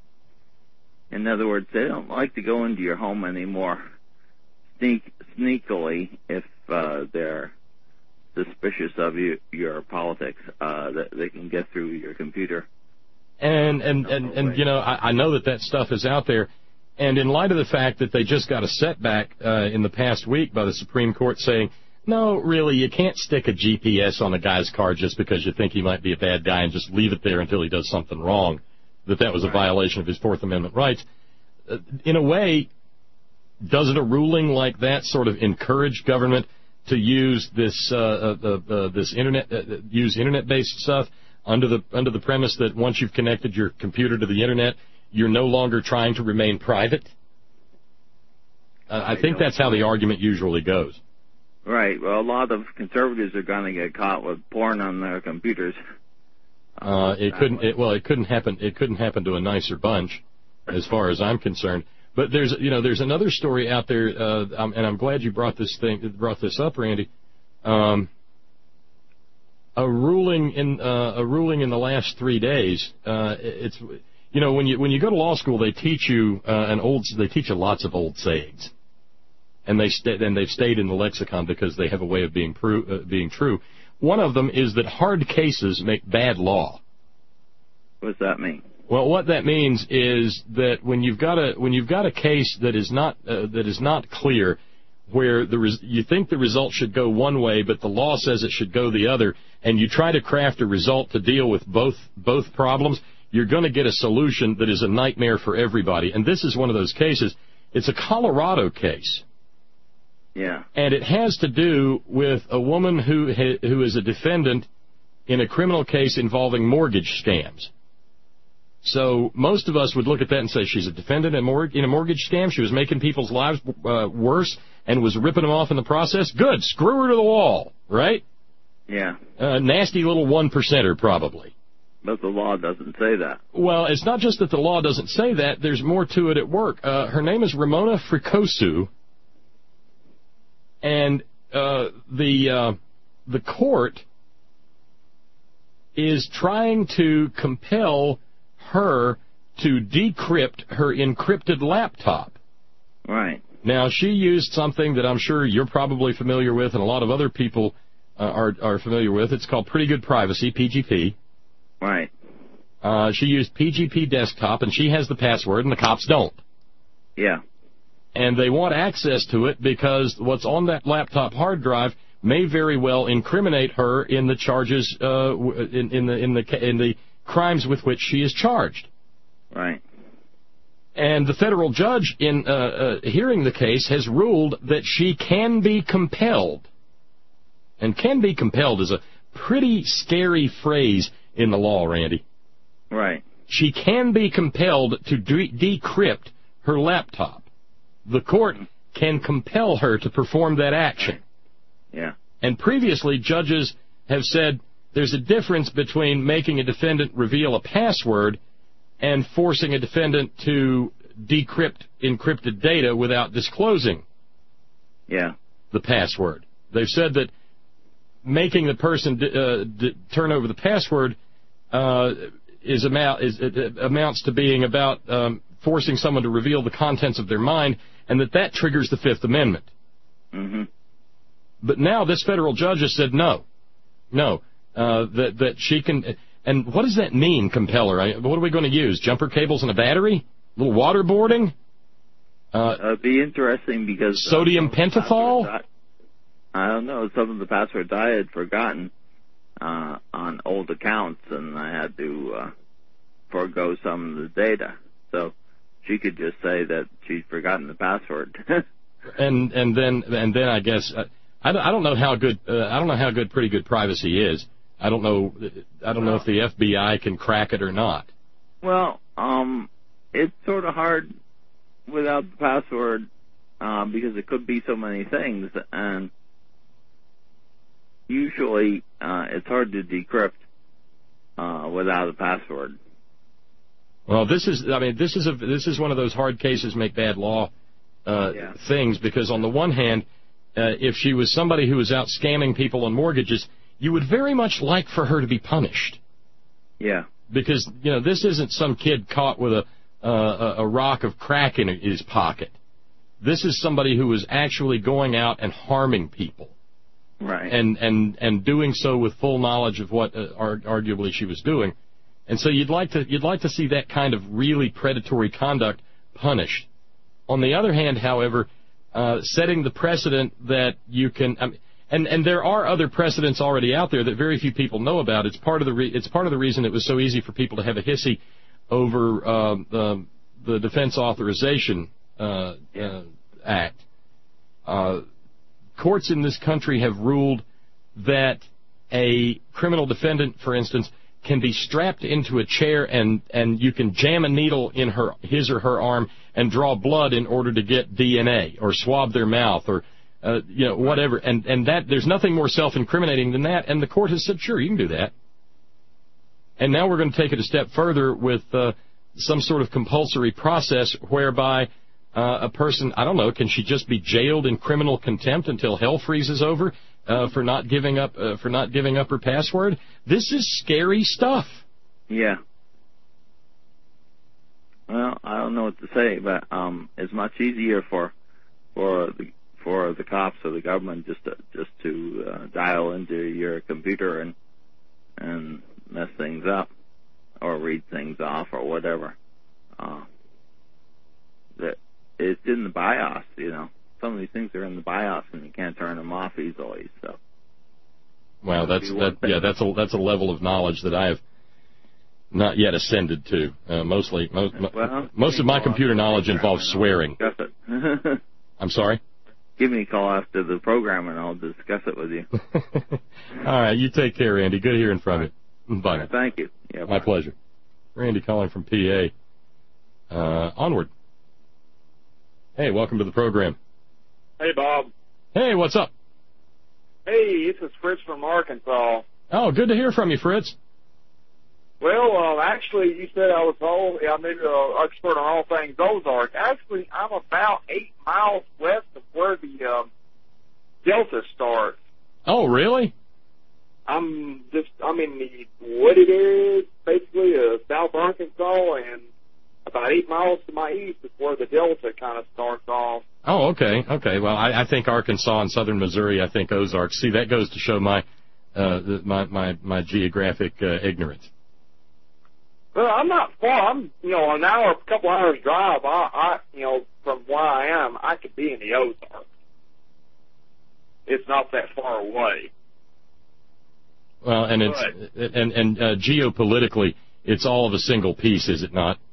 S10: In other words, they don't like to go into your home anymore sneak, sneakily if uh, they're suspicious of you, your politics. Uh, that they can get through your computer.
S1: And, and, and, and you know, I, I know that that stuff is out there. And in light of the fact that they just got a setback uh, in the past week by the Supreme Court saying, no, really, you can't stick a G P S on a guy's car just because you think he might be a bad guy and just leave it there until he does something wrong, that that was a violation of his Fourth Amendment rights. Uh, in a way, doesn't a ruling like that sort of encourage government to use this uh, uh, uh, this internet uh, use internet-based stuff under the under the premise that once you've connected your computer to the internet, you're no longer trying to remain private? Uh, I think that's how the argument usually goes.
S10: Right. Well, a lot of conservatives are going to get caught with porn on their computers.
S1: Uh, it couldn't. It, well, it couldn't happen. It couldn't happen to a nicer bunch, as far as I'm concerned. But there's, you know, there's another story out there, uh, um, and I'm glad you brought this thing, brought this up, Randy. Um, a ruling in uh, a ruling in the last three days. Uh, it's, you know, when you when you go to law school, they teach you uh, an old. They teach you lots of old sayings. And they st- and they've stayed in the lexicon because they have a way of being pro- uh, being true. One of them is that hard cases make bad law.
S10: What does that mean?
S1: Well, what that means is that when you've got a when you've got a case that is not uh, that is not clear, where the res- you think the result should go one way, but the law says it should go the other, and you try to craft a result to deal with both both problems, you're going to get a solution that is a nightmare for everybody. And this is one of those cases. It's a Colorado case.
S10: Yeah.
S1: And it has to do with a woman who ha- who is a defendant in a criminal case involving mortgage scams. So most of us would look at that and say she's a defendant in, mor- in a mortgage scam. She was making people's lives uh, worse and was ripping them off in the process. Good. Screw her to the wall, right?
S10: Yeah.
S1: Uh, nasty little one percenter, probably.
S10: But the law doesn't say that.
S1: Well, it's not just that the law doesn't say that. There's more to it at work. Uh, her name is Ramona Fricosu. And uh, the uh, the court is trying to compel her to decrypt her encrypted laptop.
S10: Right.
S1: Now, she used something that I'm sure you're probably familiar with and a lot of other people uh, are, are familiar with. It's called Pretty Good Privacy, P G P.
S10: Right.
S1: Uh, she used P G P Desktop, and she has the password, and the cops don't.
S10: Yeah.
S1: And they want access to it because what's on that laptop hard drive may very well incriminate her in the charges, uh, in, in the in the in the crimes with which she is charged.
S10: Right.
S1: And the federal judge, in uh, uh, hearing the case, has ruled that she can be compelled. And can be compelled is a pretty scary phrase in the law, Randy.
S10: Right.
S1: She can be compelled to de- decrypt her laptop. The court can compel her to perform that action.
S10: Yeah.
S1: And previously, judges have said there's a difference between making a defendant reveal a password and forcing a defendant to decrypt encrypted data without disclosing
S10: yeah.
S1: the password. They've said that making the person d- uh, d- turn over the password uh, is, amount, is it amounts to being about um, forcing someone to reveal the contents of their mind, and that that triggers the Fifth Amendment.
S10: Mm-hmm.
S1: But now this federal judge has said no, no, uh, that that she can. And what does that mean, compel her? I, what are we going to use? Jumper cables and a battery? A little waterboarding? Uh,
S10: It'd be interesting because
S1: sodium
S10: uh,
S1: pentothal.
S10: I, I don't know. Some of the passwords I had forgotten uh, on old accounts, and I had to uh, forego some of the data. So she could just say that she's forgotten the password.
S1: and and then and then I guess uh, I, I don't know how good uh, I don't know how good Pretty Good Privacy is. I don't know I don't know if the F B I can crack it or not.
S10: Well, um, it's sort of hard without the password uh, because it could be so many things, and usually uh, it's hard to decrypt uh, without a password.
S1: Well, this is I mean this is a this is one of those hard cases make bad law uh,
S10: Yeah.
S1: things, because on the one hand, uh, if she was somebody who was out scamming people on mortgages, you would very much like for her to be punished.
S10: Yeah.
S1: Because, you know, this isn't some kid caught with a, uh, a rock of crack in his pocket. This is somebody who was actually going out and harming people.
S10: Right.
S1: And, and, and doing so with full knowledge of what uh, arguably she was doing. And so you'd like to you'd like to see that kind of really predatory conduct punished. On the other hand, however, uh, setting the precedent that you can, I mean, and and there are other precedents already out there that very few people know about. It's part of the re, it's part of the reason it was so easy for people to have a hissy over uh, the the Defense Authorization uh, uh, Act. Uh, courts in this country have ruled that a criminal defendant, for instance, can be strapped into a chair and, and you can jam a needle in her his or her arm and draw blood in order to get D N A or swab their mouth or uh, you know whatever. And and that there's nothing more self-incriminating than that. And the court has said, sure, you can do that. And now we're going to take it a step further with uh, some sort of compulsory process whereby uh, a person, I don't know, can she just be jailed in criminal contempt until hell freezes over? Uh, for not giving up, uh, for not giving up her password. This is scary stuff.
S10: Yeah. Well, I don't know what to say, but um, it's much easier for for the for the cops or the government just to, just to uh, dial into your computer and and mess things up or read things off or whatever. Uh, that it's in the BIOS, you know. Some of these things are in the BIOS, and you can't turn them off easily. So,
S1: wow, that's that. Yeah, that's a that's a level of knowledge that I have not yet ascended to. Uh, mostly, most
S10: well,
S1: most of my computer knowledge involves swearing. I'm sorry.
S10: Give me a call after the program, and I'll discuss it with you.
S1: All right, you take care, Randy. Good hearing from you. Bye.
S10: Right, thank you. Yeah,
S1: my
S10: bye.
S1: pleasure. Randy calling from P A. Uh, onward. Hey, welcome to the program.
S11: Hey, Bob.
S1: Hey, what's up?
S11: Hey, this is Fritz from Arkansas.
S1: Oh, good to hear from you, Fritz.
S11: Well, uh, actually, you said I was all, I'm an uh, expert on all things Ozark. Actually, I'm about eight miles west of where the um, Delta starts.
S1: Oh, really?
S11: I'm just, I'm in the wooded area, basically, uh, South Arkansas, and about eight miles to my east is where the Delta kind of starts off.
S1: Oh, okay, okay. Well, I, I think Arkansas and southern Missouri, I think Ozarks. See, that goes to show my uh, my, my my geographic uh, ignorance.
S11: Well, I'm not far. I'm, you know, an hour, a couple hours drive. I, I, you know, from where I am, I could be in the Ozarks. It's not that far away.
S1: Well, and it's
S11: But,
S1: and and uh, geopolitically, it's all of a single piece, is it not?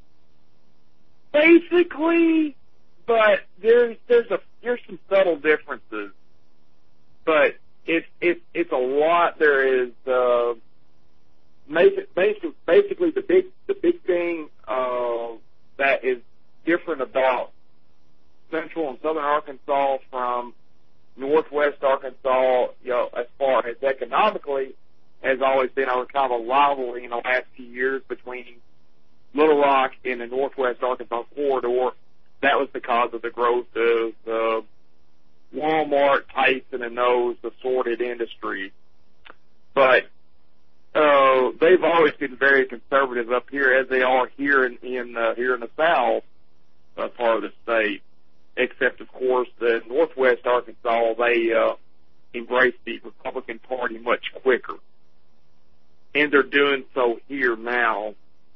S11: basically, but there's there's a there's some subtle differences. But it's it's it's a lot. There is uh, basically basically the big the big thing uh, that is different about Central and Southern Arkansas from Northwest Arkansas, you know, as far as economically, has always been a kind of a rivalry in the last few years between Little Rock and the Northwest Arkansas corridor. That was because of the growth of uh, Walmart, Tyson, and those assorted industries. But uh, they've always been very conservative up here, as they are here in, in uh, here in the South uh, part of the state. Except, of course, the Northwest Arkansas, they uh, embrace the Republican Party much quicker. And they're doing so here now.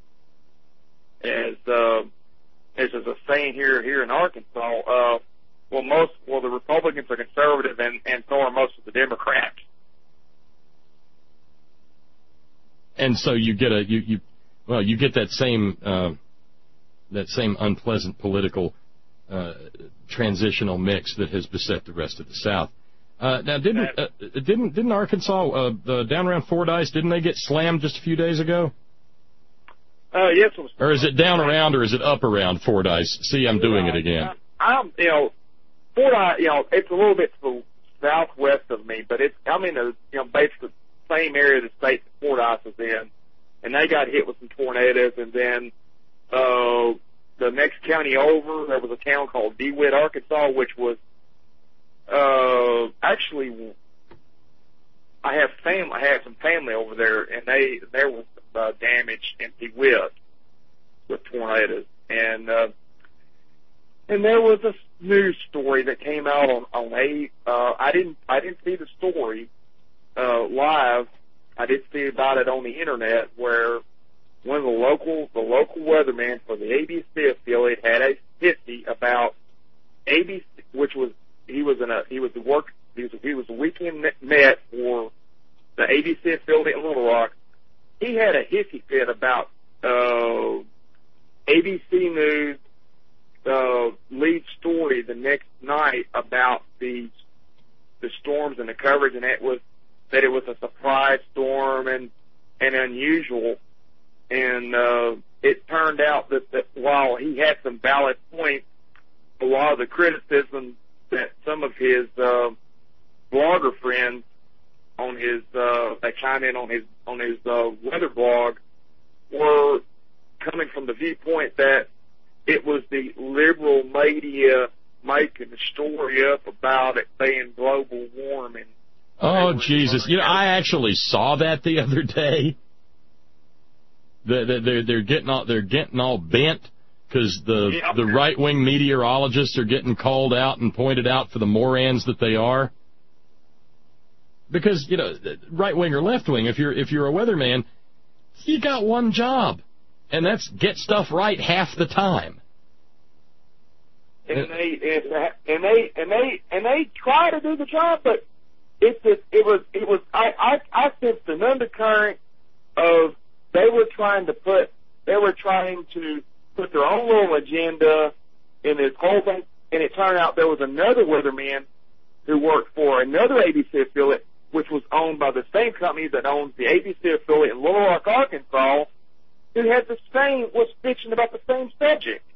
S11: As uh, as is a saying here here in Arkansas, uh, well, most well the Republicans are conservative, and, and so are most of the Democrats.
S1: And so you get a you, you well you get that same uh, that same unpleasant political uh, transitional mix that has beset the rest of the South. Uh, now, didn't uh, didn't didn't Arkansas uh, the, down around Fordyce? Didn't they get slammed just a few days ago?
S11: Uh, yes. It was
S1: or is it down around, or is it up around Fordyce? See, I'm doing it again.
S11: I'm, you know, Fordyce, you know, it's a little bit to the southwest of me, but it's I'm in the you know basically the same area of the state that Fordyce is in, and they got hit with some tornadoes, and then uh, the next county over, there was a town called DeWitt, Arkansas, which was uh, actually, I have fam- I have some family over there, and they there was uh, damage in DeWitt with tornadoes, and uh, and there was a news story that came out on on a. Uh, I didn't I didn't see the story uh, live. I did see about it on the internet where one of the local the local weatherman for the A B C affiliate had a hissy about A B C, which was he was in a he was the work he was he was a weekend net for the A B C affiliate in Little Rock. He had a hissy fit about uh, A B C News uh, lead story the next night about the the storms and the coverage, and it was that it was a surprise storm and and unusual. And uh, it turned out that, that while he had some valid points, a lot of the criticism that some of his uh, blogger friends on his uh, that chimed in on his on his uh, weather blog were coming from the viewpoint that it was the liberal media making the story up about it being global warming.
S1: Oh, Jesus. You know, I actually saw that the other day. They're, they're, they're, getting, all, they're getting all bent because the,
S11: yeah.
S1: the right-wing meteorologists are getting called out and pointed out for the morons that they are. Because, you know, right-wing or left-wing, if you're, if you're a weatherman, you got one job, and that's get stuff right half the time.
S11: And they, and they, and they, and they try to do the job, but It's just, it was, it was, I, I, I sensed an undercurrent of they were trying to put, they were trying to put their own little agenda in this whole thing, and it turned out there was another weatherman who worked for another A B C affiliate, which was owned by the same company that owns the A B C affiliate in Little Rock, Arkansas, who had the same, was bitching about the same subject.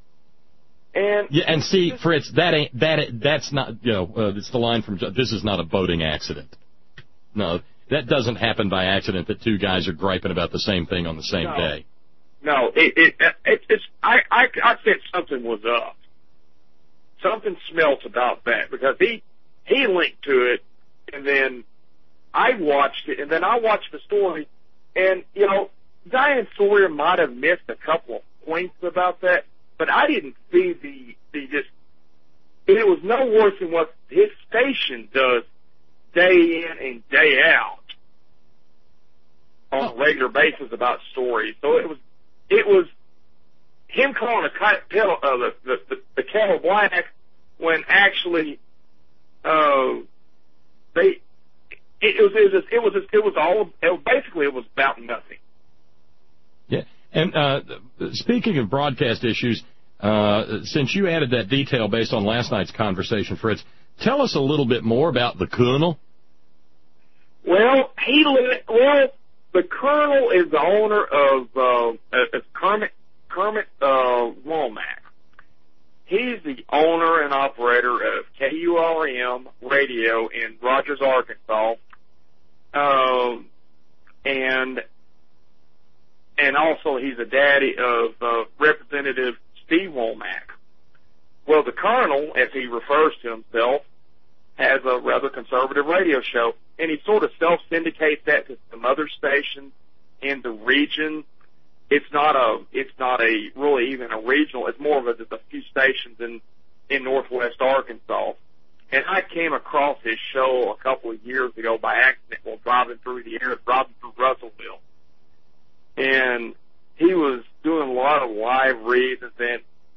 S11: And
S1: yeah, and see, Fritz, that ain't that. That's not, you know, uh, it's the line from. This is not a boating accident. No, that doesn't happen by accident. That two guys are griping about the same thing on the same
S11: no,
S1: day.
S11: No, it, it, it it's. I, I I said something was up. Something smelt about that because he he linked to it, and then I watched it, and then I watched the story, and you know, Diane Sawyer might have missed a couple of points about that. But I didn't see the, the just, it was no worse than what his station does day in and day out on a regular basis about stories. So it was, it was him calling a kettle, uh, the, the, the, the kettle black when actually, uh, they, it, it was, it was, it was, it was all, it was, basically it was about nothing.
S1: Yeah. And uh, speaking of broadcast issues, uh, since you added that detail based on last night's conversation, Fritz, tell us a little bit more about the Colonel.
S11: Well, he well, the Colonel is the owner of uh, uh, Kermit Kermit uh, Womack. He's the owner and operator of K U R M Radio in Rogers, Arkansas, um, and. And also, he's a daddy of uh, Representative Steve Womack. Well, the Colonel, as he refers to himself, has a rather conservative radio show, and he sort of self-syndicates that to some other stations in the region. It's not a, it's not a really even a regional. It's more of a, just a few stations in in northwest Arkansas. And I came across his show a couple of years ago by accident while driving through the area, driving through Russellville. And he was doing a lot of live reads, and then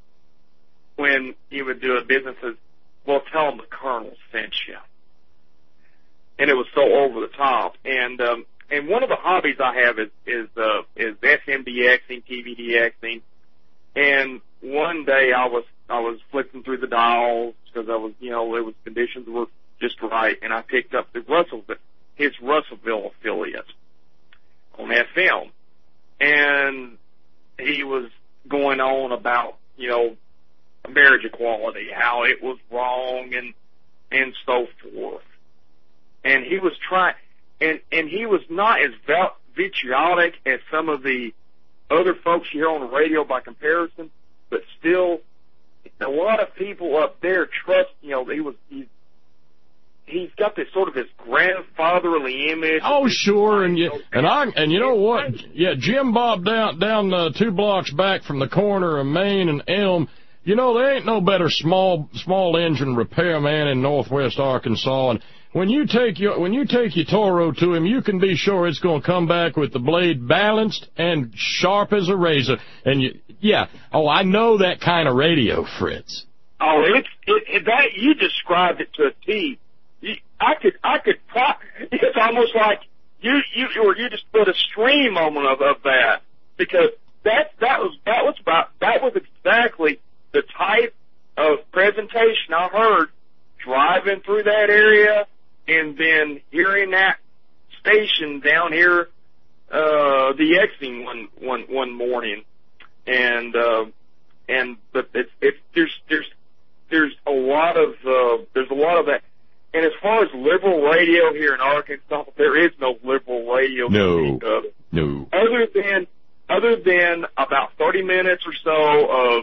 S11: when he would do a business, says, well, tell him the Colonel sent you. And it was so over the top. And um, and one of the hobbies I have is is uh, is F M D Xing, T V D Xing. And one day I was I was flipping through the dials because I was you know it was conditions were just right, and I picked up the Russellville his Russellville affiliate on F M. And he was going on about, you know, marriage equality, how it was wrong and and so forth. And he was trying, and, and he was not as vitriolic as some of the other folks you hear on the radio by comparison, but still, a lot of people up there trust, you know, he was, he, he's got this sort of his grandfatherly image.
S1: Oh, sure, and you, and I, and you know what? Yeah, Jim Bob down, down uh, two blocks back from the corner of Main and Elm, you know, there ain't no better small, small engine repairman in northwest Arkansas, and when you take your, when you take your Toro to him, you can be sure it's going to come back with the blade balanced and sharp as a razor. And you, yeah, oh, I know that kind of radio, Fritz.
S11: Oh, it's it, it, that you described it to a T. You, I could, I could. It's almost like you, you, or you just put a stream moment of, of that, because that that was that was about that was exactly the type of presentation I heard driving through that area. And then hearing that station down here, uh, the Xing one, one, one morning. And, uh, and, but it's, it's, there's, there's, there's a lot of, uh, there's a lot of that. And as far as liberal radio here in Arkansas, there is no liberal radio.
S1: No. No.
S11: Other than, other than about thirty minutes or so of,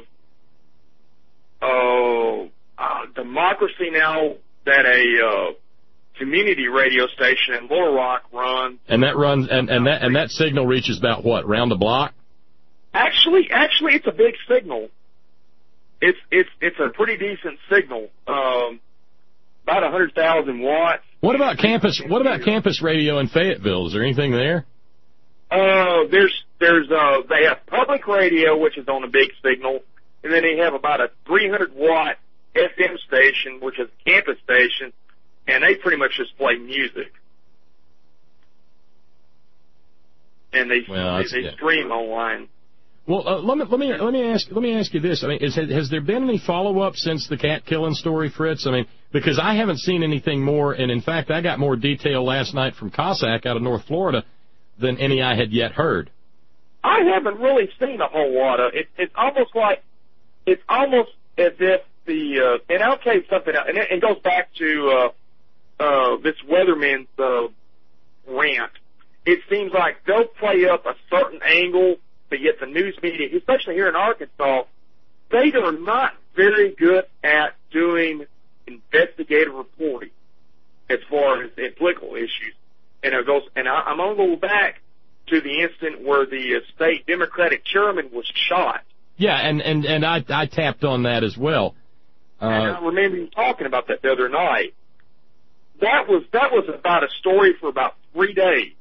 S11: uh, uh Democracy Now! That a, uh, community radio station in Little Rock runs.
S1: And that runs, and, and that and that signal reaches about what, round the block?
S11: Actually, actually, it's a big signal. It's it's it's a pretty decent signal. Um, about a hundred thousand watts.
S1: What about campus? What about campus radio in Fayetteville? Is there anything there?
S11: Uh, there's there's uh they have public radio, which is on a big signal, and then they have about a three hundred watt F M station, which is a campus station. And they pretty much just play music, and they
S1: well,
S11: they, they
S1: yeah.
S11: stream online.
S1: Well, uh, let me let me let me ask let me ask you this. I mean, is, has there been any follow up since the cat killing story, Fritz? I mean, because I haven't seen anything more, and in fact, I got more detail last night from Cossack out of North Florida than any I had yet heard.
S11: I haven't really seen a whole lot of it. It's almost like it's almost as if the uh, and I'll tell you something, and it, it goes back to. Uh, Uh, this weatherman's uh, rant. It seems like they'll play up a certain angle, but yet the news media, especially here in Arkansas, they are not very good at doing investigative reporting as far as in political issues. And it goes, and I, I'm going to go back to the incident where the uh, state Democratic chairman was shot.
S1: Yeah, and and and I I tapped on that as well. Uh,
S11: and I remember you talking about that the other night. That was that was about a story for about three days,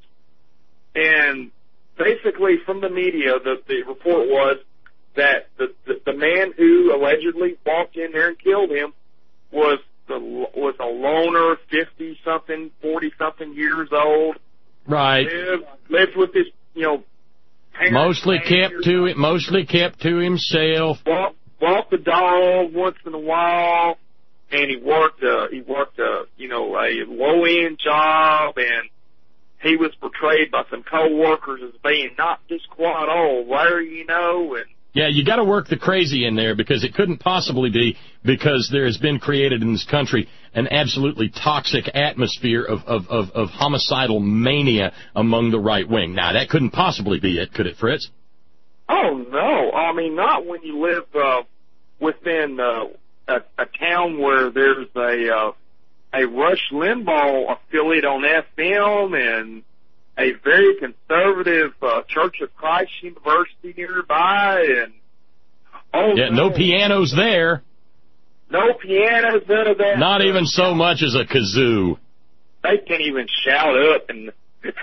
S11: and basically from the media, the the report was that the the, the man who allegedly walked in there and killed him was the was a loner, fifty something, forty something years old.
S1: Right.
S11: Lived, lived with his, you know.
S1: Mostly kept to it. Mostly kept to himself.
S11: Walked, walked the dog once in a while. And he worked, uh, he worked, uh, you know, a low-end job, and he was portrayed by some co-workers as being not just quite all there, you know, and.
S1: Yeah, you got to work the crazy in there, because it couldn't possibly be, because there has been created in this country an absolutely toxic atmosphere of, of, of, of homicidal mania among the right wing. Now, that couldn't possibly be it, could it, Fritz?
S11: Oh, no. I mean, not when you live, uh, within, uh, A, a town where there's a uh, a Rush Limbaugh affiliate on F M and a very conservative uh, Church of Christ University nearby, and oh
S1: yeah,
S11: no,
S1: no pianos there.
S11: No pianos, none of that.
S1: Not even so much as a kazoo.
S11: They can't even shout up, and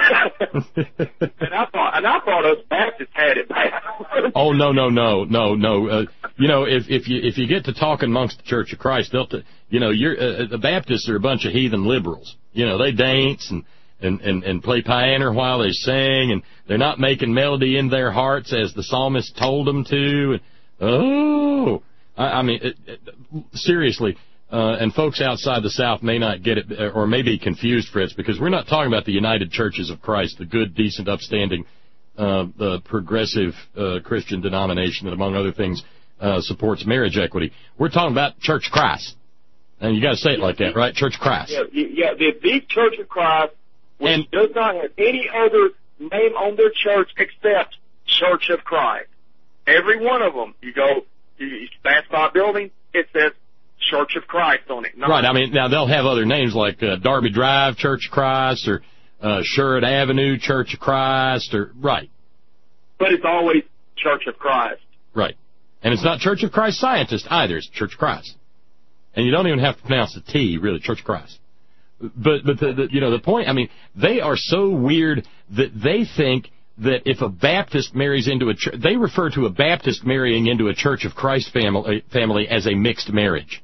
S11: and I thought and I thought us Baptists had it bad.
S1: Oh no no no no no! Uh, you know, if if you if you get to talking amongst the Church of Christ, they'll t- you know you're uh, the Baptists are a bunch of heathen liberals. You know, they dance and and and and play piano while they sing, and they're not making melody in their hearts as the psalmist told them to. And, oh, I, I mean, it, it, seriously. Uh, and folks outside the South may not get it, or may be confused, Fritz, because we're not talking about the United Churches of Christ, the good, decent, upstanding, uh, the progressive uh, Christian denomination that, among other things, uh, supports marriage equity. We're talking about Church of Christ. And you got to say it like that, right? Church of Christ.
S11: Yeah, yeah, the big Church of Christ, which
S1: and,
S11: does not have any other name on their church except Church of Christ. Every one of them, you go, you, you pass by a building, it says Church of Christ on it. Not
S1: right. I mean, now they'll have other names like uh, Darby Drive Church of Christ or uh, Sherrod Avenue Church of Christ, or right.
S11: But it's always Church of Christ.
S1: Right. And it's not Church of Christ Scientist either. It's Church of Christ. And you don't even have to pronounce the T, really, Church of Christ. But, but the, the, you know, the point, I mean, they are so weird that they think that if a Baptist marries into a church, they refer to a Baptist marrying into a Church of Christ family, family as a mixed marriage.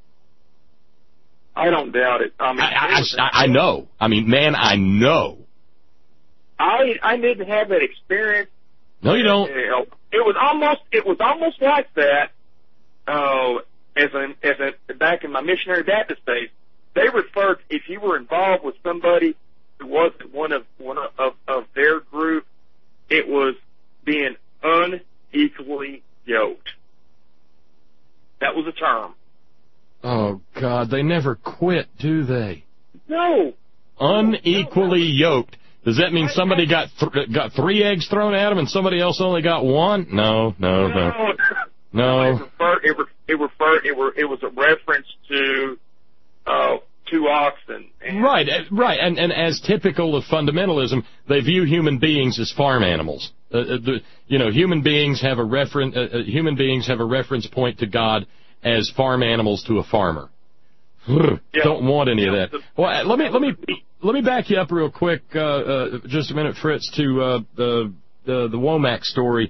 S11: I don't doubt it. I mean,
S1: I, I, I know. I mean, man, I know.
S11: I I didn't have that experience.
S1: No, you don't.
S11: It was almost it was almost like that. Uh, as an as a back in my missionary Baptist days, they referred if you were involved with somebody who wasn't one of one of, of, of their group, it was being unequally yoked. That was a term.
S1: Oh God, they never quit, do they?
S11: No.
S1: Unequally yoked. Does that mean somebody got th- got three eggs thrown at them and somebody else only got one? No, no, no, no.
S11: It referred. It, re- it referred. It, were, it was a reference to uh, two oxen. And
S1: right, right, and and as typical of fundamentalism, they view human beings as farm animals. Uh, the, you know, human beings have a reference. Uh, human beings have a reference point to God as farm animals to a farmer. Yeah. Don't want any of that. Well, let me let me let me back you up real quick, uh, uh, just a minute, Fritz, to uh, the the the Womack story.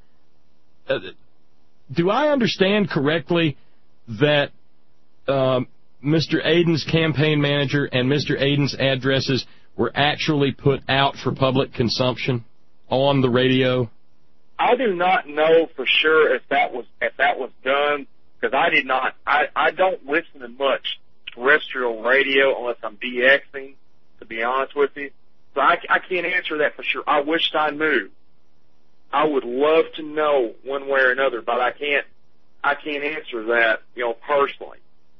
S1: Uh, do I understand correctly that um, Mister Aiden's campaign manager and Mister Aiden's addresses were actually put out for public consumption on the radio?
S11: I do not know for sure if that was if that was done, because I did not. I I don't listen to much terrestrial radio unless I'm DXing, to be honest with you. So I, I can't answer that for sure. I wish I knew. I would love to know one way or another, but I can't. I can't answer that, you know, personally.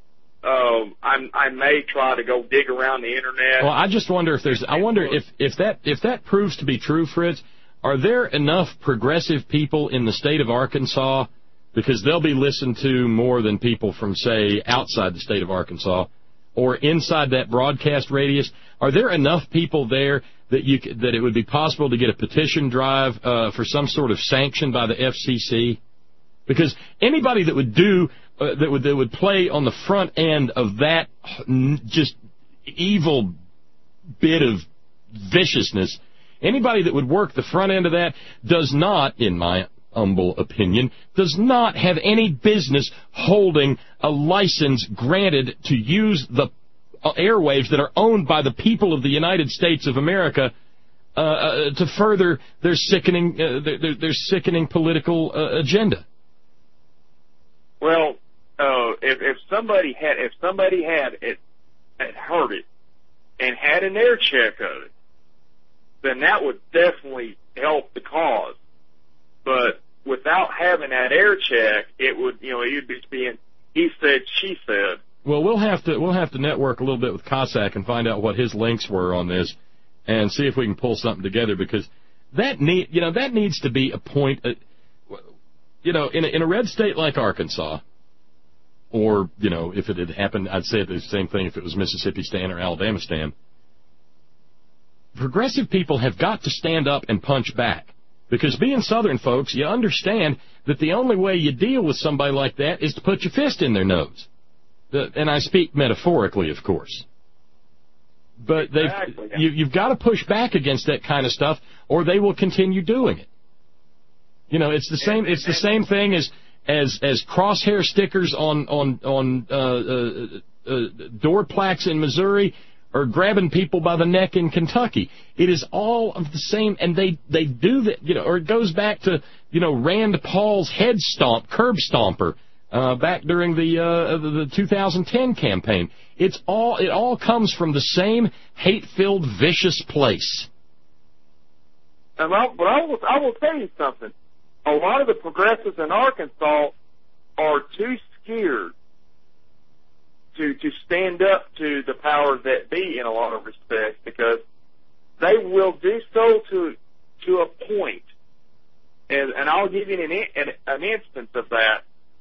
S11: Um, I I may try to go dig around the internet.
S1: Well, I just wonder if there's. I wonder if if that if that proves to be true, Fritz. Are there enough progressive people in the state of Arkansas? Because they'll be listened to more than people from, say, outside the state of Arkansas or inside that broadcast radius. Are there enough people there that you that it would be possible to get a petition drive uh, for some sort of sanction by the F C C? Because anybody that would do uh, that would that would play on the front end of that just evil bit of viciousness, anybody that would work the front end of that does not, in my humble opinion, does not have any business holding a license granted to use the airwaves that are owned by the people of the United States of America uh, uh, to further their sickening uh, their, their sickening political uh, agenda.
S11: Well, uh, if, if somebody had if somebody had it had heard it and had an air check of it, then that would definitely help the cause. But without having that air check, it would, you know, you'd be being he said, she said.
S1: Well, we'll have to we'll have to network a little bit with Cossack and find out what his links were on this, and see if we can pull something together, because that need you know that needs to be a point. Uh, you know, in a, in a red state like Arkansas, or you know, if it had happened, I'd say the same thing if it was Mississippi Stan or Alabama Stan. Progressive people have got to stand up and punch back. Because being Southern folks, you understand that the only way you deal with somebody like that is to put your fist in their nose. The, and I speak metaphorically, of course. But they've, exactly. you, you've got to push back against that kind of stuff, or they will continue doing it. You know, it's the same. It's the same thing as as as crosshair stickers on on on uh, uh, uh, door plaques in Missouri, or grabbing people by the neck in Kentucky. It is all of the same, and they, they do that, you know, or it goes back to, you know, Rand Paul's head stomp, curb stomper, uh, back during the, uh, the, the two thousand ten campaign. It's all, it all comes from the same hate-filled, vicious place.
S11: And I, but I will, I will tell you something. A lot of the progressives in Arkansas are too scared to to stand up to the powers that be in a lot of respects, because they will do so to to a point. And, and I'll give you an, an, an instance of that.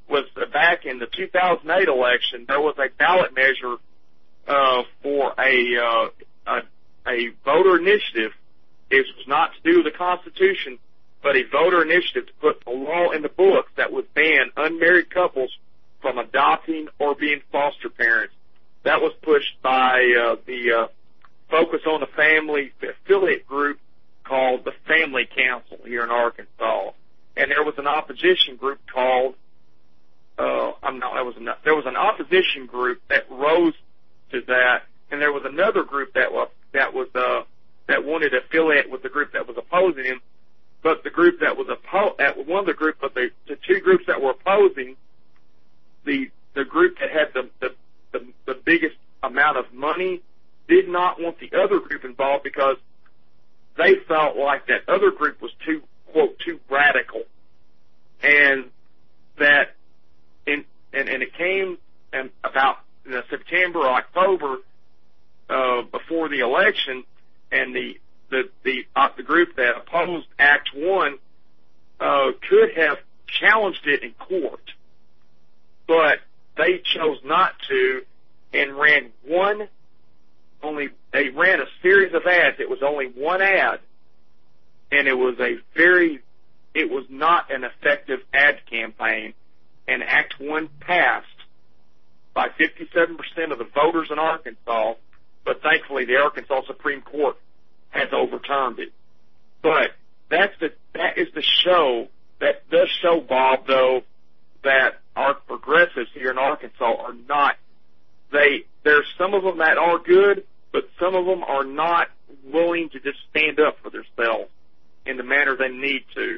S11: was back in the two thousand eight election. There was a ballot measure uh, for a, uh, a a voter initiative. It was not to do with the Constitution, but a voter initiative to put a law in the books that would ban unmarried couples from adopting or being foster parents. That was pushed by uh, the uh, Focus on the Family affiliate group called the Family Council here in Arkansas. And there was an opposition group called, uh, I'm not, there was an, there was an opposition group that rose to that, and there was another group that was, that was, uh, that wanted to affiliate with the group that was opposing him, but the group that was oppo- at one of the groups, but the, the two groups that were opposing, the the group that had the, the the the biggest amount of money did not want the other group involved because they felt like that other group was too, quote, too radical, and that in and, and it came and about you know, September or October uh, before the election. And the the the, uh, the group that opposed Act One uh, could have challenged it in court, but they chose not to, and ran one only. They ran a series of ads. It was only one ad, and it was a very. It was not an effective ad campaign, and Act One passed by fifty-seven percent of the voters in Arkansas. But thankfully, the Arkansas Supreme Court has overturned it. But that's the that is the show that does show, Bob, though, that our progressives here in Arkansas are not. They there's some of them that are good, but some of them are not willing to just stand up for themselves in the manner they need to.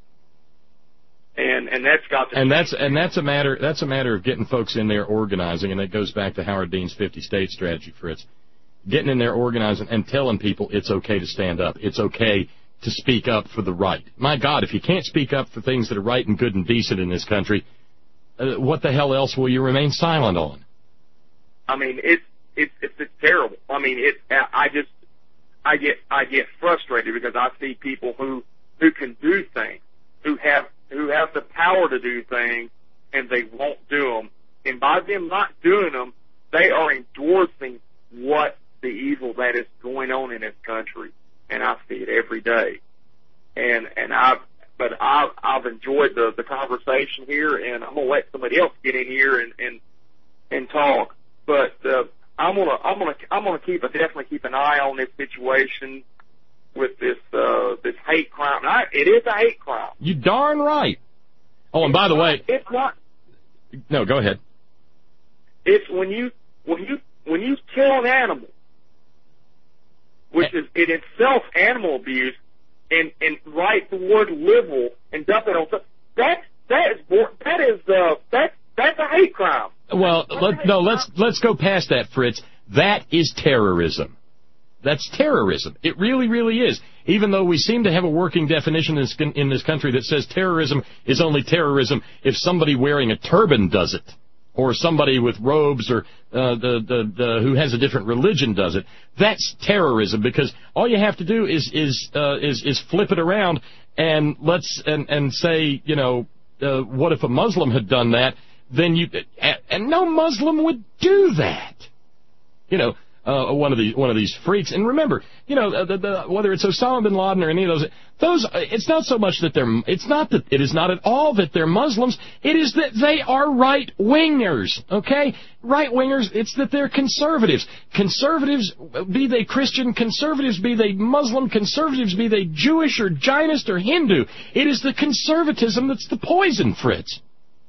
S11: And and that's got to
S1: and that's and that's a matter that's a matter of getting folks in there organizing, and that goes back to Howard Dean's fifty-state strategy, Fritz. Getting in there organizing and telling people it's okay to stand up. It's okay to speak up for the right. My God, if you can't speak up for things that are right and good and decent in this country, uh, what the hell else will you remain silent on?
S11: I mean, it's it's it's, it's terrible. I mean, it. I just I get I get frustrated because I see people who who can do things, who have who have the power to do things, and they won't do them. And by them not doing them, they are endorsing what the evil that is going on in this country, and I see it every day. And and I've but I've I've enjoyed the the conversation here, and I'm gonna let somebody else get in here and and and talk. But uh, I'm gonna I'm gonna I'm gonna keep a, definitely keep an eye on this situation with this uh, this hate crime. I, it is a hate crime.
S1: You darn right. Oh, and
S11: it's
S1: by the
S11: not,
S1: way,
S11: it's not.
S1: No, go ahead.
S11: It's when you when you when you kill an animal, which is in itself animal abuse, and and write the word liberal and dump it on stuff, that that is that is uh, that that's a hate crime.
S1: Well, let, no, let's let's go past that, Fritz. That is terrorism. That's terrorism. It really, really is. Even though we seem to have a working definition in this, in this country that says terrorism is only terrorism if somebody wearing a turban does it, or somebody with robes, or uh, the, the the who has a different religion does it. That's terrorism, because all you have to do is is uh, is is flip it around and let's and and say, you know, uh, what if a Muslim had done that? Then you and no Muslim would do that. You know, uh, one of these one of these freaks. And remember, you know, the, the, whether it's Osama bin Laden or any of those, those it's not so much that they're it's not that it is not at all that they're Muslims. It is that they are right wingers. Okay, right wingers. It's that they're conservatives. Conservatives, be they Christian, conservatives, be they Muslim, conservatives, be they Jewish or Zionist or Hindu. It is the conservatism that's the poison, Fritz.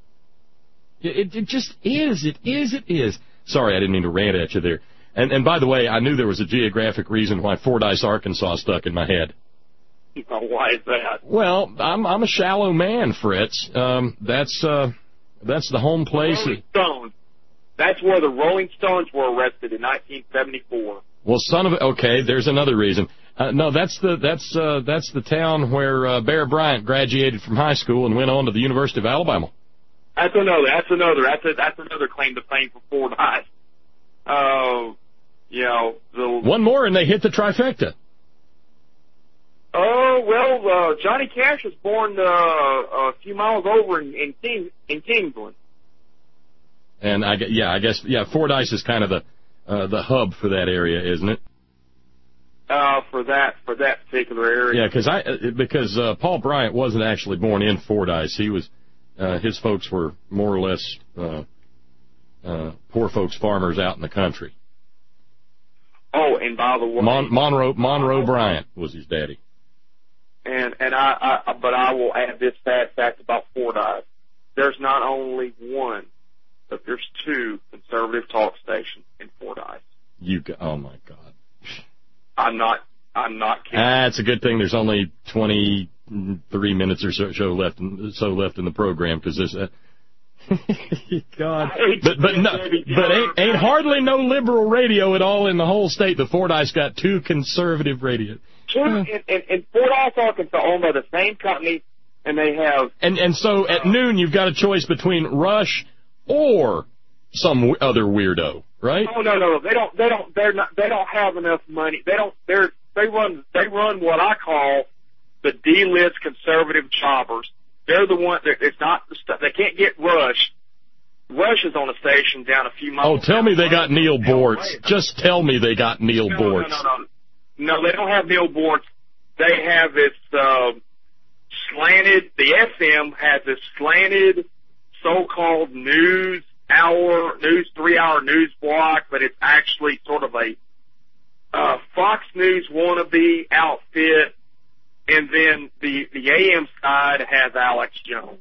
S1: It, it just is. It is. It is. Sorry, I didn't mean to rant at you there. And, and by the way, I knew there was a geographic reason why Fordyce, Arkansas stuck in my head.
S11: Why is that?
S1: Well, I'm I'm a shallow man, Fritz. Um, that's uh, that's the home place.
S11: Rolling Stones. That's where the Rolling Stones were arrested in nineteen seventy-four.
S1: Well, son of a, okay, there's another reason. Uh, no, that's the that's uh, that's the town where uh, Bear Bryant graduated from high school and went on to the University of Alabama.
S11: That's another. That's another. That's a, that's another claim to fame for Fordyce. Uh, you know, the
S1: one more and they hit the trifecta.
S11: Oh well, uh, Johnny Cash was born uh, a few miles over in in, King, in Kingsland.
S1: And I gue- yeah, I guess yeah, Fordyce is kind of the uh, the hub for that area, isn't it?
S11: Uh, for that for that particular area.
S1: Yeah, because I uh, because uh, Paul Bryant wasn't actually born in Fordyce. He was uh, his folks were more or less uh, uh, poor folks farmers out in the country.
S11: Oh, and by the way,
S1: Mon- Monroe Monroe Bryant was his daddy.
S11: And and I, I but I will add this sad fact about Fordyce. There's not only one, but there's two conservative talk stations in Fordyce.
S1: You go, oh my God.
S11: I'm not. I'm not kidding.
S1: Ah, it's a good thing there's only twenty-three minutes or so, show left, in, so left in the program because this. Uh, God, but but no, but ain't, ain't hardly no liberal radio at all in the whole state. The Fordyce got two conservative radios.
S11: Two in, in, in Fordyce, Arkansas, owned by the same company, and they have.
S1: And and so at noon you've got a choice between Rush or some other weirdo, right?
S11: Oh no, no, they don't. They don't. They're not. They don't have enough money. They don't. They're. They run. They run what I call the D-list conservative jobbers. They're the one. It's not the stuff. They can't get Rush. Rush is on a station down a few miles.
S1: Oh, tell me they got Neil Bortz. Just tell me they got Neil
S11: no,
S1: Bortz.
S11: No, no, no, no. They don't have Neil Bortz. They have this uh, slanted. The F M has this slanted, so-called news hour, news three-hour news block, but it's actually sort of a uh, Fox News wannabe outfit. And then the, the A M side has Alex Jones.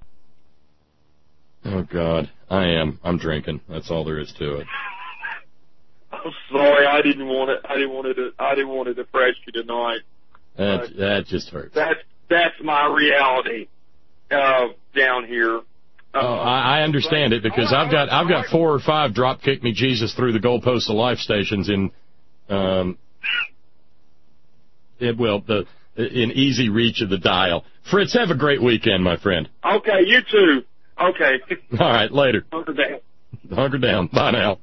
S1: Oh, God. I am. I'm drinking. That's all there is to it.
S11: I'm sorry. I didn't want it. I didn't want it to, I didn't want to depress you tonight.
S1: That, that just hurts.
S11: That's, that's my reality, uh, down here. Uh,
S1: oh, I, I understand it because I've got, I've got four or five drop kick me Jesus through the goalposts of life stations in, um, it, well, the, in easy reach of the dial. Fritz, have a great weekend, my friend.
S11: Okay, you too. Okay.
S1: All right, later.
S11: Hunker down.
S1: Hunker down. Bye now.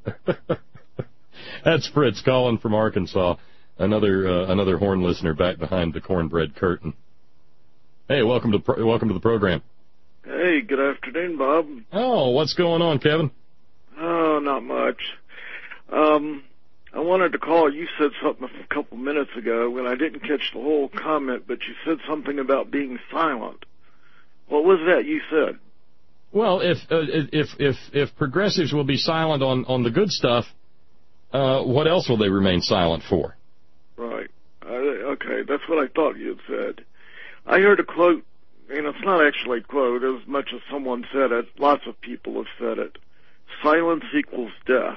S1: That's Fritz calling from Arkansas. Another uh, another Horn listener back behind the cornbread curtain. Hey, welcome to pro- welcome to the program.
S12: Hey, good afternoon, Bob.
S1: Oh, what's going on, Kevin?
S12: Oh, not much. Um. I wanted to call. You said something a couple minutes ago, and I didn't catch the whole comment, but you said something about being silent. What was that you said?
S1: Well, if uh, if if if progressives will be silent on, on the good stuff, uh, what else will they remain silent for?
S12: Right. Uh, okay, that's what I thought you had said. I heard a quote, and it's not actually a quote, as much as someone said it. Lots of people have said it. Silence equals death.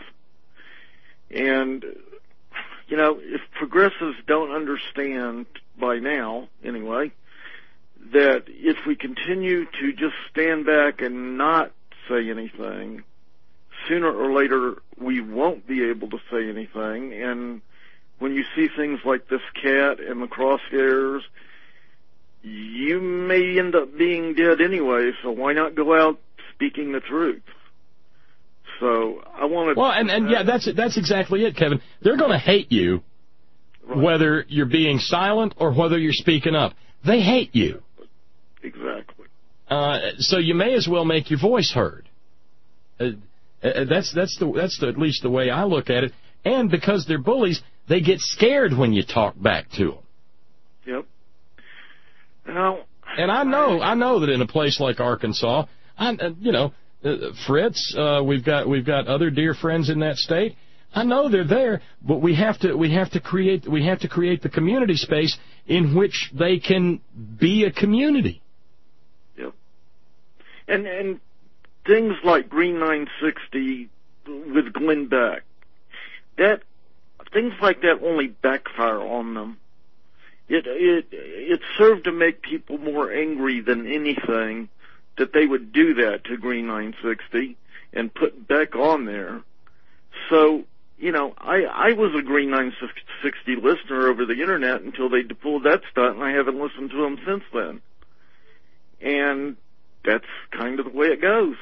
S12: And, you know, if progressives don't understand by now, anyway, that if we continue to just stand back and not say anything, sooner or later we won't be able to say anything. And when you see things like this cat and the crosshairs, you may end up being dead anyway, so why not go out speaking the truth? So I wanted.
S1: Well, and, and yeah, that's that's exactly it, Kevin. They're going to hate you, right, whether you're being silent or whether you're speaking up. They hate you.
S12: Exactly.
S1: Uh, so you may as well make your voice heard. Uh, uh, that's that's the that's the, at least the way I look at it. And because they're bullies, they get scared when you talk back to them.
S12: Yep. Now,
S1: and I know I know that in a place like Arkansas, I uh, you know. Uh, Fritz, uh, we've got we've got other dear friends in that state. I know they're there, but we have to we have to create we have to create the community space in which they can be a community.
S12: Yep. And and things like Green nine sixty with Glenn Beck, that things like that only backfire on them. It it it served to make people more angry than anything, that they would do that to Green nine sixty and put Beck on there. So, you know, I, I was a Green nine sixty listener over the internet until they pulled that stunt, and I haven't listened to them since then. And that's kind of the way it goes.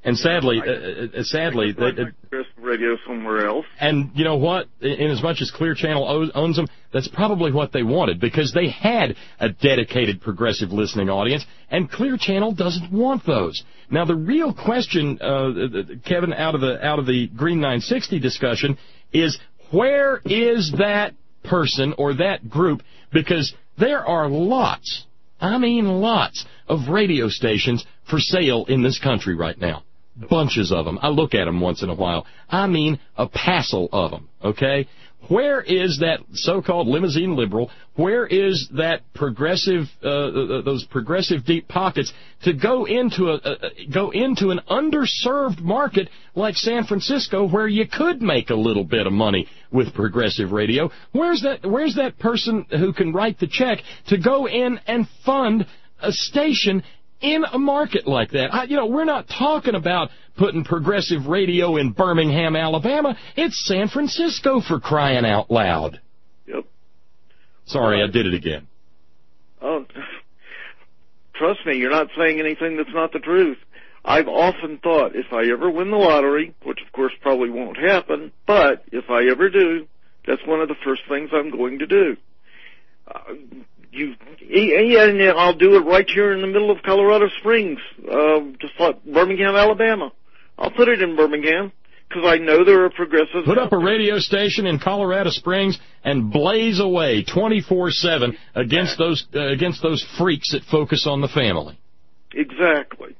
S1: And sadly, uh, uh, sadly,
S12: that uh, radio somewhere else.
S1: And you know what? In as much as Clear Channel owns them, that's probably what they wanted, because they had a dedicated progressive listening audience, and Clear Channel doesn't want those. Now, the real question, uh, Kevin, out of the out of the Green nine sixty discussion, is where is that person or that group? Because there are lots, I mean lots, of radio stations for sale in this country right now. Bunches of them. I look at them once in a while. I mean a passel of them, okay? Where is that so-called limousine liberal? Where is that progressive, uh, those progressive deep pockets to go into a, a go into an underserved market like San Francisco, where you could make a little bit of money with progressive radio? Where's that? Where's that person who can write the check to go in and fund a station in a market like that? I, you know, we're not talking about putting progressive radio in Birmingham, Alabama. It's San Francisco, for crying out loud.
S12: Yep.
S1: Sorry, I did it again.
S12: Oh, trust me, you're not saying anything that's not the truth. I've often thought, if I ever win the lottery, which of course probably won't happen, but if I ever do, that's one of the first things I'm going to do. Uh, You, and I'll do it right here in the middle of Colorado Springs, uh, just like Birmingham, Alabama. I'll put it in Birmingham because I know there are progressives.
S1: Put up a radio station in Colorado Springs and blaze away twenty-four seven against those uh, against those freaks that focus on the family.
S12: Exactly.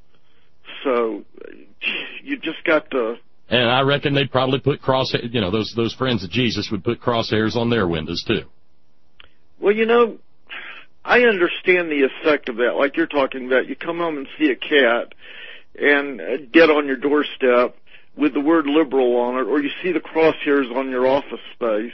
S12: So you just got to.
S1: And I reckon they'd probably put cross, you know, those those friends of Jesus would put crosshairs on their windows too.
S12: Well, you know, I understand the effect of that. Like you're talking about, you come home and see a cat and uh, dead on your doorstep with the word liberal on it, or you see the crosshairs on your office space.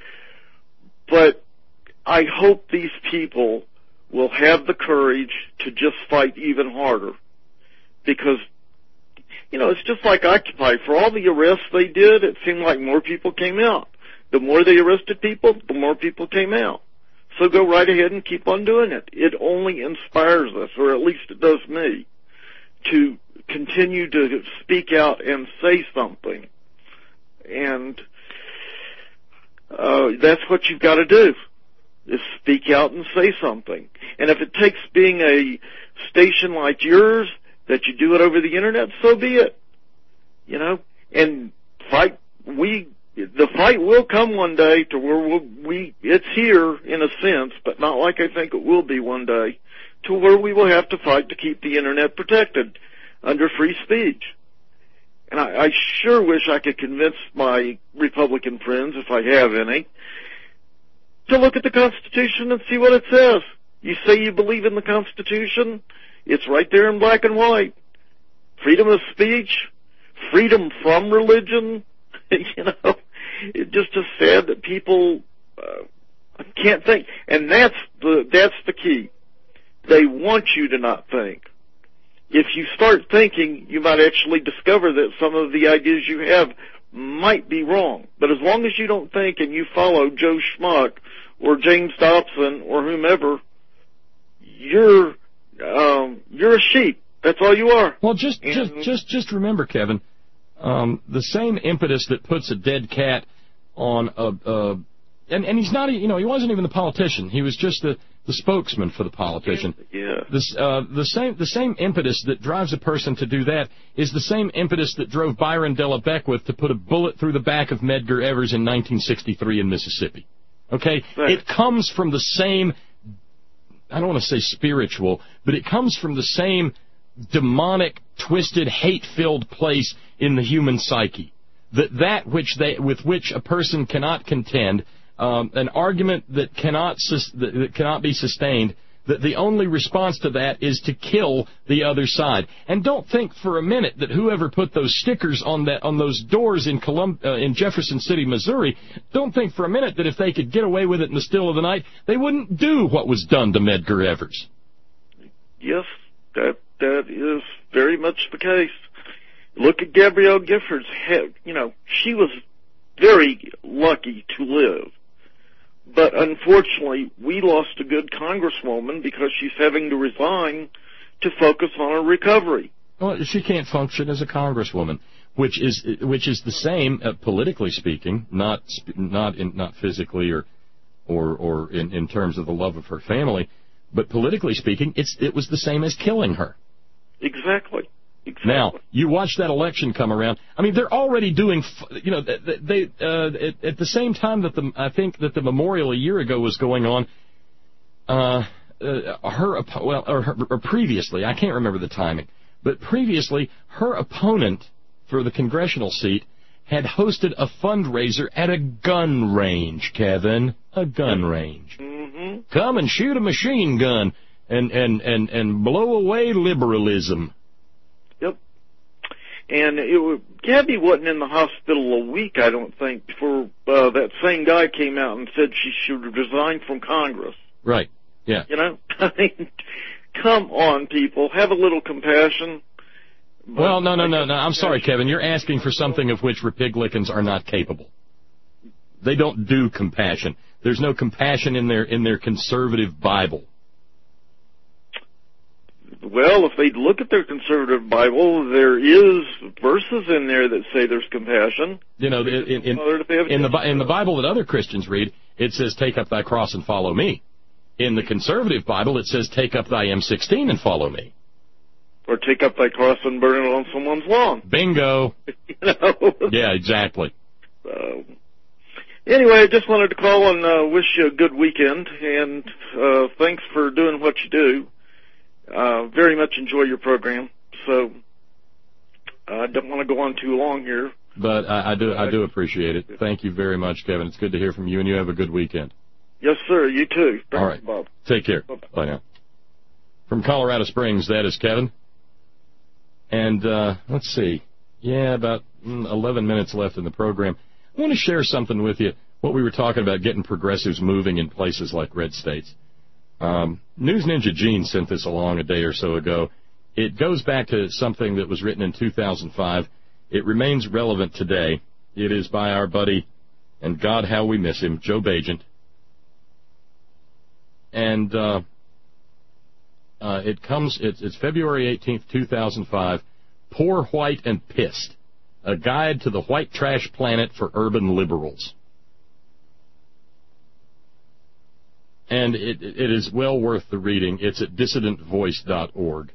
S12: But I hope these people will have the courage to just fight even harder. Because, you know, it's just like Occupy. For all the arrests they did, it seemed like more people came out. The more they arrested people, the more people came out. So go right ahead and keep on doing it. It only inspires us, or at least it does me, to continue to speak out and say something. And uh, that's what you've got to do, is speak out and say something. And if it takes being a station like yours, that you do it over the Internet, so be it. You know, and fight, we... The fight will come one day to where we'll, we, it's here in a sense, but not like I think it will be one day, to where we will have to fight to keep the Internet protected under free speech. And I, I sure wish I could convince my Republican friends, if I have any, to look at the Constitution and see what it says. You say you believe in the Constitution, it's right there in black and white. Freedom of speech, freedom from religion, you know. It's just as sad that people uh, can't think, and that's the that's the key. They want you to not think. If you start thinking, you might actually discover that some of the ideas you have might be wrong. But as long as you don't think and you follow Joe Schmuck or James Dobson or whomever, you're um, you're a sheep. That's all you are.
S1: Well, just
S12: and,
S1: just just just remember, Kevin. Um, the same impetus that puts a dead cat on a, uh, and, and he's not, you know, he wasn't even the politician. He was just the, the spokesman for the politician.
S12: Yeah.
S1: This, uh, the same, the same impetus that drives a person to do that is the same impetus that drove Byron Della Beckwith to put a bullet through the back of Medgar Evers in nineteen sixty-three in Mississippi. Okay? Right. It comes from the same, I don't want to say spiritual, but it comes from the same demonic, twisted, hate-filled place in the human psyche. That that which they, with which a person cannot contend, um, an argument that cannot sus- that, that cannot be sustained, that the only response to that is to kill the other side. And don't think for a minute that whoever put those stickers on that on those doors in Colum- uh, in Jefferson City, Missouri, don't think for a minute that if they could get away with it in the still of the night, they wouldn't do what was done to Medgar Evers.
S12: Yes, that that is very much the case. Look at Gabrielle Giffords. You know, she was very lucky to live. But unfortunately, we lost a good congresswoman because she's having to resign to focus on her recovery.
S1: Well, she can't function as a congresswoman, which is which is the same, uh, politically speaking, not not in, not physically or or or in, in terms of the love of her family, but politically speaking, it's it was the same as killing her.
S12: Exactly. Exactly.
S1: Now, you watch that election come around. I mean, they're already doing, you know, they uh, at, at the same time that the I think that the memorial a year ago was going on. Uh, uh, her well, or, her, or previously, I can't remember the timing, but previously, her opponent for the congressional seat had hosted a fundraiser at a gun range. Kevin, a gun range.
S12: Mm-hmm.
S1: Come and shoot a machine gun and and and and blow away liberalism.
S12: Yep. And it was, Gabby wasn't in the hospital a week, I don't think, before uh, that same guy came out and said she should resign from Congress.
S1: Right. Yeah.
S12: You know, I mean, come on, people, have a little compassion.
S1: Well, no, no, no, no. I'm sorry, Kevin. You're asking for something of which Republicans are not capable. They don't do compassion. There's no compassion in their in their conservative Bible.
S12: Well, if they look at their conservative Bible, there is verses in there that say there's compassion.
S1: You know, in, in, in, in the in the Bible that other Christians read, it says, "Take up thy cross and follow me." In the conservative Bible, it says, "Take up thy M sixteen and follow me."
S12: Or take up thy cross and burn it on someone's lawn.
S1: Bingo.
S12: You know? Yeah,
S1: exactly.
S12: So, anyway, I just wanted to call and uh, wish you a good weekend, and uh, thanks for doing what you do. Uh, very much enjoy your program, so I don't want to go on too long here.
S1: But I, I do I do appreciate it. Thank you very much, Kevin. It's good to hear from you, and you have a good weekend.
S12: Yes, sir. You too. Thanks,
S1: all right.
S12: Bob.
S1: Take care. Bye-bye. Bye now. From Colorado Springs, that is Kevin. And uh, let's see. Yeah, about eleven minutes left in the program. I want to share something with you, what we were talking about, getting progressives moving in places like red states. Um, News Ninja Gene sent this along a day or so ago. It goes back to something that was written in two thousand five. It remains relevant today. It is by our buddy, and God, how we miss him, Joe Bagent. And uh, uh, it comes, it's, it's February eighteenth, two thousand five, Poor, White, and Pissed, a guide to the white trash planet for urban liberals. And it, it is well worth the reading. It's at dissident voice dot org.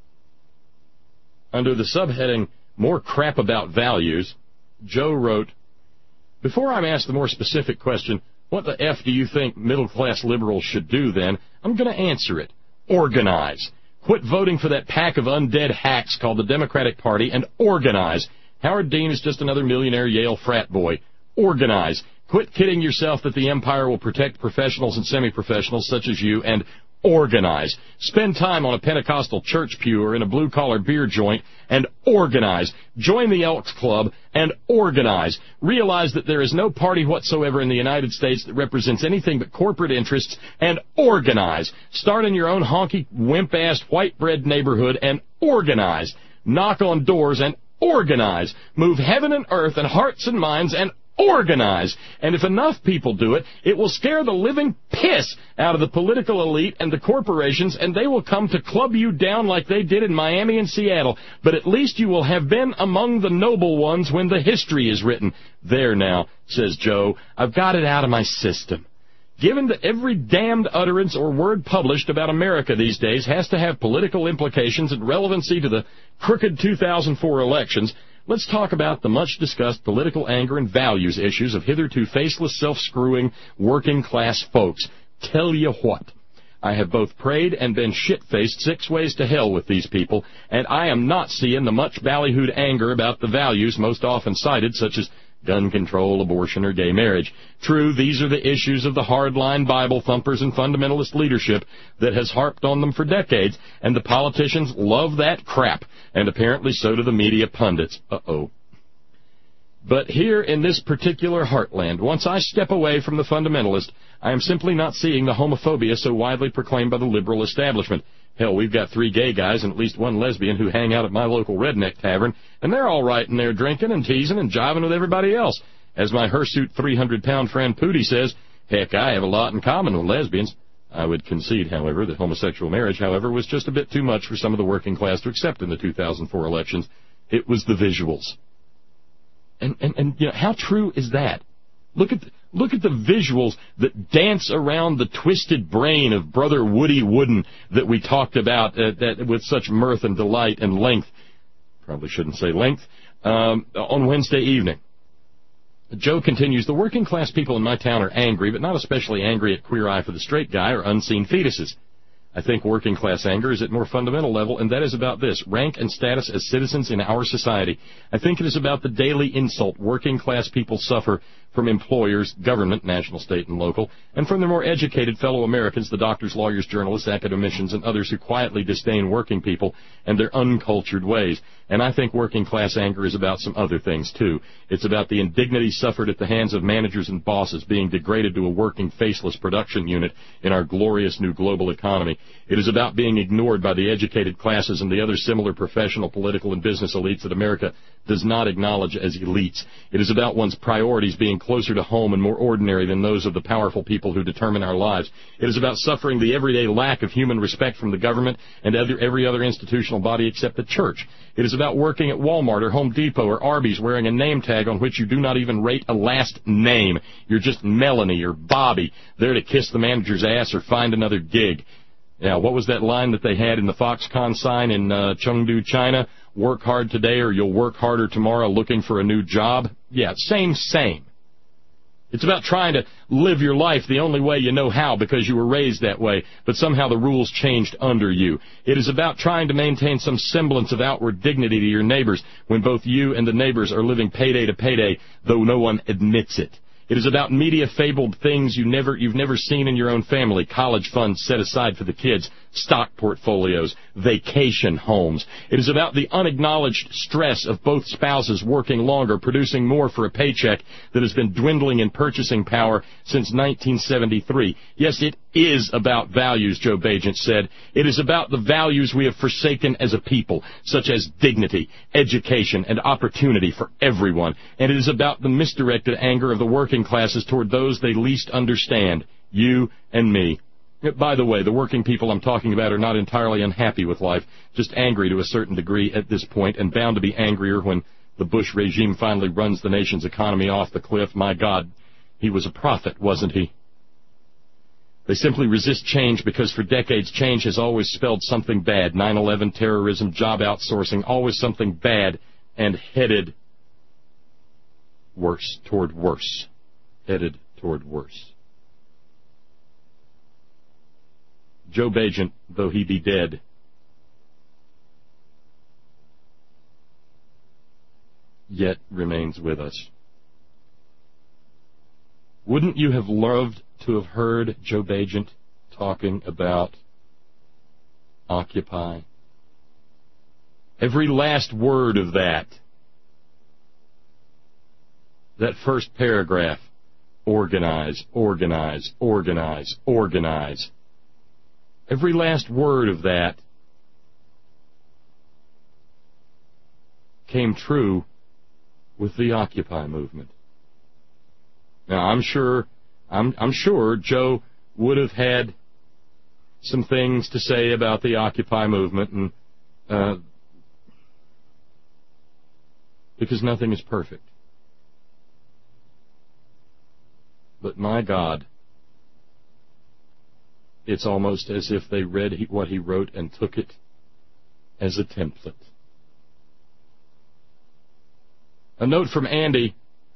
S1: Under the subheading, More Crap About Values, Joe wrote, "Before I'm asked the more specific question, what the F do you think middle-class liberals should do then, I'm going to answer it. Organize. Quit voting for that pack of undead hacks called the Democratic Party and organize. Howard Dean is just another millionaire Yale frat boy. Organize. Quit kidding yourself that the empire will protect professionals and semi-professionals such as you, and organize. Spend time on a Pentecostal church pew or in a blue-collar beer joint and organize. Join the Elks Club and organize. Realize that there is no party whatsoever in the United States that represents anything but corporate interests, and organize. Start in your own honky, wimp-ass, white-bread neighborhood and organize. Knock on doors and organize. Move heaven and earth and hearts and minds and organize. And if enough people do it, it will scare the living piss out of the political elite and the corporations, and they will come to club you down like they did in Miami and Seattle. But at least you will have been among the noble ones when the history is written." There now, says Joe, I've got it out of my system. Given that every damned utterance or word published about America these days has to have political implications and relevancy to the crooked two thousand four elections, let's talk about the much-discussed political anger and values issues of hitherto faceless, self-screwing, working-class folks. Tell you what, I have both prayed and been shit-faced six ways to hell with these people, and I am not seeing the much ballyhooed anger about the values most often cited, such as gun control, abortion, or gay marriage. True, these are the issues of the hardline Bible thumpers and fundamentalist leadership that has harped on them for decades, and the politicians love that crap, and apparently so do the media pundits. Uh-oh. But here in this particular heartland, once I step away from the fundamentalist, I am simply not seeing the homophobia so widely proclaimed by the liberal establishment. Hell, we've got three gay guys and at least one lesbian who hang out at my local redneck tavern, and they're all right in there drinking and teasing and jiving with everybody else. As my hirsute three hundred pound friend Pootie says, heck, I have a lot in common with lesbians. I would concede, however, that homosexual marriage, however, was just a bit too much for some of the working class to accept in the two thousand four elections. It was the visuals. And, and, and you know, how true is that? Look at the, look at the visuals that dance around the twisted brain of Brother Woody Wooden that we talked about uh, that with such mirth and delight and length. Probably shouldn't say length. Um, on Wednesday evening. Joe continues, the working class people in my town are angry, but not especially angry at Queer Eye for the Straight Guy or unseen fetuses. I think working class anger is at more fundamental level, and that is about this, rank and status as citizens in our society. I think it is about the daily insult working class people suffer from employers, government, national, state, and local, and from their more educated fellow Americans, the doctors, lawyers, journalists, academicians, and others who quietly disdain working people and their uncultured ways. And I think working class anger is about some other things, too. It's about the indignity suffered at the hands of managers and bosses being degraded to a working, faceless production unit in our glorious new global economy. It is about being ignored by the educated classes and the other similar professional, political, and business elites that America does not acknowledge as elites. It is about one's priorities being closer to home and more ordinary than those of the powerful people who determine our lives. It is about suffering the everyday lack of human respect from the government and every other institutional body except the church. It is about working at Walmart or Home Depot or Arby's wearing a name tag on which you do not even rate a last name. You're just Melanie or Bobby, there to kiss the manager's ass or find another gig. Now, what was that line that they had in the Foxconn sign in uh, Chengdu, China? Work hard today or you'll work harder tomorrow looking for a new job? Yeah, same, same. It's about trying to live your life the only way you know how because you were raised that way, but somehow the rules changed under you. It is about trying to maintain some semblance of outward dignity to your neighbors when both you and the neighbors are living payday to payday, though no one admits it. It is about media-fabled things you never, you've never seen in your own family, college funds set aside for the kids, stock portfolios, vacation homes. It is about the unacknowledged stress of both spouses working longer, producing more for a paycheck that has been dwindling in purchasing power since nineteen seventy-three. Yes, it is about values, Joe Bagent said. It is about the values we have forsaken as a people, such as dignity, education, and opportunity for everyone. And it is about the misdirected anger of the working classes toward those they least understand, you and me. By the way, the working people I'm talking about are not entirely unhappy with life, just angry to a certain degree at this point, and bound to be angrier when the Bush regime finally runs the nation's economy off the cliff. My God, he was a prophet, wasn't he? They simply resist change because for decades change has always spelled something bad. nine eleven, terrorism, job outsourcing, always something bad and headed worse, toward worse. Headed toward worse. Joe Bagent, though he be dead, yet remains with us. Wouldn't you have loved to have heard Joe Bagent talking about Occupy? Every last word of that, that first paragraph, organize, organize, organize, organize. Every last word of that came true with the Occupy movement. Now, I'm sure, I'm, I'm sure Joe would have had some things to say about the Occupy movement, and uh, because nothing is perfect. But my God, it's almost as if they read he, what he wrote and took it as a template. A note from Andy,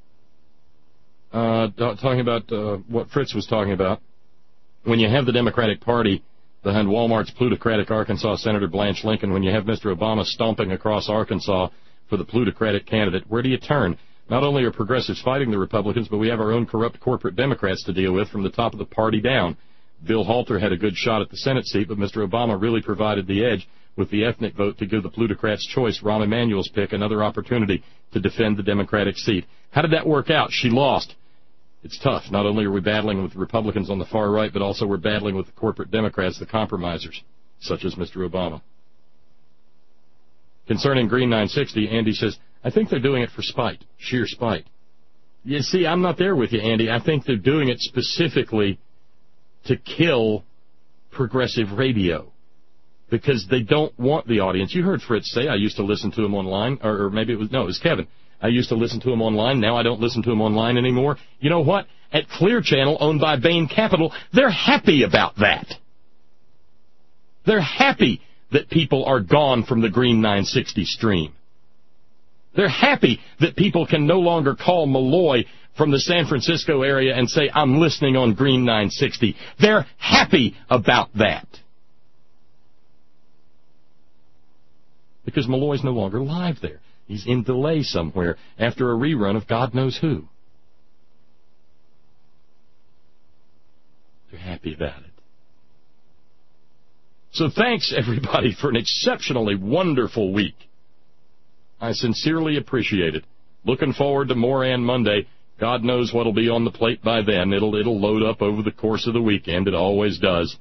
S1: uh, talking about uh, what Fritz was talking about. When you have the Democratic Party behind Walmart's plutocratic Arkansas Senator Blanche Lincoln, when you have Mister Obama stomping across Arkansas for the plutocratic candidate, where do you turn? Not only are progressives fighting the Republicans, but we have our own corrupt corporate Democrats to deal with from the top of the party down. Bill Halter had a good shot at the Senate seat, but Mister Obama really provided the edge with the ethnic vote to give the plutocrats' choice, Rahm Emanuel's pick, another opportunity to defend the Democratic seat. How did that work out? She lost. It's tough. Not only are we battling with Republicans on the far right, but also we're battling with the corporate Democrats, the compromisers, such as Mister Obama. Concerning Green nine sixty, Andy says, I think they're doing it for spite, sheer spite. You see, I'm not there with you, Andy. I think they're doing it specifically to kill progressive radio because they don't want the audience. You heard Fritz say, I used to listen to him online, or, or maybe it was, no, it was Kevin. I used to listen to him online. Now I don't listen to him online anymore. You know what? At Clear Channel, owned by Bain Capital, they're happy about that. They're happy that people are gone from the Green nine sixty stream. They're happy that people can no longer call Malloy from the San Francisco area and say, I'm listening on Green nine sixty. They're happy about that. Because Malloy's no longer live there. He's in delay somewhere after a rerun of God knows who. They're happy about it. So thanks, everybody, for an exceptionally wonderful week. I sincerely appreciate it. Looking forward to Moran Monday. God knows what'll be on the plate by then. It'll it'll load up over the course of the weekend. It always does.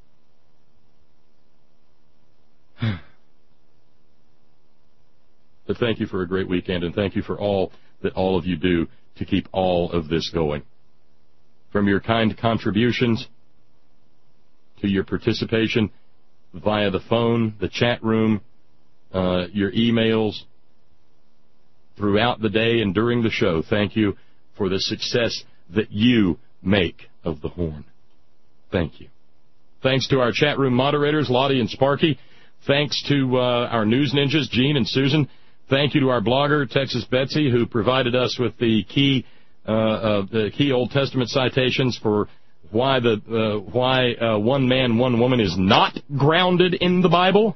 S1: But thank you for a great weekend, and thank you for all that all of you do to keep all of this going. From your kind contributions to your participation via the phone, the chat room, uh, your emails, throughout the day and during the show, thank you for the success that you make of the Horn. Thank you. Thanks to our chat room moderators, Lottie and Sparky. Thanks to uh, our news ninjas, Gene and Susan. Thank you to our blogger, Texas Betsy, who provided us with the key uh, uh, the key Old Testament citations for why the uh, why uh, one man, one woman is not grounded in the Bible.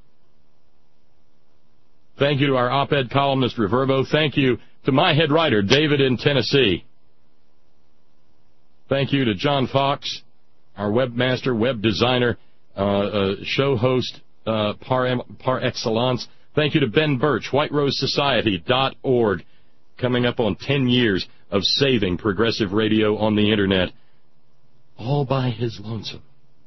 S1: Thank you to our op-ed columnist, Reverbo. Thank you to my head writer, David in Tennessee. Thank you to John Fox, our webmaster, web designer, uh, uh, show host uh, par, par excellence. Thank you to Ben Birch, white rose society dot org, coming up on ten years of saving progressive radio on the Internet, all by his lonesome.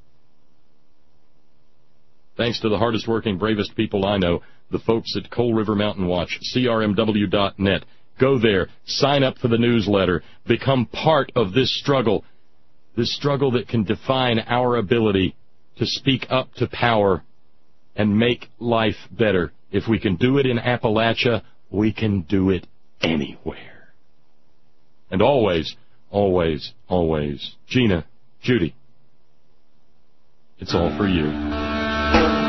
S1: Thanks to the hardest working, bravest people I know, the folks at Coal River Mountain Watch, C R M W dot net. Go there, sign up for the newsletter, become part of this struggle, this struggle that can define our ability to speak up to power and make life better. If we can do it in Appalachia, we can do it anywhere. And always, always, always, Gina, Judy, it's all for you.